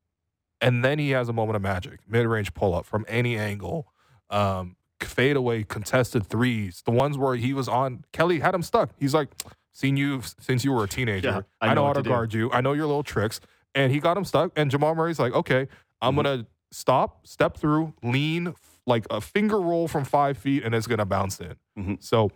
And then he has a moment of magic. Mid-range pull-up from any angle. Um, fade away, contested threes. The ones where he was on, Kelly had him stuck. He's like, seen you since you were a teenager. Yeah, I, I know, know how to, to guard you. I know your little tricks. And he got him stuck. And Jamal Murray's like, okay, I'm mm-hmm. going to stop, step through, lean, like a finger roll from five feet, and it's going to bounce in. Mm-hmm. So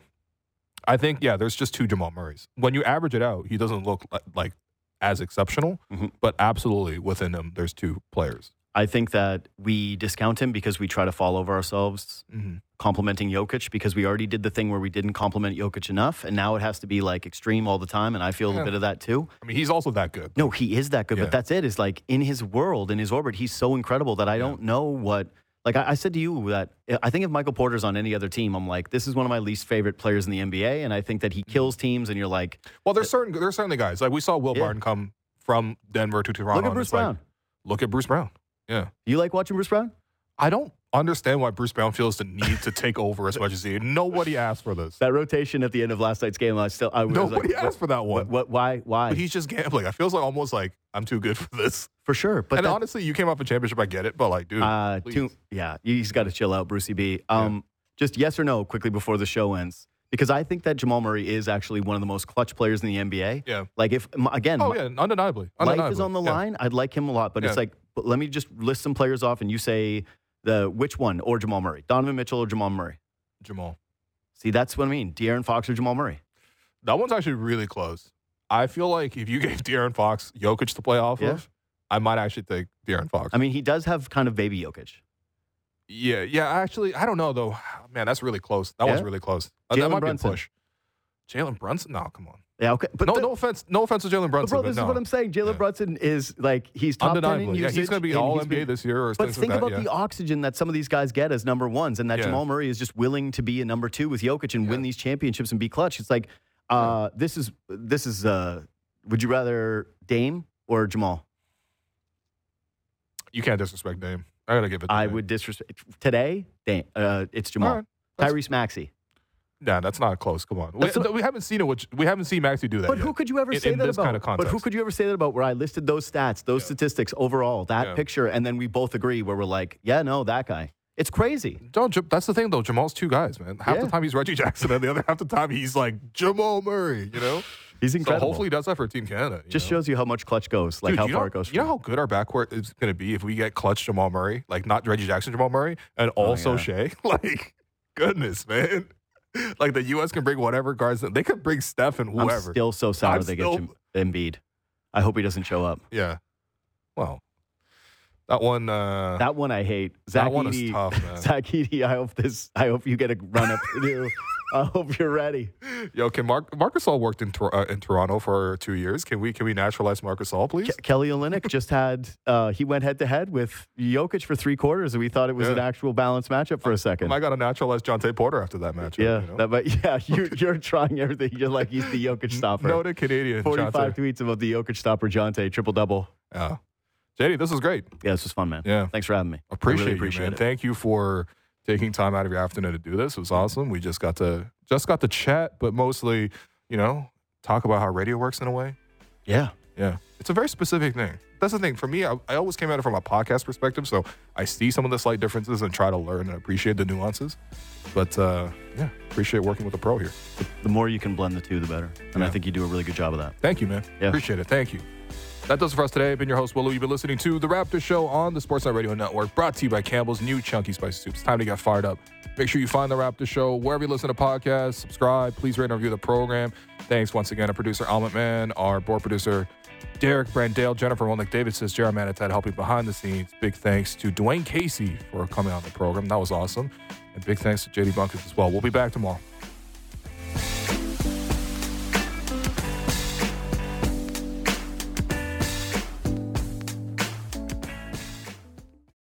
I think, yeah, there's just two Jamal Murrays. When you average it out, he doesn't look like, like as exceptional, mm-hmm. but absolutely within him, there's two players.
I think that we discount him because we try to fall over ourselves mm-hmm. complimenting Jokic because we already did the thing where we didn't compliment Jokic enough, and now it has to be like extreme all the time, and I feel yeah. a bit of that too.
I mean, he's also that good.
No, he is that good, yeah. but that's it. Is like in his world, in his orbit, he's so incredible that I yeah. don't know what... Like I, I said to you that I think if Michael Porter's on any other team, I'm like, this is one of my least favorite players in the N B A, and I think that he kills teams, and you're like...
Well, there's certain there's certainly guys. Like we saw Will yeah. Barton come from Denver to Toronto.
Look at Bruce Brown.
Like, look at Bruce Brown. Yeah.
You like watching Bruce Brown?
I don't understand why Bruce Brown feels the need to take over as much as he did. Nobody asked for this.
That rotation at the end of last night's game, I still... I was
Nobody
like,
asked
what,
for that one.
What, what, why? Why?
But he's just gambling. I feels like almost like, I'm too good for this.
For sure. But
and
that,
honestly, you came off a championship, I get it. But like, dude,
uh, too, yeah, he's got to chill out, Brucey B. Um, yeah. Just yes or no, quickly before the show ends. Because I think that Jamal Murray is actually one of the most clutch players in the N B A.
Yeah.
Like if, again...
Oh, yeah, undeniably. undeniably.
Life is on the
yeah.
line. I'd like him a lot. But
yeah.
it's like, but let me just list some players off and you say the which one or Jamal Murray. Donovan Mitchell or Jamal Murray?
Jamal.
See, that's what I mean. De'Aaron Fox or Jamal Murray?
That one's actually really close. I feel like if you gave De'Aaron Fox Jokic to play off yeah. of, I might actually take De'Aaron Fox.
I mean, he does have kind of baby Jokic.
Yeah, yeah. Actually, I don't know, though. Man, that's really close. That yeah? one's really close.
Jalen
that might
Brunson.
be a push. Jalen Brunson? No, come on.
Yeah, okay.
But no, the, no offense. No offense to Jalen Brunson.
But bro, this
but no.
is what I'm saying. Jalen yeah. Brunson is like, he's top
Undeniably.
ten in
yeah,
usage.
He's going to be all N B A been, this year. Or
but
things
think
like
about
that, yeah.
the oxygen that some of these guys get as number ones, and that yeah. Jamal Murray is just willing to be a number two with Jokic and yeah. win these championships and be clutch. It's like, uh, yeah. this is, this is. Uh, would you rather Dame or Jamal?
You can't disrespect Dame. I got to give it to
I
Dame.
would disrespect. Today, Dame, uh, it's Jamal. Right. Tyrese Maxey.
Yeah, that's not close. Come on, we, what, we haven't seen it. Which we haven't seen Maxey do that.
But
yet.
who could you ever
in,
say
in
that
this
about?
Kind of context.
But who could you ever say that about? Where I listed those stats, those yeah. statistics overall, that
yeah.
picture, and then we both agree where we're like, yeah, no, that guy. It's crazy.
Don't. That's the thing, though. Jamal's two guys, man. Half
yeah.
the time he's Reggie Jackson, and the other half the time he's like Jamal Murray. You know,
he's incredible.
So hopefully he does that for Team Canada.
Just
know?
shows you how much clutch goes, like
Dude,
how
you
far
know,
it goes.
You know how good our backcourt is going to be if we get clutch Jamal Murray, like not Reggie Jackson Jamal Murray, and also oh, yeah. Shea. Like, goodness, man. Like the U S can bring whatever guards. They could bring Steph and whoever.
I'm still so sour
I'm
they
still...
get Embiid. I hope he doesn't show up.
Yeah. Well, that one. Uh,
that one I hate. Zach
that one
Edey,
is tough, man.
Zach Edey, I hope this. I hope you get a run up to do. I hope you're ready.
Yo, can Marc Marc Gasol worked in Tor- uh, in Toronto for two years? Can we can we naturalize Marc Gasol, please?
Ke- Kelly Olynyk just had. Uh, he went head to head with Jokic for three quarters, and we thought it was yeah. an actual balanced matchup for a second.
I got to naturalize Jonte Porter after that matchup.
Yeah,
you know?
that, but yeah, you, you're trying everything. You're like he's the Jokic stopper.
Noted Canadian.
Forty-five
Jonte.
tweets about the Jokic stopper, Jonte triple double.
Yeah, J D, this was great.
Yeah, this was fun, man.
Yeah,
thanks for having me.
Appreciate,
really
appreciate you, man.
it.
Thank you for taking time out of your afternoon to do this. It was awesome. We just got to just got to chat, but mostly, you know, talk about how radio works in a way.
Yeah.
Yeah. It's a very specific thing. That's the thing. For me, I, I always came at it from a podcast perspective, so I see some of the slight differences and try to learn and appreciate the nuances. But, uh, yeah, appreciate working with a pro here.
The, the more you can blend the two, the better. And
yeah.
I think you do a really good job of that.
Thank you, man.
Yeah.
Appreciate it. Thank you. That does it for us today. I've been your host, Willow. You've been listening to The Raptor Show on the Sportsnet Radio Network, brought to you by Campbell's new Chunky Spicy Soups. Time to get fired up. Make sure you find The Raptor Show wherever you listen to podcasts. Subscribe. Please rate and review the program. Thanks once again to producer Almond Man, our board producer Derek Brandale, Jennifer Rolnick, David says, Jared Manitat helping behind the scenes. Big thanks to Dwayne Casey for coming on the program. That was awesome. And big thanks to J D Bunkis as well. We'll be back tomorrow.